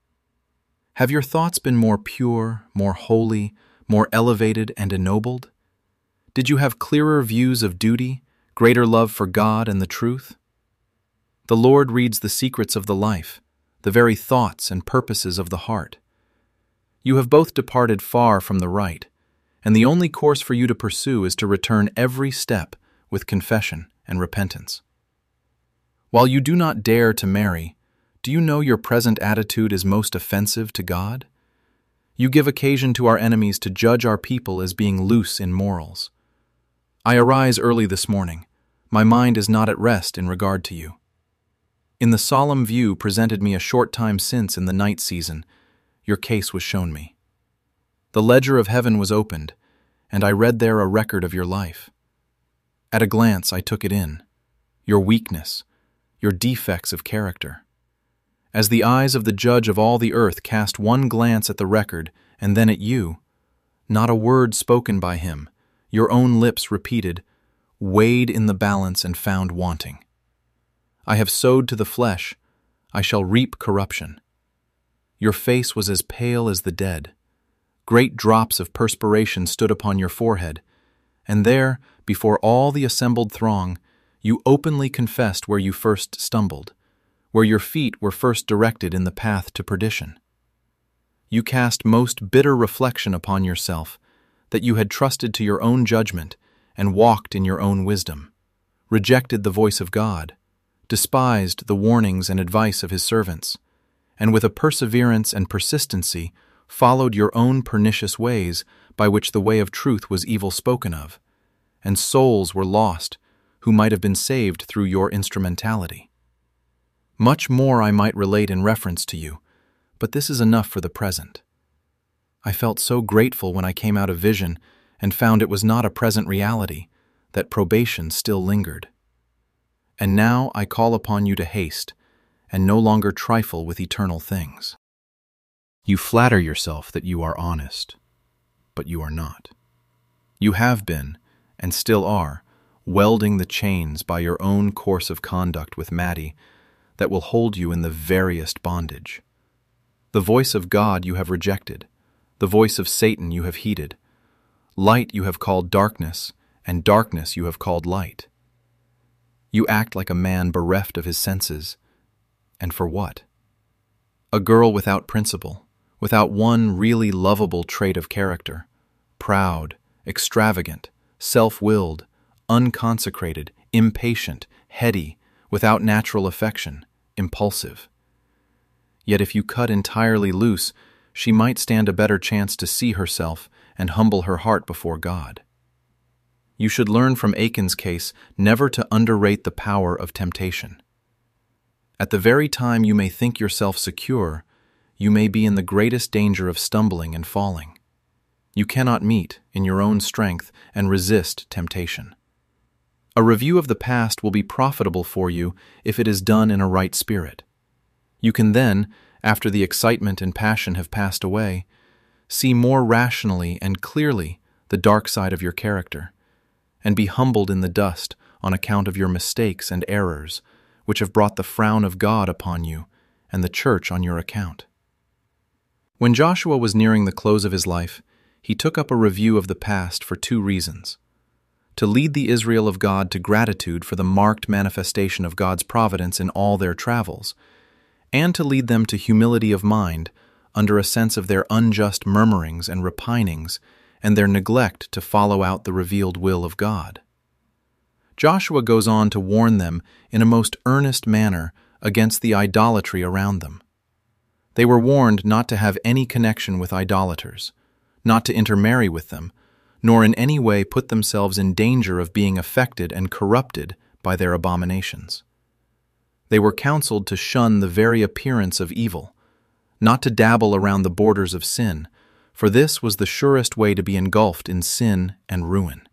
Have your thoughts been more pure, more holy, more elevated and ennobled? Did you have clearer views of duty, greater love for God and the truth? The Lord reads the secrets of the life, the very thoughts and purposes of the heart. You have both departed far from the right, and the only course for you to pursue is to return every step with confession and repentance. While you do not dare to marry, do you know your present attitude is most offensive to God? You give occasion to our enemies to judge our people as being loose in morals. I arise early this morning. My mind is not at rest in regard to you. In the solemn view presented me a short time since in the night season, your case was shown me. The ledger of heaven was opened, and I read there a record of your life. At a glance I took it in, your weakness, your defects of character. As the eyes of the judge of all the earth cast one glance at the record and then at you, not a word spoken by him, your own lips repeated, weighed in the balance and found wanting. I have sowed to the flesh, I shall reap corruption. Your face was as pale as the dead. Great drops of perspiration stood upon your forehead, and there, before all the assembled throng, you openly confessed where you first stumbled, where your feet were first directed in the path to perdition. You cast most bitter reflection upon yourself, that you had trusted to your own judgment and walked in your own wisdom, rejected the voice of God, despised the warnings and advice of his servants, and with a perseverance and persistency followed your own pernicious ways by which the way of truth was evil spoken of, and souls were lost who might have been saved through your instrumentality. Much more I might relate in reference to you, but this is enough for the present. I felt so grateful when I came out of vision and found it was not a present reality, that probation still lingered. And now I call upon you to haste, and no longer trifle with eternal things. You flatter yourself that you are honest, but you are not. You have been, and still are, welding the chains by your own course of conduct with Maddie that will hold you in the veriest bondage. The voice of God you have rejected, the voice of Satan you have heeded. Light you have called darkness, and darkness you have called light. You act like a man bereft of his senses. And for what? A girl without principle, without one really lovable trait of character, proud, extravagant, self-willed, unconsecrated, impatient, heady, without natural affection, impulsive. Yet if you cut entirely loose, she might stand a better chance to see herself and humble her heart before God. You should learn from Achan's case never to underrate the power of temptation. At the very time you may think yourself secure, you may be in the greatest danger of stumbling and falling. You cannot meet, in your own strength, and resist temptation. A review of the past will be profitable for you if it is done in a right spirit. You can then, after the excitement and passion have passed away, see more rationally and clearly the dark side of your character, and be humbled in the dust on account of your mistakes and errors, which have brought the frown of God upon you and the church on your account. When Joshua was nearing the close of his life, he took up a review of the past for two reasons: to lead the Israel of God to gratitude for the marked manifestation of God's providence in all their travels, and to lead them to humility of mind under a sense of their unjust murmurings and repinings and their neglect to follow out the revealed will of God. Joshua goes on to warn them in a most earnest manner against the idolatry around them. They were warned not to have any connection with idolaters, not to intermarry with them, nor in any way put themselves in danger of being affected and corrupted by their abominations. They were counseled to shun the very appearance of evil, not to dabble around the borders of sin, for this was the surest way to be engulfed in sin and ruin.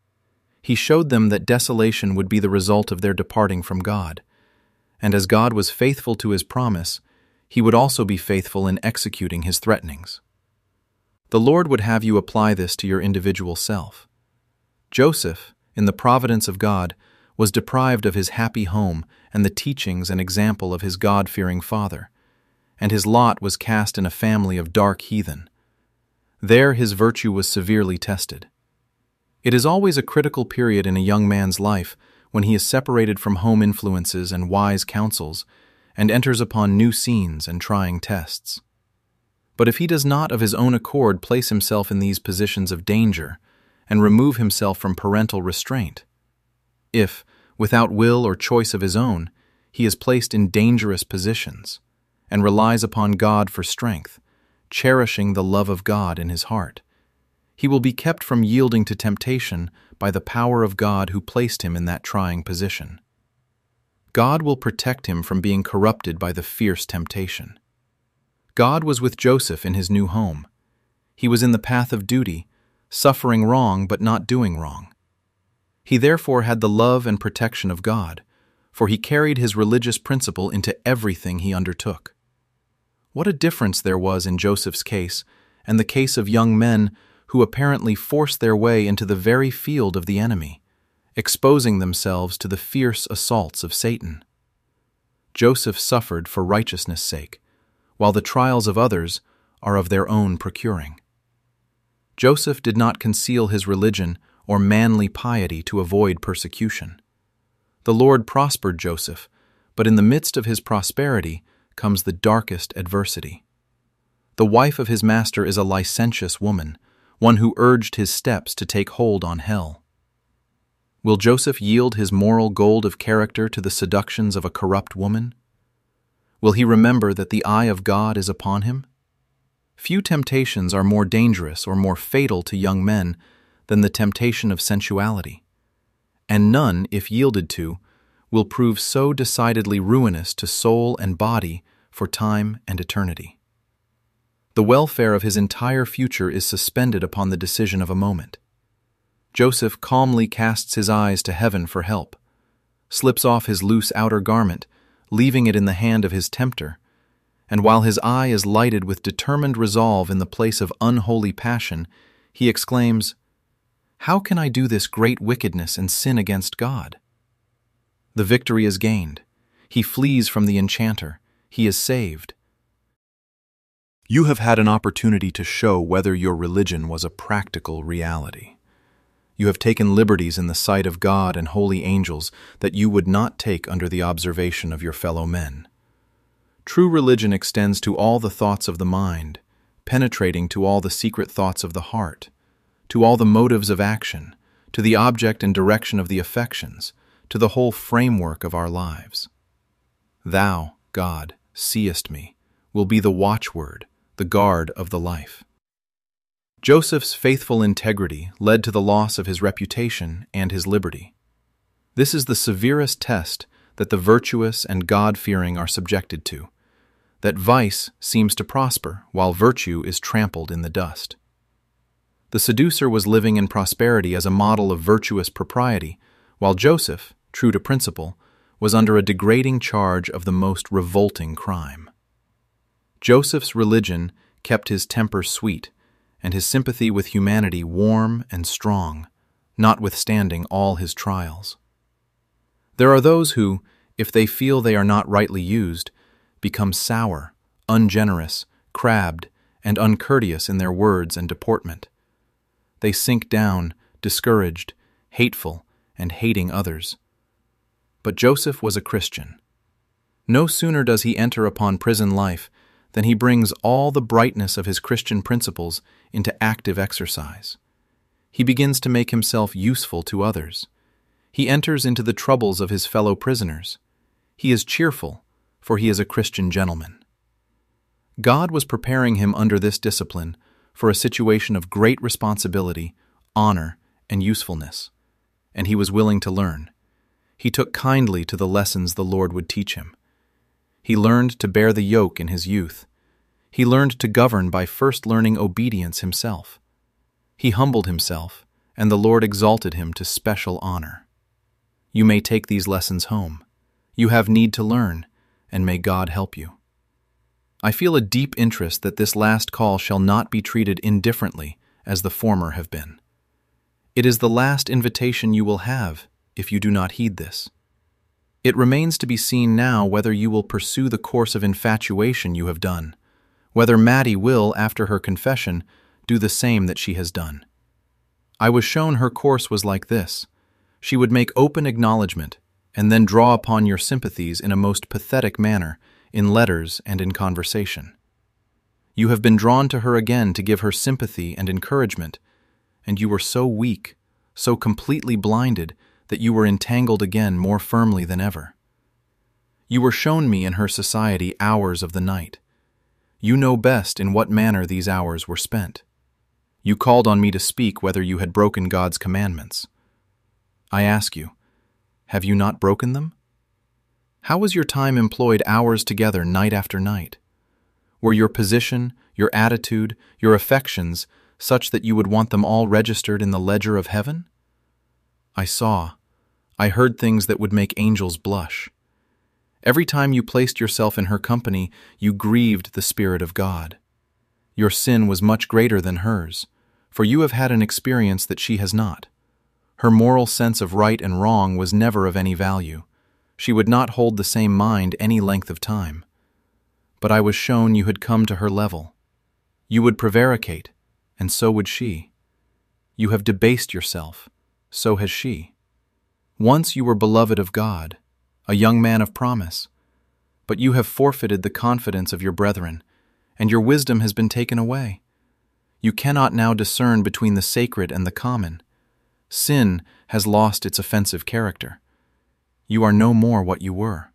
He showed them that desolation would be the result of their departing from God, and as God was faithful to his promise, he would also be faithful in executing his threatenings. The Lord would have you apply this to your individual self. Joseph, in the providence of God, was deprived of his happy home and the teachings and example of his God-fearing father, and his lot was cast in a family of dark heathen. There his virtue was severely tested. It is always a critical period in a young man's life when he is separated from home influences and wise counsels and enters upon new scenes and trying tests. But if he does not of his own accord place himself in these positions of danger and remove himself from parental restraint, if, without will or choice of his own, he is placed in dangerous positions, and relies upon God for strength, cherishing the love of God in his heart. He will be kept from yielding to temptation by the power of God who placed him in that trying position. God will protect him from being corrupted by the fierce temptation. God was with Joseph in his new home. He was in the path of duty, suffering wrong but not doing wrong. He therefore had the love and protection of God, for he carried his religious principle into everything he undertook. What a difference there was in Joseph's case and the case of young men who apparently forced their way into the very field of the enemy, exposing themselves to the fierce assaults of Satan. Joseph suffered for righteousness' sake, while the trials of others are of their own procuring. Joseph did not conceal his religion or manly piety to avoid persecution. The Lord prospered Joseph, but in the midst of his prosperity comes the darkest adversity. The wife of his master is a licentious woman, one who urged his steps to take hold on hell. Will Joseph yield his moral gold of character to the seductions of a corrupt woman? Will he remember that the eye of God is upon him? Few temptations are more dangerous or more fatal to young men than the temptation of sensuality, and none, if yielded to, will prove so decidedly ruinous to soul and body for time and eternity. The welfare of his entire future is suspended upon the decision of a moment. Joseph calmly casts his eyes to heaven for help, slips off his loose outer garment, leaving it in the hand of his tempter, and while his eye is lighted with determined resolve in the place of unholy passion, he exclaims, "How can I do this great wickedness and sin against God?" The victory is gained. He flees from the enchanter. He is saved. You have had an opportunity to show whether your religion was a practical reality. You have taken liberties in the sight of God and holy angels that you would not take under the observation of your fellow men. True religion extends to all the thoughts of the mind, penetrating to all the secret thoughts of the heart, to all the motives of action, to the object and direction of the affections, to the whole framework of our lives. Thou, God, seest me, will be the watchword, the guard of the life. Joseph's faithful integrity led to the loss of his reputation and his liberty. This is the severest test that the virtuous and God-fearing are subjected to, that vice seems to prosper while virtue is trampled in the dust. The seducer was living in prosperity as a model of virtuous propriety, while Joseph, true to principle, was under a degrading charge of the most revolting crime. Joseph's religion kept his temper sweet, and his sympathy with humanity warm and strong, notwithstanding all his trials. There are those who, if they feel they are not rightly used, become sour, ungenerous, crabbed, and uncourteous in their words and deportment. They sink down, discouraged, hateful, and hating others. But Joseph was a Christian. No sooner does he enter upon prison life than he brings all the brightness of his Christian principles into active exercise. He begins to make himself useful to others. He enters into the troubles of his fellow prisoners. He is cheerful, for he is a Christian gentleman. God was preparing him under this discipline for a situation of great responsibility, honor, and usefulness, and he was willing to learn. He took kindly to the lessons the Lord would teach him. He learned to bear the yoke in his youth. He learned to govern by first learning obedience himself. He humbled himself, and the Lord exalted him to special honor. You may take these lessons home. You have need to learn, and may God help you. I feel a deep interest that this last call shall not be treated indifferently as the former have been. It is the last invitation you will have if you do not heed this. It remains to be seen now whether you will pursue the course of infatuation you have done, whether Maddie will, after her confession, do the same that she has done. I was shown her course was like this. She would make open acknowledgement, and then draw upon your sympathies in a most pathetic manner, in letters and in conversation. You have been drawn to her again to give her sympathy and encouragement, and you were so weak, so completely blinded, that you were entangled again more firmly than ever. You were shown me in her society hours of the night. You know best in what manner these hours were spent. You called on me to speak whether you had broken God's commandments. I ask you, have you not broken them? How was your time employed hours together night after night? Were your position, your attitude, your affections such that you would want them all registered in the ledger of heaven? I heard things that would make angels blush. Every time you placed yourself in her company, you grieved the Spirit of God. Your sin was much greater than hers, for you have had an experience that she has not. Her moral sense of right and wrong was never of any value. She would not hold the same mind any length of time. But I was shown you had come to her level. You would prevaricate, and so would she. You have debased yourself, so has she. Once you were beloved of God, a young man of promise, but you have forfeited the confidence of your brethren, and your wisdom has been taken away. You cannot now discern between the sacred and the common. Sin has lost its offensive character. You are no more what you were.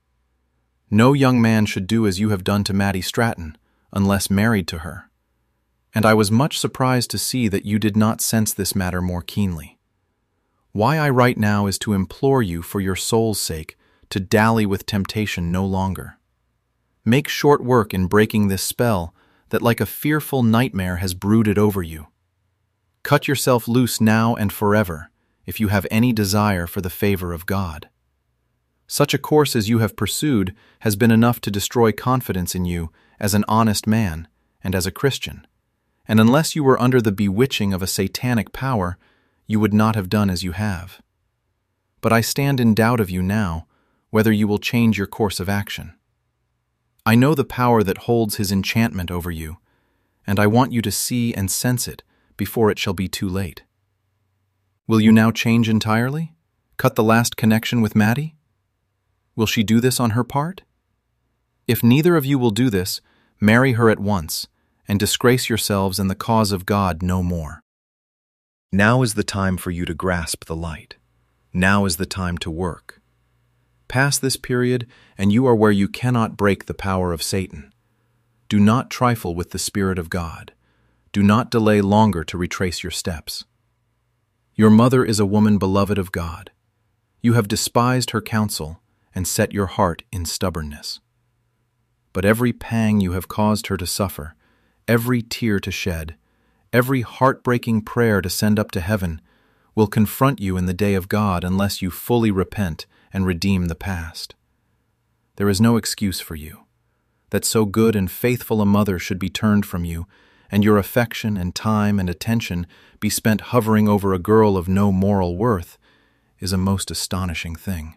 No young man should do as you have done to Maddie Stratton, unless married to her. And I was much surprised to see that you did not sense this matter more keenly. Why I write now is to implore you for your soul's sake to dally with temptation no longer. Make short work in breaking this spell that like a fearful nightmare has brooded over you. Cut yourself loose now and forever if you have any desire for the favor of God. Such a course as you have pursued has been enough to destroy confidence in you as an honest man and as a Christian, and unless you were under the bewitching of a satanic power, you would not have done as you have. But I stand in doubt of you now, whether you will change your course of action. I know the power that holds his enchantment over you, and I want you to see and sense it before it shall be too late. Will you now change entirely? Cut the last connection with Maddie? Will she do this on her part? If neither of you will do this, marry her at once, and disgrace yourselves in the cause of God no more. Now is the time for you to grasp the light. Now is the time to work. Pass this period, and you are where you cannot break the power of Satan. Do not trifle with the Spirit of God. Do not delay longer to retrace your steps. Your mother is a woman beloved of God. You have despised her counsel and set your heart in stubbornness. But every pang you have caused her to suffer, every tear to shed, every heartbreaking prayer to send up to heaven will confront you in the day of God unless you fully repent and redeem the past. There is no excuse for you. That so good and faithful a mother should be turned from you, and your affection and time and attention be spent hovering over a girl of no moral worth, is a most astonishing thing.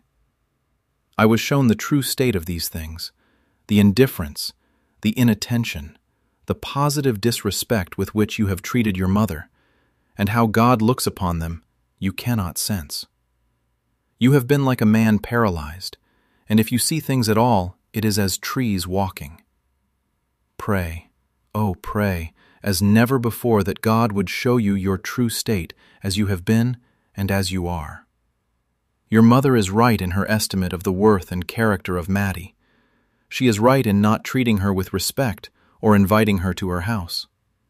I was shown the true state of these things, the indifference, the inattention, the positive disrespect with which you have treated your mother, and how God looks upon them, you cannot sense. You have been like a man paralyzed, and if you see things at all, it is as trees walking. Pray, oh pray, as never before that God would show you your true state as you have been and as you are. Your mother is right in her estimate of the worth and character of Maddie. She is right in not treating her with respect or inviting her to her house.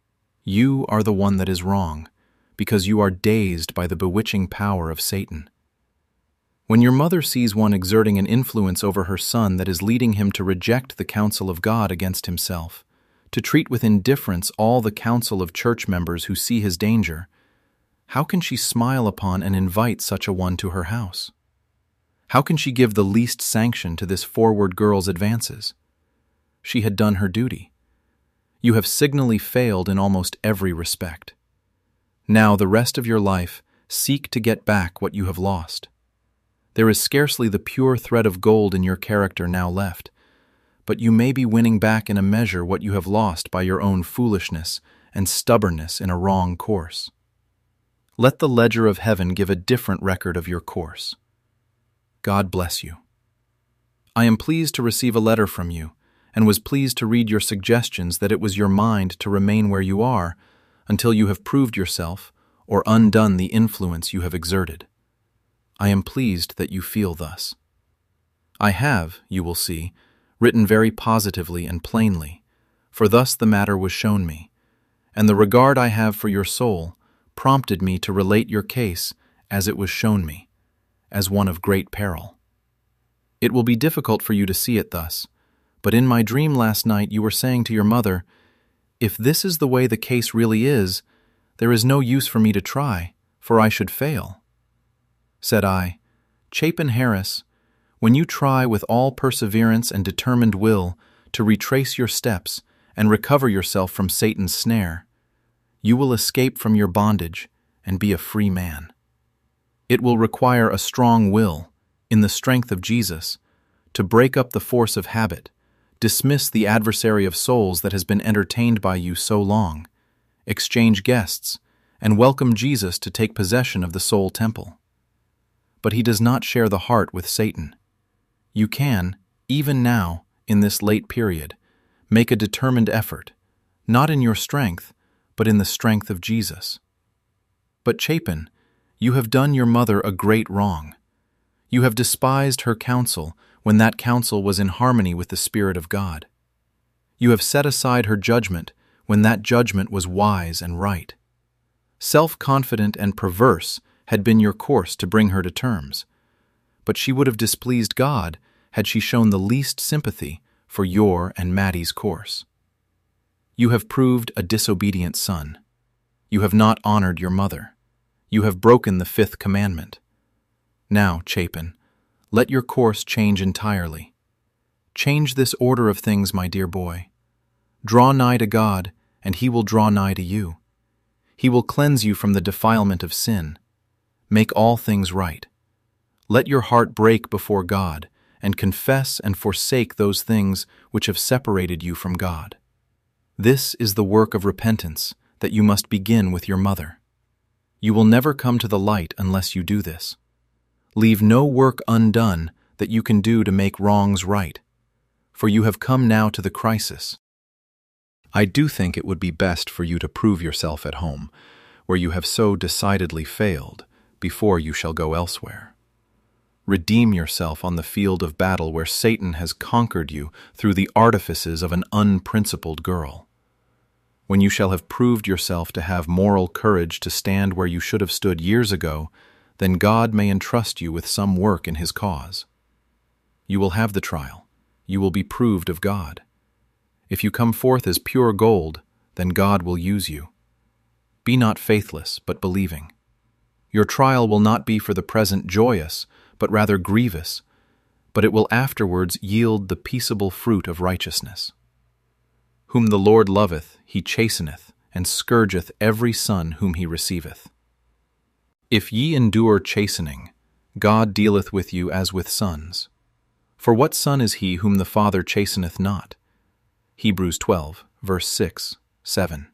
You are the one that is wrong, because you are dazed by the bewitching power of Satan. When your mother sees one exerting an influence over her son that is leading him to reject the counsel of God against himself, to treat with indifference all the counsel of church members who see his danger, how can she smile upon and invite such a one to her house? How can she give the least sanction to this forward girl's advances? She had done her duty. You have signally failed in almost every respect. Now, the rest of your life, seek to get back what you have lost. There is scarcely the pure thread of gold in your character now left, but you may be winning back in a measure what you have lost by your own foolishness and stubbornness in a wrong course. Let the ledger of heaven give a different record of your course. God bless you. I am pleased to receive a letter from you, and was pleased to read your suggestions that it was your mind to remain where you are until you have proved yourself or undone the influence you have exerted. I am pleased that you feel thus. I have, you will see, written very positively and plainly, for thus the matter was shown me, and the regard I have for your soul prompted me to relate your case as it was shown me, as one of great peril. It will be difficult for you to see it thus, but in my dream last night you were saying to your mother, "If this is the way the case really is, there is no use for me to try, for I should fail." Said I, "Chapin Harris, when you try with all perseverance and determined will to retrace your steps and recover yourself from Satan's snare, you will escape from your bondage and be a free man. It will require a strong will, in the strength of Jesus, to break up the force of habit, dismiss the adversary of souls that has been entertained by you so long, exchange guests, and welcome Jesus to take possession of the soul temple. But he does not share the heart with Satan. You can, even now, in this late period, make a determined effort, not in your strength, but in the strength of Jesus. But Chapin, you have done your mother a great wrong. You have despised her counsel when that counsel was in harmony with the Spirit of God. You have set aside her judgment when that judgment was wise and right. Self-confident and perverse had been your course to bring her to terms, but she would have displeased God had she shown the least sympathy for your and Maddie's course. You have proved a disobedient son. You have not honored your mother. You have broken the 5th commandment. Now, Chapin, let your course change entirely. Change this order of things, my dear boy. Draw nigh to God, and he will draw nigh to you. He will cleanse you from the defilement of sin. Make all things right. Let your heart break before God, and confess and forsake those things which have separated you from God. This is the work of repentance that you must begin with your mother. You will never come to the light unless you do this. Leave no work undone that you can do to make wrongs right, for you have come now to the crisis. I do think it would be best for you to prove yourself at home, where you have so decidedly failed, before you shall go elsewhere. Redeem yourself on the field of battle where Satan has conquered you through the artifices of an unprincipled girl. When you shall have proved yourself to have moral courage to stand where you should have stood years ago, then God may entrust you with some work in his cause. You will have the trial. You will be proved of God. If you come forth as pure gold, then God will use you. Be not faithless, but believing. Your trial will not be for the present joyous, but rather grievous, but it will afterwards yield the peaceable fruit of righteousness. Whom the Lord loveth, he chasteneth, and scourgeth every son whom he receiveth. If ye endure chastening, God dealeth with you as with sons. For what son is he whom the Father chasteneth not? Hebrews 12, verse 6, 7.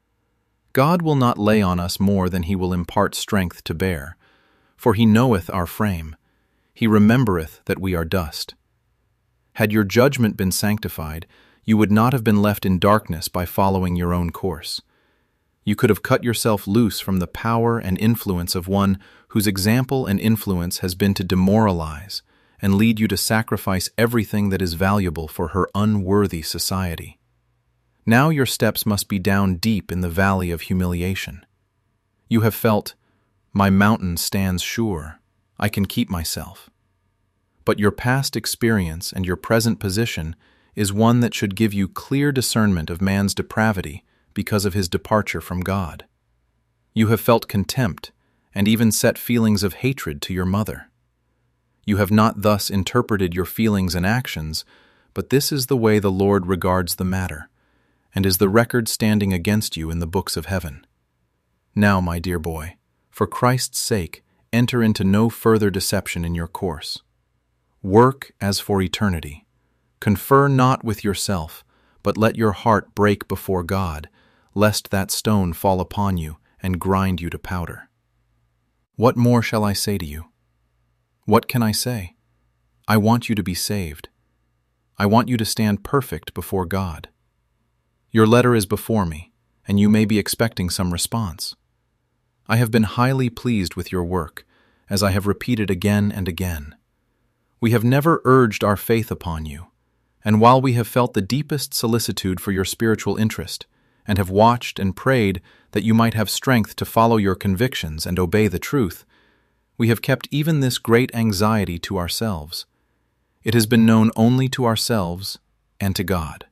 God will not lay on us more than he will impart strength to bear, for he knoweth our frame. He remembereth that we are dust. Had your judgment been sanctified, you would not have been left in darkness by following your own course. You could have cut yourself loose from the power and influence of one whose example and influence has been to demoralize and lead you to sacrifice everything that is valuable for her unworthy society. Now your steps must be down deep in the valley of humiliation. You have felt, "My mountain stands sure. I can keep myself." But your past experience and your present position is one that should give you clear discernment of man's depravity because of his departure from God. You have felt contempt and even set feelings of hatred to your mother. You have not thus interpreted your feelings and actions, but this is the way the Lord regards the matter, and is the record standing against you in the books of heaven. Now, my dear boy, for Christ's sake, enter into no further deception in your course. Work as for eternity. Confer not with yourself, but let your heart break before God, lest that stone fall upon you and grind you to powder. What more shall I say to you? What can I say? I want you to be saved. I want you to stand perfect before God. Your letter is before me, and you may be expecting some response. I have been highly pleased with your work, as I have repeated again and again. We have never urged our faith upon you, and while we have felt the deepest solicitude for your spiritual interest, and have watched and prayed that you might have strength to follow your convictions and obey the truth, we have kept even this great anxiety to ourselves. It has been known only to ourselves and to God.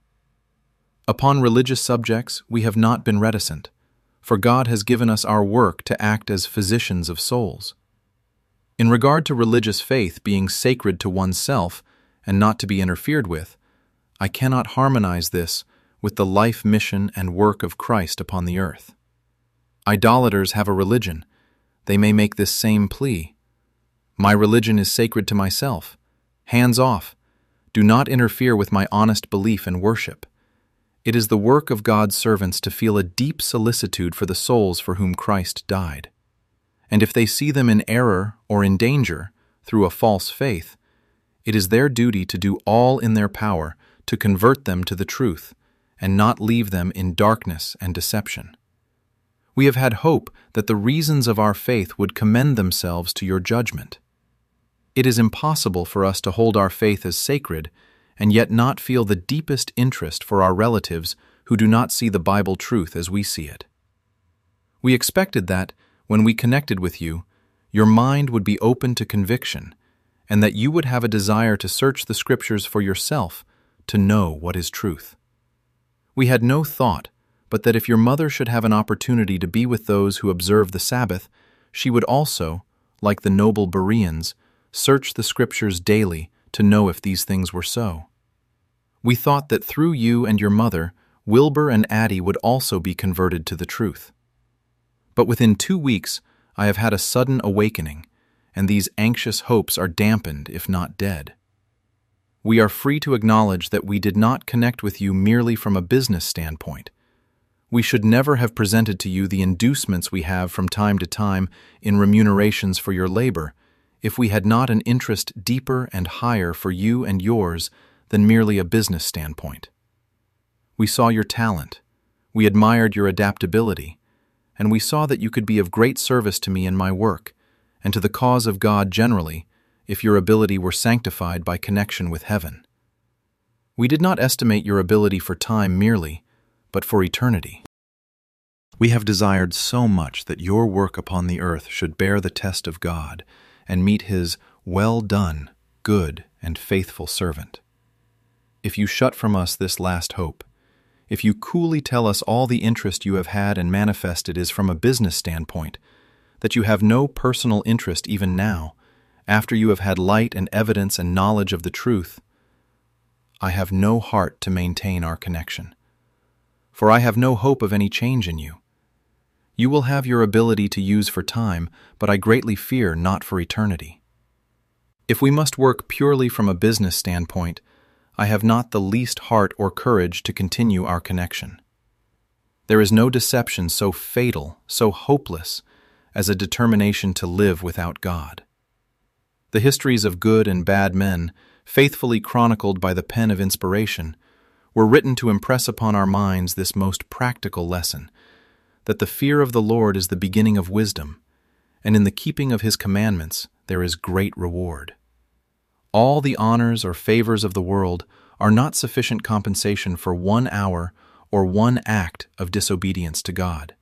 Upon religious subjects, we have not been reticent, for God has given us our work to act as physicians of souls. In regard to religious faith being sacred to oneself and not to be interfered with, I cannot harmonize this with the life, mission, and work of Christ upon the earth. Idolaters have a religion. They may make this same plea. My religion is sacred to myself. Hands off. Do not interfere with my honest belief and worship. It is the work of God's servants to feel a deep solicitude for the souls for whom Christ died. And if they see them in error or in danger through a false faith, it is their duty to do all in their power to convert them to the truth and not leave them in darkness and deception. We have had hope that the reasons of our faith would commend themselves to your judgment. It is impossible for us to hold our faith as sacred and yet not feel the deepest interest for our relatives who do not see the Bible truth as we see it. We expected that, when we connected with you, your mind would be open to conviction, and that you would have a desire to search the Scriptures for yourself to know what is truth. We had no thought but that if your mother should have an opportunity to be with those who observe the Sabbath, she would also, like the noble Bereans, search the Scriptures daily to know if these things were so. We thought that through you and your mother, Wilbur and Addie would also be converted to the truth. But within 2 weeks, I have had a sudden awakening, and these anxious hopes are dampened, if not dead. We are free to acknowledge that we did not connect with you merely from a business standpoint. We should never have presented to you the inducements we have from time to time in remunerations for your labor, if we had not an interest deeper and higher for you and yours than merely a business standpoint. We saw your talent, we admired your adaptability, and we saw that you could be of great service to me in my work, and to the cause of God generally, if your ability were sanctified by connection with heaven. We did not estimate your ability for time merely, but for eternity. We have desired so much that your work upon the earth should bear the test of God, and meet his well done, good, and faithful servant. If you shut from us this last hope, if you coolly tell us all the interest you have had and manifested is from a business standpoint, that you have no personal interest even now, after you have had light and evidence and knowledge of the truth, I have no heart to maintain our connection, for I have no hope of any change in you. You will have your ability to use for time, but I greatly fear not for eternity. If we must work purely from a business standpoint, I have not the least heart or courage to continue our connection. There is no deception so fatal, so hopeless, as a determination to live without God. The histories of good and bad men, faithfully chronicled by the pen of inspiration, were written to impress upon our minds this most practical lesson, that the fear of the Lord is the beginning of wisdom, and in the keeping of his commandments there is great reward. All the honors or favors of the world are not sufficient compensation for 1 hour or 1 act of disobedience to God.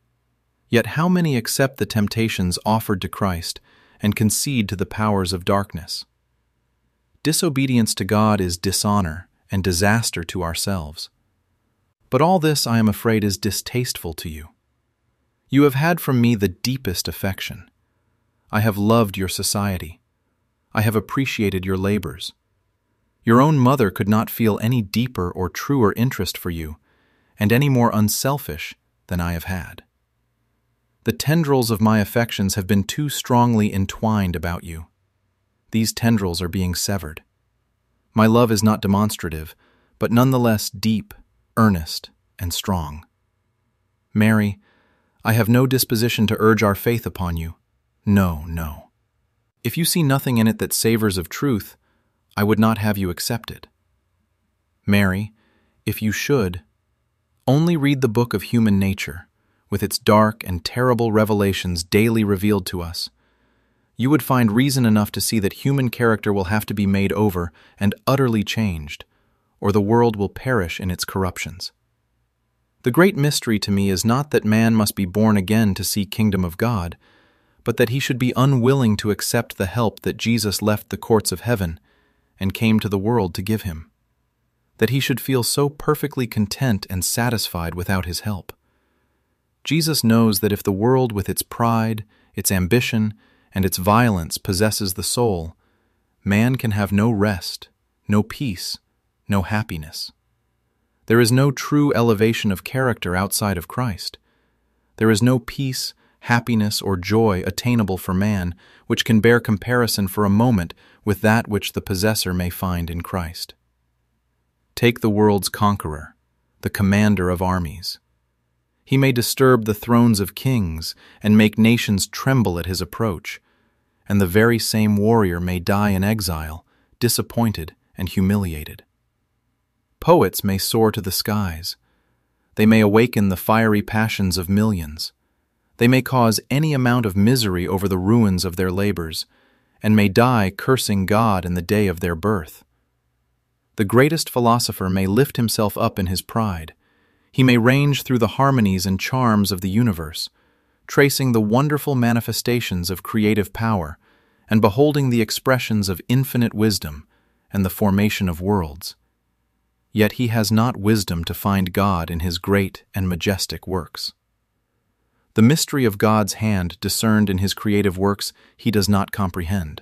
Yet how many accept the temptations offered to Christ and concede to the powers of darkness? Disobedience to God is dishonor and disaster to ourselves. But all this, I am afraid, is distasteful to you. You have had from me the deepest affection. I have loved your society. I have appreciated your labors. Your own mother could not feel any deeper or truer interest for you, and any more unselfish than I have had. The tendrils of my affections have been too strongly entwined about you. These tendrils are being severed. My love is not demonstrative, but nonetheless deep, earnest, and strong. Mary, I have no disposition to urge our faith upon you. No, no. If you see nothing in it that savors of truth, I would not have you accept it. Mary, if you should, only read the book of human nature, with its dark and terrible revelations daily revealed to us. you would find reason enough to see that human character will have to be made over and utterly changed, or the world will perish in its corruptions. The great mystery to me is not that man must be born again to see kingdom of God, but that he should be unwilling to accept the help that Jesus left the courts of heaven and came to the world to give him, that he should feel so perfectly content and satisfied without his help. Jesus knows that if the world with its pride, its ambition, and its violence possesses the soul, man can have no rest, no peace, no happiness. There is no true elevation of character outside of Christ. There is no peace, happiness, or joy attainable for man which can bear comparison for a moment with that which the possessor may find in Christ. Take the world's conqueror, the commander of armies. He may disturb the thrones of kings and make nations tremble at his approach, and the very same warrior may die in exile, disappointed and humiliated. Poets may soar to the skies. They may awaken the fiery passions of millions. They may cause any amount of misery over the ruins of their labors, and may die cursing God in the day of their birth. The greatest philosopher may lift himself up in his pride. He may range through the harmonies and charms of the universe, tracing the wonderful manifestations of creative power and beholding the expressions of infinite wisdom and the formation of worlds. Yet he has not wisdom to find God in his great and majestic works. The mystery of God's hand discerned in his creative works he does not comprehend.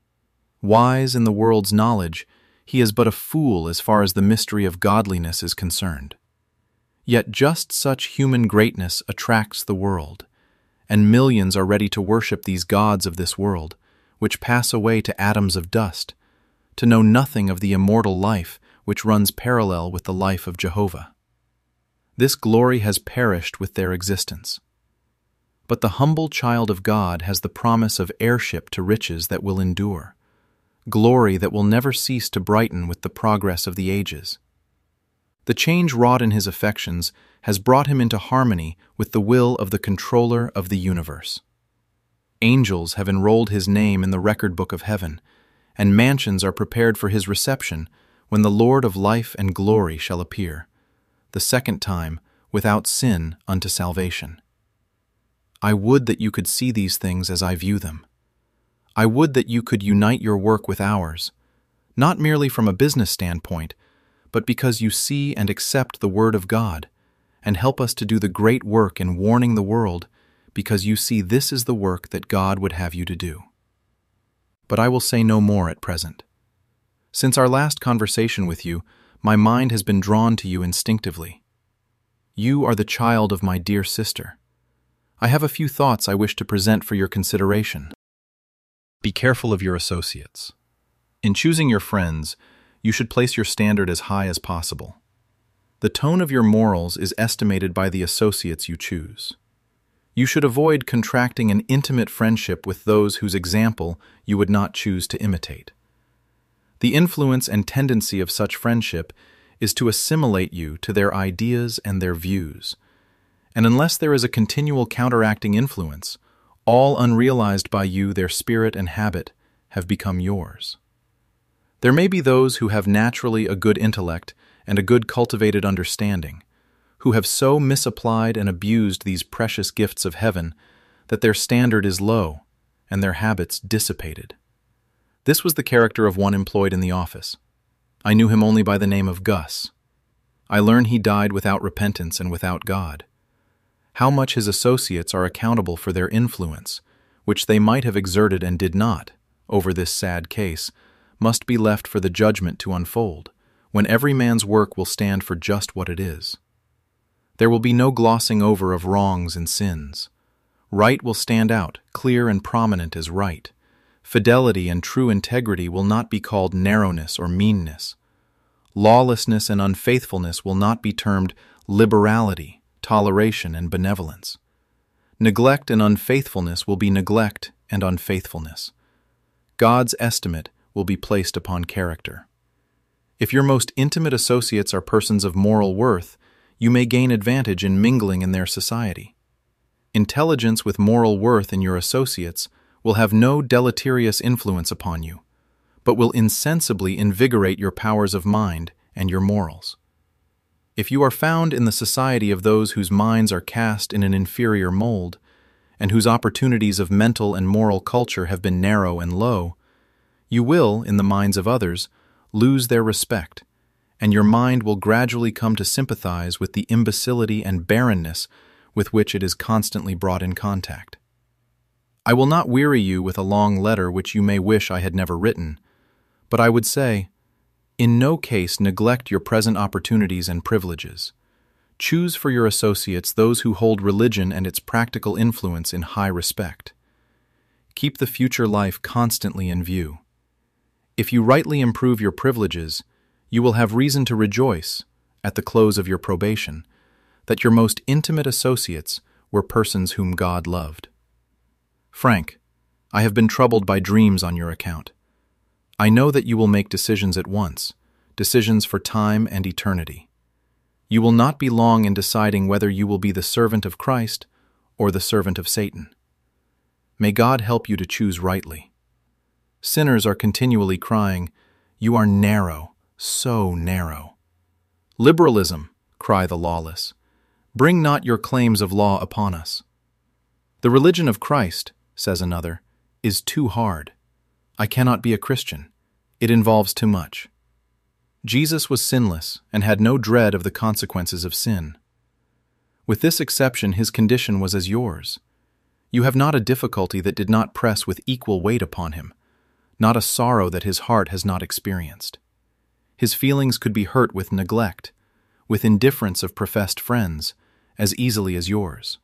Wise in the world's knowledge, he is but a fool as far as the mystery of godliness is concerned. Yet just such human greatness attracts the world, and millions are ready to worship these gods of this world, which pass away to atoms of dust, to know nothing of the immortal life which runs parallel with the life of Jehovah. This glory has perished with their existence. But the humble child of God has the promise of heirship to riches that will endure, glory that will never cease to brighten with the progress of the ages. The change wrought in his affections has brought him into harmony with the will of the controller of the universe. Angels have enrolled his name in the record book of heaven, and mansions are prepared for his reception when the Lord of life and glory shall appear, the second time, without sin unto salvation. I would that you could see these things as I view them. I would that you could unite your work with ours, not merely from a business standpoint, but because you see and accept the Word of God, and help us to do the great work in warning the world, because you see this is the work that God would have you to do. But I will say no more at present. Since our last conversation with you, my mind has been drawn to you instinctively. You are the child of my dear sister. I have a few thoughts I wish to present for your consideration. Be careful of your associates. In choosing your friends, you should place your standard as high as possible. The tone of your morals is estimated by the associates you choose. You should avoid contracting an intimate friendship with those whose example you would not choose to imitate. The influence and tendency of such friendship is to assimilate you to their ideas and their views, and unless there is a continual counteracting influence, all unrealized by you, their spirit and habit, have become yours. There may be those who have naturally a good intellect and a good cultivated understanding, who have so misapplied and abused these precious gifts of heaven that their standard is low and their habits dissipated. This was the character of one employed in the office. I knew him only by the name of Gus. I learned he died without repentance and without God. How much his associates are accountable for their influence, which they might have exerted and did not, over this sad case, must be left for the judgment to unfold, when every man's work will stand for just what it is. There will be no glossing over of wrongs and sins. Right will stand out, clear and prominent as right. Fidelity and true integrity will not be called narrowness or meanness. Lawlessness and unfaithfulness will not be termed liberality, toleration, and benevolence. Neglect and unfaithfulness will be neglect and unfaithfulness. God's estimate will be placed upon character. If your most intimate associates are persons of moral worth, you may gain advantage in mingling in their society. Intelligence with moral worth in your associates will have no deleterious influence upon you, but will insensibly invigorate your powers of mind and your morals. If you are found in the society of those whose minds are cast in an inferior mold, and whose opportunities of mental and moral culture have been narrow and low, you will, in the minds of others, lose their respect, and your mind will gradually come to sympathize with the imbecility and barrenness with which it is constantly brought in contact. I will not weary you with a long letter which you may wish I had never written, but I would say, in no case neglect your present opportunities and privileges. Choose for your associates those who hold religion and its practical influence in high respect. Keep the future life constantly in view. If you rightly improve your privileges, you will have reason to rejoice, at the close of your probation, that your most intimate associates were persons whom God loved. Frank, I have been troubled by dreams on your account. I know that you will make decisions at once, decisions for time and eternity. You will not be long in deciding whether you will be the servant of Christ or the servant of Satan. May God help you to choose rightly. Sinners are continually crying, "You are narrow, so narrow." "Liberalism," cry the lawless, "bring not your claims of law upon us." "The religion of Christ," says another, "is too hard. I cannot be a Christian. It involves too much." Jesus was sinless and had no dread of the consequences of sin. With this exception, his condition was as yours. You have not a difficulty that did not press with equal weight upon him, not a sorrow that his heart has not experienced. His feelings could be hurt with neglect, with indifference of professed friends, as easily as yours.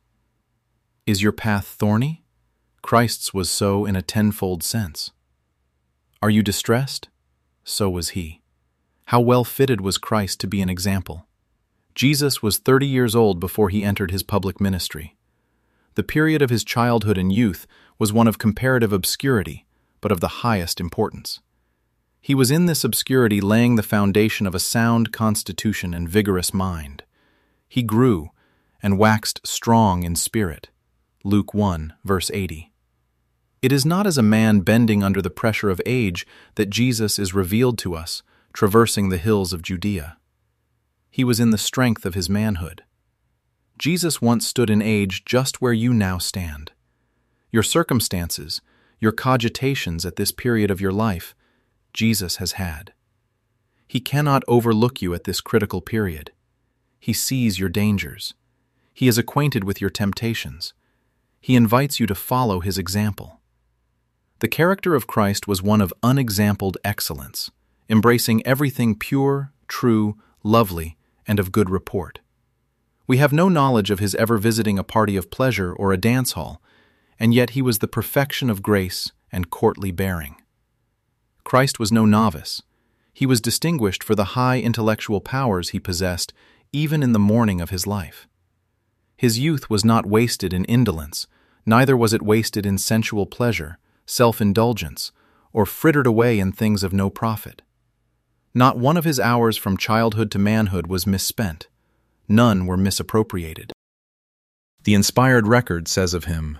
Is your path thorny? Christ's was so in a tenfold sense. Are you distressed? So was he. How well fitted was Christ to be an example. Jesus was 30 years old before he entered his public ministry. The period of his childhood and youth was one of comparative obscurity, but of the highest importance. He was in this obscurity laying the foundation of a sound constitution and vigorous mind. He grew and waxed strong in spirit. Luke 1, verse 80. It is not as a man bending under the pressure of age that Jesus is revealed to us, traversing the hills of Judea. He was in the strength of his manhood. Jesus once stood in age just where you now stand. Your circumstances, your cogitations at this period of your life, Jesus has had. He cannot overlook you at this critical period. He sees your dangers. He is acquainted with your temptations. He invites you to follow his example. The character of Christ was one of unexampled excellence, embracing everything pure, true, lovely, and of good report. We have no knowledge of his ever visiting a party of pleasure or a dance hall, and yet he was the perfection of grace and courtly bearing. Christ was no novice. He was distinguished for the high intellectual powers he possessed even in the morning of his life. His youth was not wasted in indolence, neither was it wasted in sensual pleasure, self-indulgence, or frittered away in things of no profit. Not one of his hours from childhood to manhood was misspent. None were misappropriated. The inspired record says of him,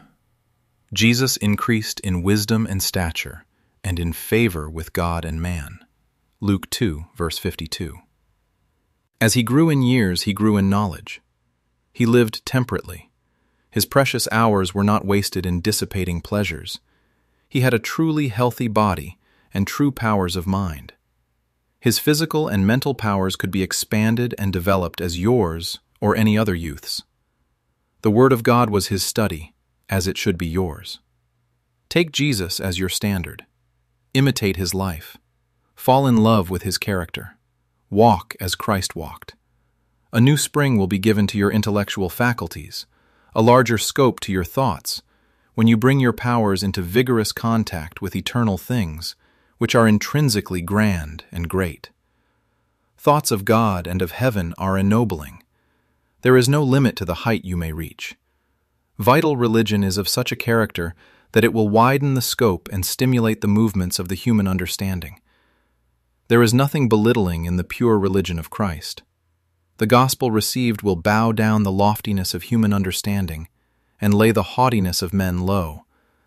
Jesus increased in wisdom and stature, and in favor with God and man. Luke 2, verse 52. As he grew in years, he grew in knowledge. He lived temperately. His precious hours were not wasted in dissipating pleasures. He had a truly healthy body and true powers of mind. His physical and mental powers could be expanded and developed as yours or any other youth's. The Word of God was his study, as it should be yours. Take Jesus as your standard. Imitate his life. Fall in love with his character. Walk as Christ walked. A new spring will be given to your intellectual faculties, a larger scope to your thoughts, when you bring your powers into vigorous contact with eternal things, which are intrinsically grand and great. Thoughts of God and of heaven are ennobling. There is no limit to the height you may reach. Vital religion is of such a character that it will widen the scope and stimulate the movements of the human understanding. There is nothing belittling in the pure religion of Christ. The gospel received will bow down the loftiness of human understanding and lay the haughtiness of men low,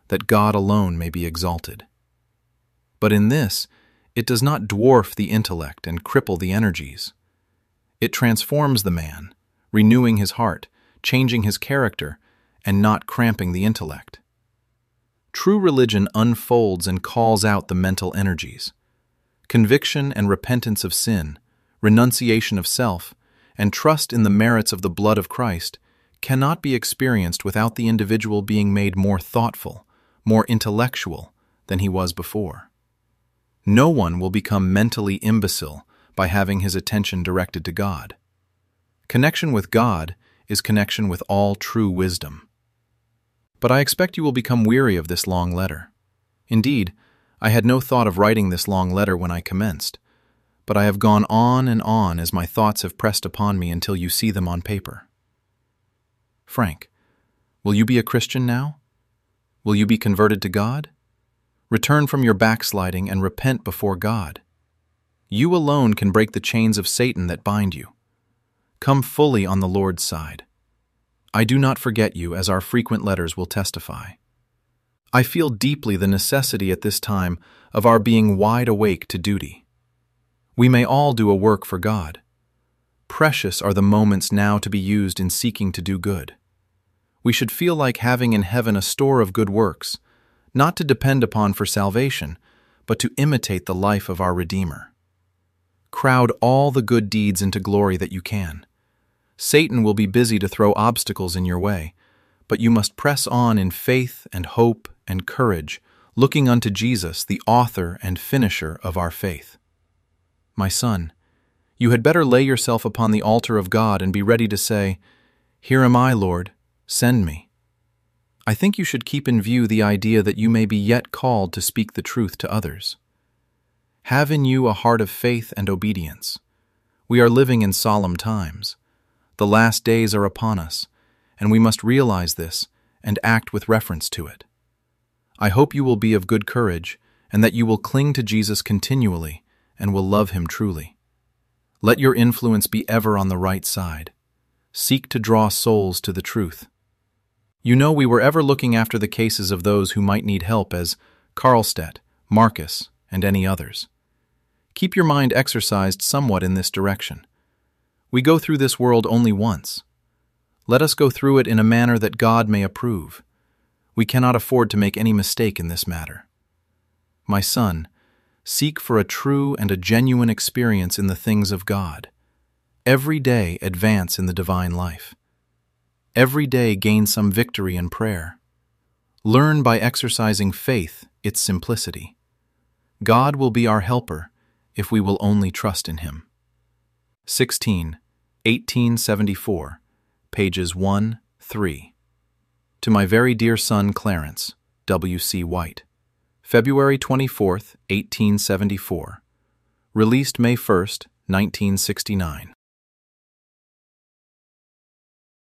that God alone may be exalted. But in this, it does not dwarf the intellect and cripple the energies. It transforms the man, renewing his heart, changing his character, and not cramping the intellect. True religion unfolds and calls out the mental energies. Conviction and repentance of sin, renunciation of self, and trust in the merits of the blood of Christ cannot be experienced without the individual being made more thoughtful, more intellectual than he was before. No one will become mentally imbecile by having his attention directed to God. Connection with God is connection with all true wisdom. But I expect you will become weary of this long letter. Indeed, I had no thought of writing this long letter when I commenced, but I have gone on and on as my thoughts have pressed upon me until you see them on paper. Frank, will you be a Christian now? Will you be converted to God? Return from your backsliding and repent before God. You alone can break the chains of Satan that bind you. Come fully on the Lord's side. I do not forget you, as our frequent letters will testify. I feel deeply the necessity at this time of our being wide awake to duty. We may all do a work for God. Precious are the moments now to be used in seeking to do good. We should feel like having in heaven a store of good works, not to depend upon for salvation, but to imitate the life of our Redeemer. Crowd all the good deeds into glory that you can. Satan will be busy to throw obstacles in your way, but you must press on in faith and hope and courage, looking unto Jesus, the author and finisher of our faith. My son, you had better lay yourself upon the altar of God and be ready to say, "Here am I, Lord, send me." I think you should keep in view the idea that you may be yet called to speak the truth to others. Have in you a heart of faith and obedience. We are living in solemn times. The last days are upon us, and we must realize this and act with reference to it. I hope you will be of good courage and that you will cling to Jesus continually and will love him truly. Let your influence be ever on the right side. Seek to draw souls to the truth. You know we were ever looking after the cases of those who might need help as Karlstedt, Marcus, and any others. Keep your mind exercised somewhat in this direction. We go through this world only once. Let us go through it in a manner that God may approve. We cannot afford to make any mistake in this matter. My son, seek for a true and a genuine experience in the things of God. Every day advance in the divine life. Every day gain some victory in prayer. Learn by exercising faith its simplicity. God will be our helper if we will only trust in him. 16, 1874, pages 1, 3. To my very dear son Clarence, W.C. White. February 24, 1874. Released May 1, 1969.